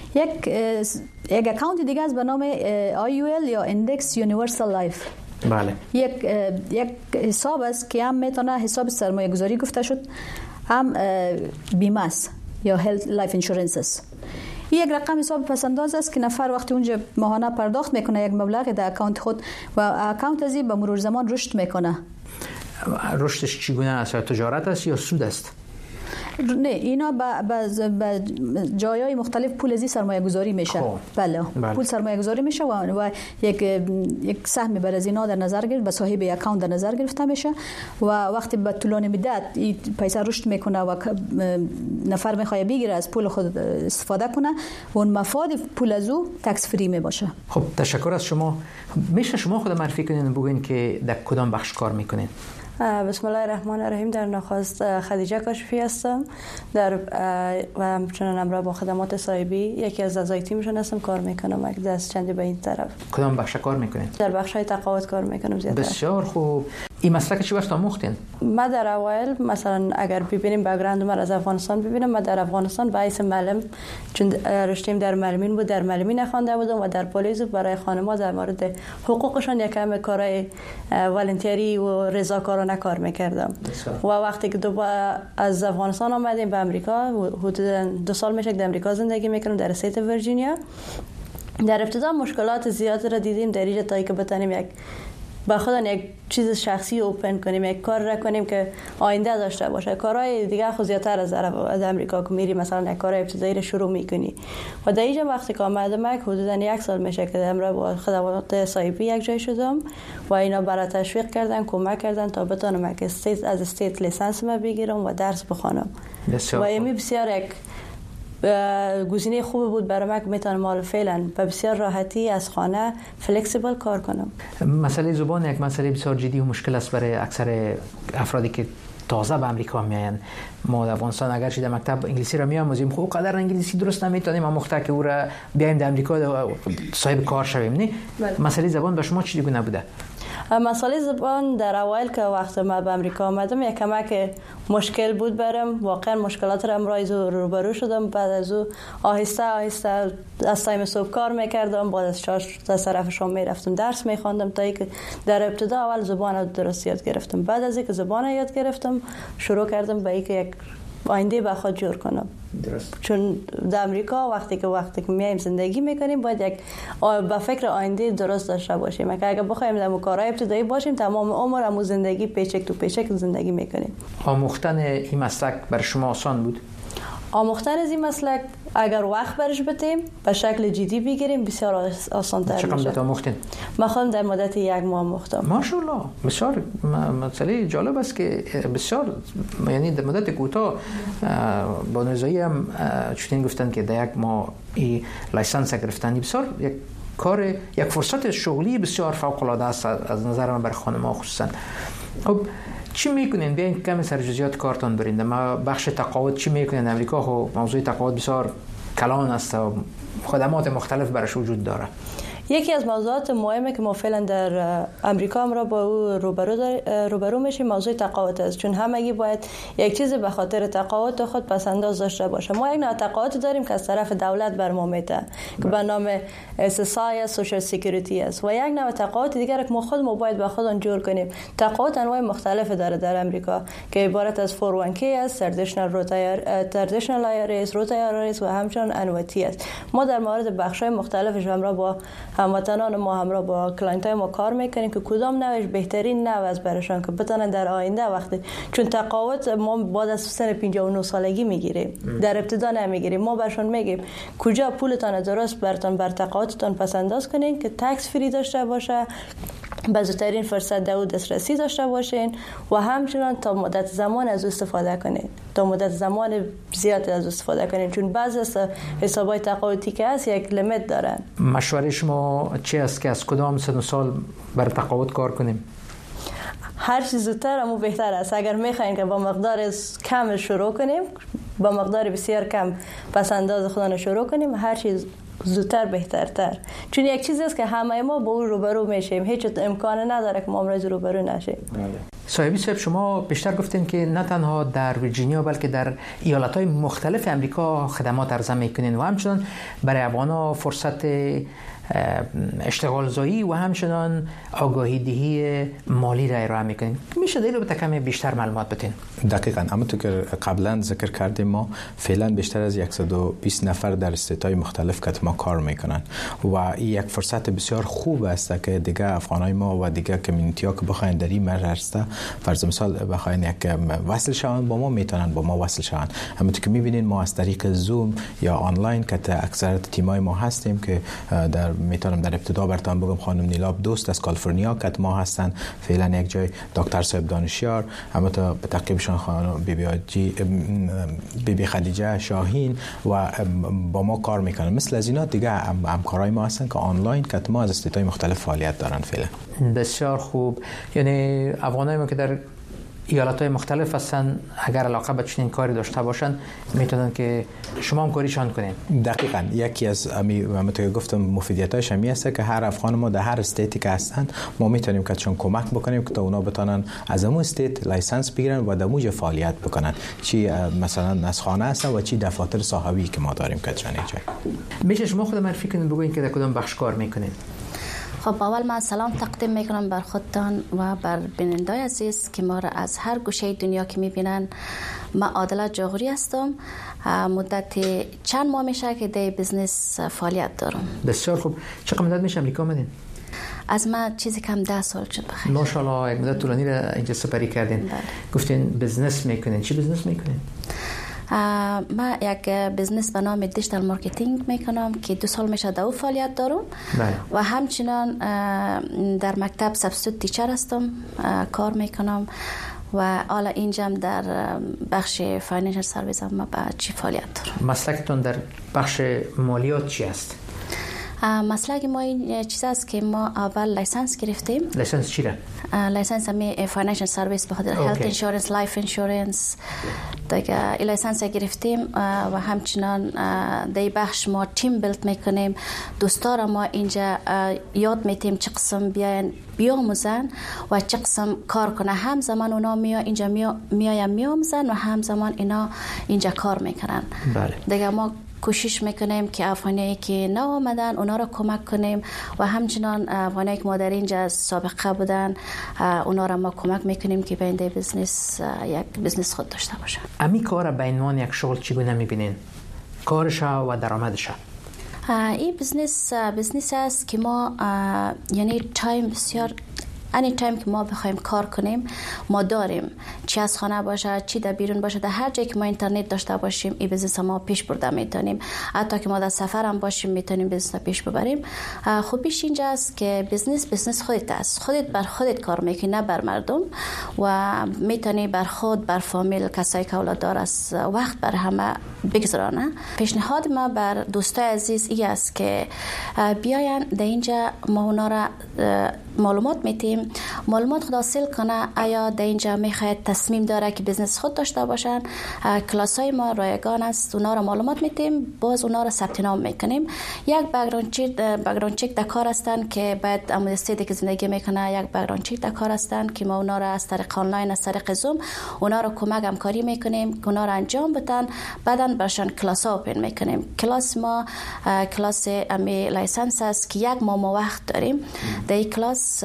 یک اکانت دیگه است به نام IUL یا ایندکس یونیورسال لایف. بله. یک حساب است که هم میتونه حساب سرمایه گذاری گفته شد، هم بیمه است یا هلت لایف اینشورنس است. یک رقم حساب پسنداز است که نفر وقتی اونجا ماهانه پرداخت میکنه یک مبلغ در اکانت خود و اکانت ازی به مرور زمان رشد میکنه. رشدش چگونه است؟ تجارت است یا سود است؟ نه اینا به جایهای مختلف پول ازی سرمایه گذاری میشه. بله پول سرمایه گذاری میشه و یک سهم بر از اینا در نظر گرفت، به صاحب اکانت در نظر گرفته میشه و وقتی به طولانی مدت این پیسه رشد میکنه و نفر میخواد بگیره از پول خود استفاده کنه و اون مفاد پول از او تکس فری میباشه. خب تشکر از شما. میشه شما خود معرفی کنین بگین که در کدام بخش کار میکنین؟ بسم الله الرحمن الرحیم. در نخست خدیجه کاشفی هستم و همچنان همراه با خدمات صاحبی یکی از اعضای تیمشون هستم، کار میکنم دست چندی به این طرف. کدام بخش کار میکنین؟ در بخش‌های تقاعد کار میکنم زیاتر. بسیار خوب. این مسلک چی وقت آموختین؟ ما در اوایل مثلا اگر ببینیم بک‌گراند من از افغانستان ببینم، ما در افغانستان به حیث معلم چون رشته‌ام در معلمین بود، در معلمین خوانده بودم و در پلیس برای خانم‌ها در مورد حقوقشان یکم کارهای والنتری و رضاکارانه کار میکردم و وقتی که از افغانستان آمدیم به امریکا، حدود 2 سال میشه که در امریکا زندگی میکنم در استیت ویرجینیا. در ابتدا مشکلات زیاد را دیدیم در اینجا تا که بتونیم با خودمون یک چیز شخصی اوپن کنیم، یک کار را کنیم که آینده داشته باشه. کارهای دیگه خود زیادتر از امریکا که میری مثلا یک کار ابتدایی رو شروع میکنی و در اینجا وقتی که آمدم حدودا 1 سال میشه که همراه با خدمات صاحبی یک جای شدم و اینا برای تشویق کردن، کمک کردن تا بتونم که از استیت لیسانس ما بگیرم و درس بخونم و این بسیار یک گزینه خوب بود برای من که میتونم حالا فعلا به بسیار راحتی از خانه فلکسیبل کار کنم. مسئله زبان یک مسئله بسیار جدی و مشکل است برای اکثر افرادی که تازه به امریکا میاین. ما در افغانستان اگر در مکتب انگلیسی را میآموزیم، خب قدر انگلیسی درست نمیتونیم آموخته که او را بیایم در امریکا صاحب کار شویم. نه مسئله زبان به شما چی گونه بوده؟ مسئله زبان در اوایل که وقت ما به امریکا آمدم یک کمک مشکل بود برام، واقعا مشکلات را امروز روبرو شدم. بعد از او آهسته آهسته از تایم صبح کار میکردم، بعد از 4 تا طرف شام میرفتم درس میخواندم تا اینکه در ابتدا اول زبان رو درست یاد گرفتم. بعد از اینکه زبان رو یاد گرفتم شروع کردم به اینکه یک آینده به خود جور کنم. درست. چون در امریکا وقتی که میایم زندگی میکنیم باید یک با فکر آینده درست داشته باشیم. اگر بخوایم در کارهای ابتدایی باشیم تمام عمرمون زندگی پیچک تو پیچک زندگی میکنیم. آموختن این مسلک برای شما آسان بود؟ آموختن از این مسلک اگر وقت برش بتیم به شکل جدی بگیریم بسیار آسان تر میشه. چقدر مدت آموختین؟ من خودم در مدت 1 ماه آموختم. ماشاءالله بسیار مسئله جالب است که بسیار یعنی در مدت کوتاه با نظایی هم چطور گفتن که در 1 ماه این لایسنس گرفتن بسیار یک کار یک فرصت شغلی بسیار فوق العاده است از نظر من برای خانم‌ها خصوصا. خب چی میکنین؟ بیاین کمی سر جزئیات کارتون برین. ما بخش تقاعد چی میکنین؟ امریکا خب موضوع تقاعد بسیار کلان است و خدمات مختلف برش وجود داره. یکی از موضوعات مهمی که ما فعلا در امریکا هم را با او روبرو میشیم موضوع تقاعد است، چون همگی باید یک چیزی به خاطر تقاعد خود پس انداز داشته باشه. ما یک نوع تقاعد داریم که از طرف دولت بر ما میده که به نام SSI سوشال سکیوریتی است و یک نوع تقاعد دیگر که ما خودمون باید به خودمون جور کنیم. تقاعد انواع مختلف داره در امریکا که عبارت از 401k است، تردیشنال IRAs، روت IRAs و همچنین انویتی است. ما در مورد بخش‌های مختلفش همراه با هموطنان ما همراه با کلاینت‌های ما کار میکنیم که کدام نوعش بهترین نوع است براشون که بتونن در آینده وقتی چون تقاعد ما بعد از سن 59 سالگی میگیریم، در ابتدا نمیگیریم. ما برشون میگیم کجا پولتون درست براتون بر تقاعدتون پس انداز کنین که تکس فری داشته باشه، بزرگترین فرصت در دسترسی داشته باشین و همچنان تا مدت زمان از استفاده کنین، تا مدت زمان زیاد از استفاده کنین، چون بعضی از حسابای تقاعدی که هست یک لیمیت دارن. مشوره شما چی است که از کدام سن و سال برای تقاعد کار کنیم؟ هر چیز زودتر همون بهتر است. اگر میخواین که با مقدار کم شروع کنیم، با مقدار بسیار کم پس انداز خودمون شروع کنیم، هر چیز زودتر بهترتر، چون یک چیزی است که همه ما با اون روبرو میشیم، هیچ امکان نداره که ما امروز روبرو نشیم. صاحب شما بیشتر گفتین که نه تنها در ویرجینیا بلکه در ایالت‌های مختلف امریکا خدمات عرضه میکنین و همچنان برای افغان‌ها فرصت اشتغال زایی و همچنان آگاهی دهی مالی را ارائه میکنین. میشه دیلو به کمی بیشتر معلومات بدین؟ دقیقاً. اما تو که قبلا ذکر کردیم ما فعلا بیشتر از 120 نفر در استیت‌های مختلف که ما کار میکنن و این یک فرصت بسیار خوب است که دیگه افغانای ما و دیگه کمیونیتی‌ها که بخواین در این مرحله فرض مثال بخواین یک وصل شوند با ما میتونن با ما وصل شوند. همونطور که میبینین ما از طریق زوم یا آنلاین که اکثر تیمای ما هستیم که میتونم در ابتدا براتون بگم خانم نیلاب دوست از کالیفرنیا که ما هستن فعلا یک جای، دکتر صاحب دانشیار، همونطور به تعقیبشون خانم بیبی خدیجه شاهین و با ما کار میکنن. مثل از اینا دیگه همکارای ما هستن که آنلاین که ما از استیت‌های مختلف فعالیت دارن فعلا. بسیار خوب. یعنی افغانای ما که در ایالت‌های مختلف هستن اگر علاقه به چنین کاری داشته باشن میتونن که شما هم کاریشان کنین. دقیقاً یکی از همونطور که گفتم مفیدیتاش همی است که هر افغان ما در هر استیتی که هستن ما میتونیم که چون کمک بکنیم که تا اونا بتونن از اون استیت لایسنس بگیرن و در موج فعالیت بکنن، چی مثلا از خانه هستن و چی دفاتر صاحبی که ما داریم که چنین جای. میشه شما خود معرفی کنین بگوین که در کدام بخش کار میکنین؟ خب اول من سلام تقدیم میکنم بر خودتان و بر بینندگان عزیز که ما را از هر گوشه دنیا که میبینن. من عادله جاغوری هستم، مدت چند ماه میشه که در بیزنس فعالیت دارم. بسیار خوب. چقدر مدت میشه امریکا آمدین؟ از من چیزی کم 10 سال شد بخیر. ماشاءالله یک مدت طولانی را اینجا سپری کردین. بله. گفتین بیزنس میکنین، چی بیزنس میکنین؟ من یک بیزنس به نام دیجیتال مارکتینگ میکنم که 2 سال میشه در فعالیت دارم. بله. و همچنان در مکتب سابستیوت تیچر هستم، کار میکنم و حالا اینجا در بخش فاینانشل سرویس هم به چی فعالیت دارم. مسلکتون در بخش مالیات چی است؟ مسلک ما این چیز است که ما اول لایسنس گرفتیم. لایسنس چی را؟ لایسنس همی فاینانشل سرویس به خاطر هلت انشورنس، لایف انشورنس دیگه لایسنس گرفتیم و همچنان در بخش ما تیم بیلد میکنیم. دوستا را ما اینجا یاد میتیم چه قسم بیاموزن و چه قسم کار کنه. هم زمان اونا اینجا میاموزن و هم زمان اینا اینجا کار میکنن. بله. دیگه ما کوشش میکنیم که افغانایی که نو آمدن اونا را کمک کنیم و همچنان افغانایی که ما در اینجا سابقه بودن اونا را ما کمک میکنیم که به این بیزنس یک بیزنس خود داشته باشن. امی کار به عنوان یک شغل چگونه میبینین؟ کارش و درآمدش؟ این بیزنس است که ما یعنی تایم بسیار any time که ما بخوایم کار کنیم ما داریم، چی از خانه باشه چی در بیرون باشه، در هر جایی که ما اینترنت داشته باشیم این بیزنس ما پیش برده میتونیم. حتی که ما در سفر هم باشیم میتونیم بیزنس پیش ببریم. خوبیش اینجا است که بیزنس خودت است، خودت بر خودت کار میکنی نه بر مردم و میتونی بر خود بر فامیل کسایی که اولاددار است وقت بر همه بگذرانه. پیشنهاد ما بر دوستای عزیز این است که بیاین در اینجا ما اونا را معلومات میتیم، معلومات خود حاصل کنه آیا در اینجا میخواید تصمیم داره که بیزنس خود داشته باشن. کلاس های ما رایگان است، اونا را معلومات میتیم، باز اونا را ثبت نام میکنیم. یک بک‌گراند چک در کار هستن که باید عمود استیتی که زندگی میکنه یک بک‌گراند چک در کار هستن که ما اونا را از طریق آنلاین از طریق زوم اونا را کمک همکاری میکنیم که اونا را انجام بدن، بعداً برشان کلاس ها اوپن میکنیم. کلاس ما کلاس امی لایسنس است که 1 ماه وقت داریم. در این کلاس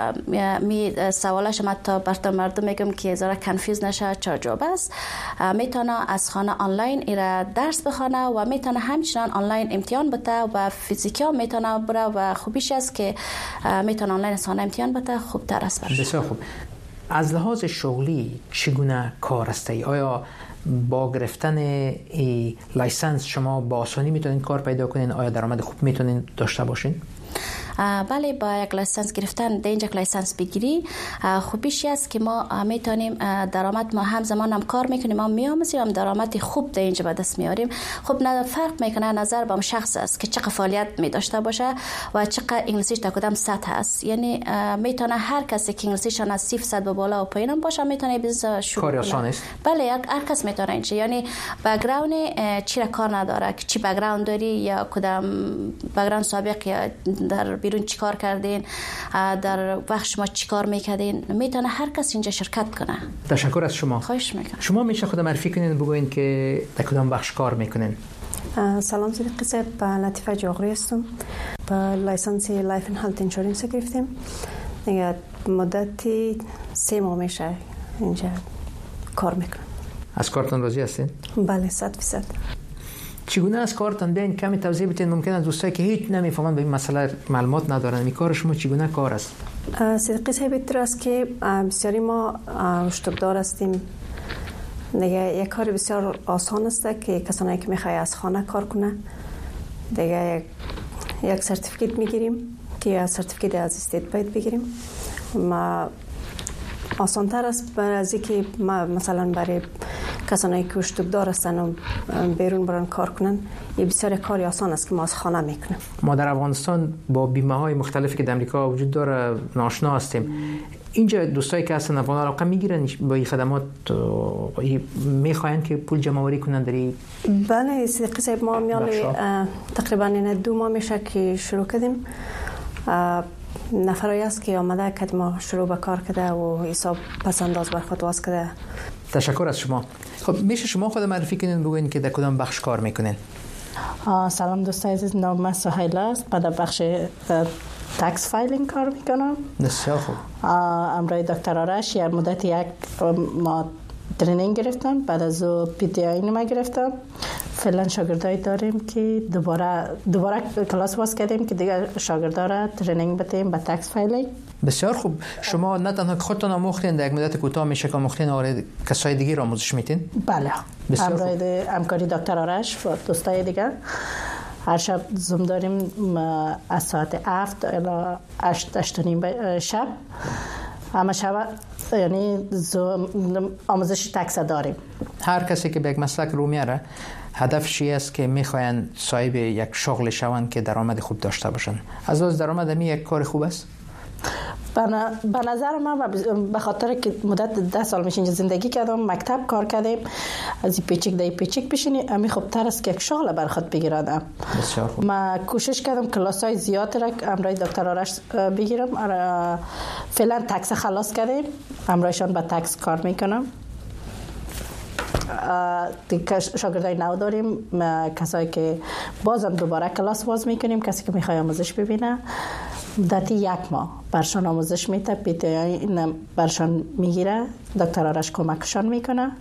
می سوالش ما تا برای مردم میگم که زارا کنفیوز نشه چه جواب است. میتونه از خانه آنلاین ایرا درس بخونه و میتونه همچنان آنلاین امتحان بده و فیزیکی هم میتونه بره و خوبیش است که میتونه آنلاین از خانه امتحان بده خوب تر است. بسیار خوب. از لحاظ شغلی چگونه کار است؟ آیا با گرفتن ای لایسنس شما با آسانی میتونین کار پیدا کنین؟ آیا درآمد خوب میتونین داشته باشین؟ بله، با یک لایسنس گرفتن در اینجا لایسنس بگیری خوبیش است که ما میتونیم درآمد ما هم زمان هم کار میکنیم، هم میآموزیم، هم درآمد خوب در اینجا به دست میاریم. خب نه فرق میکنه نظر به شخص است که چقدر فعالیت می داشته باشه و چقدر انگلیسیش در کدام سطح است. یعنی میتونه هر کسی که انگلیسیش از 0 به بالا و پایین هم باشه میتونه بیزنس شروع کنه. آسان است. بله، هر کس میتونه اینجا، یعنی بک‌گراند چی را کار نداره که چی بک‌گراند داری یا کدام بک‌گراند سابق یا در بیرون چیکار کردین، در وقت شما چیکار میکردین، میتونه هر کس اینجا شرکت کنه. تشکر از شما. خواهش میکنم. شما میشه خود معرفی کنین بگوین که در کدام بخش کار میکنین؟ سلام صدیقی صاحب، لطیفه جاغوری هستم. با لایسنس لایف ان هلت انشورنس گرفتیم. دیگه مدتی 3 ماه میشه اینجا کار میکنم. از کارتون راضی هستین؟ بله 100%. چگونه از کارتان بیاین کمی توضیح بدین؟ ممکنه دوستایی که هیچ نمیفهمن به این مسئله معلومات ندارن، این کار شما چگونه کار است؟ صدقی صاحب بهتر است که بسیاری ما اشتبدار هستیم. دیگه یک کار بسیار آسان است که کسانی که میخوای از خانه کار کنه دیگه یک سرتیفیکیت میگیریم که سرتیفیکیت از استیت باید بگیریم. ما آسان‌تر است برای از اینکه ما مثلا برای کسانی که اشتبدار هستن و بیرون برن کار کنن یه بسیار کاری آسان است که ما از خانه میکنیم. ما در افغانستان با بیمه‌های مختلفی که در آمریکا وجود داره ناشنا هستیم. اینجا دوستایی که هستن افغان علاقه میگیرن با این خدمات، میخواین که پول جمع آوری کنن داری؟ بله صدقی صاحب ما میال تقریبا 2 ماه میشه که شروع کردیم. نفرایی است که آمده که ما شروع به کار کرده و حساب پس انداز بر خود واس کرده. تشکر از شما. خب میشه شما خود معرفی کنین، بگوین که در کدام بخش کار میکنین؟ سلام دوستای عزیز، نام من سهیلا است. در بخش تکس فایلینگ کار میکنم. بسیار خوب. امروی دکتر آرش یک مدت ما ترینینگ گرفتم، بعد از او پی تی آی ما گرفتم. فعلا شاگردای داریم که دوباره کلاس باز کردیم که دیگه شاگردا را ترینینگ بدیم به تکس فایلینگ. بسیار خوب. شما نه تنها خودتان آموختین، در یک مدت کوتاه میشه که آموختین و کسای دیگه را آموزش میدین؟ بله. امروی همکاری دکتر آرش و دوستای دیگه هر شب زوم داریم از ساعت 7 الی 8 شب. همه شب یعنی آموزش تکس داریم. هر کسی که به یک مسلک رو میاره هدفش است که میخواین صاحب یک شغل شوند که درآمد خوب داشته باشن. از لحاظ درآمد می یک کار خوب است؟ به نظر من به خاطر که مدت 10 سال میشه اینجا زندگی کردم، مکتب کار کردیم، از این پیچک بشینی امی خوبتر است که یک شغل بر خود بگیرم. بسیار خوب. من کوشش کردم کلاسای زیاد را امرای دکتر آرش بگیرم. فعلا تکس خلاص کردیم، امرایشان با تکس کار میکنم. شاگردای نو داریم، کسایی که بازم دوباره کلاس باز میکنیم، کسی که میخواد آموزش ببینه مدتی 1 ماه برشان آموزش میده، پی تی آی برشان میگیره، دکتر آرش کمکشان میکنه،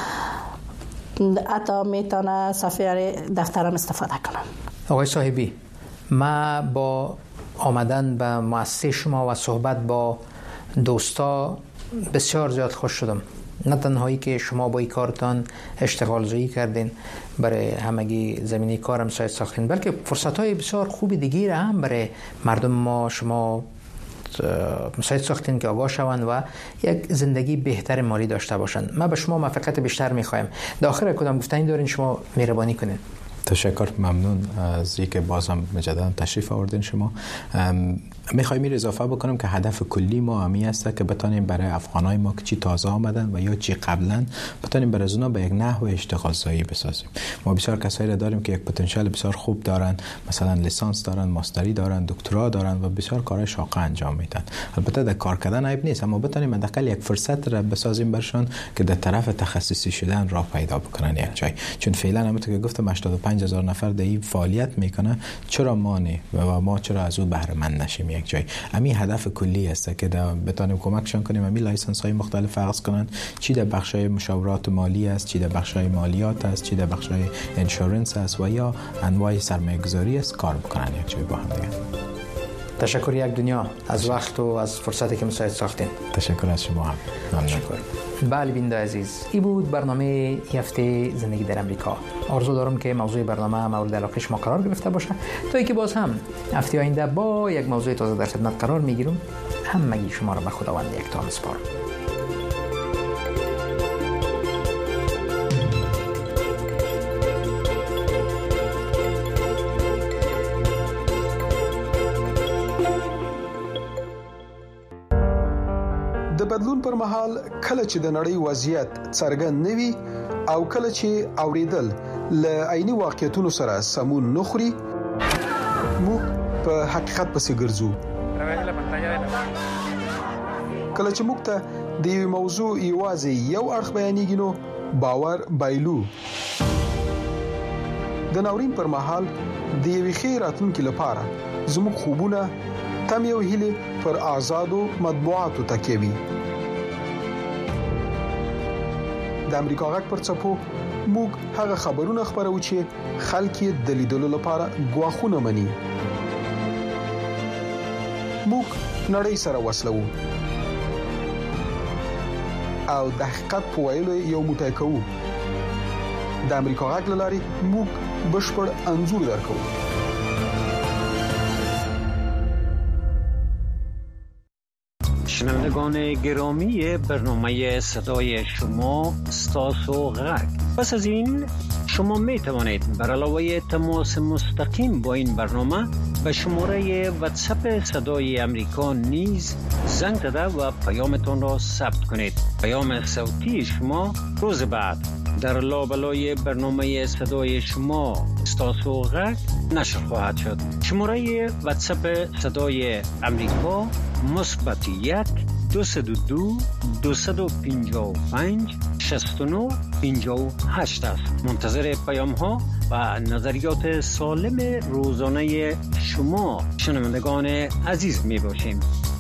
حتی میتونه صفحه دفترم استفاده کنم. آقای صاحبی، ما با آمدن به مؤسسه شما و صحبت با دوستا بسیار زیاد خوش شدم. نه تنهایی که شما با این کارتان اشتغال زایی کردین، برای همگی زمینه کارم سایت ساختین، بلکه فرصت‌های بسیار خوبی دیگه را هم برای مردم ما شما سایت ساختین که آگاه شوند و یک زندگی بهتر مالی داشته باشند. ما به شما موفقیت بیشتر می‌خوایم. در آخر کدام گفتنی دارین شما مهربانی کنین؟ تشکر، ممنون از اینکه بازم مجددا تشریف آوردین. شما میخوایم اضافه بکنم که هدف کلی ما همی است که بتانیم برای افغانای ما که چی تازه آمدن و یا چی قبلا بتانیم برای اونا به یک نحو اشتغال زایی بسازیم. ما بسیار کسایی را داریم که یک پتانسیل بسیار خوب دارن، مثلا لیسانس دارن، ماستری دارن، دکترا دارن و بسیار کارهای شاقه انجام میدن. البته در کار کردن عیب نیست، اما بتانیم حداقل یک فرصت را بسازیم برشون که در طرف تخصصی شدن راه پیدا بکنن یک جای. چون فعلا همونطور که گفتم 85,000 نفر در این فعالیت میکنه، چرا ما نه و ما چرا از او بهره مند نشیم یک جای. همین هدف کلی است که بتونیم کمکشون کنیم همین لایسنس های مختلف فرض کنن، چی در بخش های مشاورات مالی است، چی در بخش های مالیات است، چی در بخش های انشورنس است و یا انواع سرمایه گذاری است کار بکنن یک جای با هم دیگه. تشکر یک دنیا از وقت و از فرصتی که مساعد ساختین. تشکر از شما هم. تشکر. بله بیننده عزیز، این بود برنامه هفته زندگی در امریکا. آرزو دارم که موضوع برنامه مورد علاقه شما قرار گرفته باشه تا اینکه باز هم هفته آینده با یک موضوع تازه در خدمت قرار میگیرم. همگی شما را به خداوند یکتا میسپارم. د بدلون پر مهال کله چې د نړۍ وضعیت څرګند نوي او کله چې اوریدل ل عیني واقعیتونو سره سمون نخوري، موږ په حقیقت پسې ګرځو. کله چې موږ ته د یو موضوع یوازې یو اړخ بیانېږي نو باور بایلو. د ناورین پر مهال د یوې ښې راتلونکې لپاره زموږ خوبونه تم یو هیله پر آزادو مطبوعاتو تکیه وي. د امریکا غږ پر څپو موږ هغه خبرونه خبرو چې خلک د لیدلو لپاره غواخونه مني. موږ نړۍ سره وصلو او د حقیقت په ویلو یو موټی کوو. د امریکا غږ لاري موږ بشپړ انزور درکو. شنوندگان گرامی برنامه صدای شما استاسو غک. پس از این شما می توانید بر علاوه تماس مستقیم با این برنامه به شماره واتساپ صدای امریکا نیز زنگ زده و پیامتان را ثبت کنید. پیام صوتی شما روز بعد در لابلای برنامه صدای شما استاسو غک نشر خواهد شد. شماره واتساپ صدای امریکا مثبت 1 202 255 69 58 است. منتظر پیام ها و نظریات سالم روزانه شما شنوندگان عزیز می باشیم.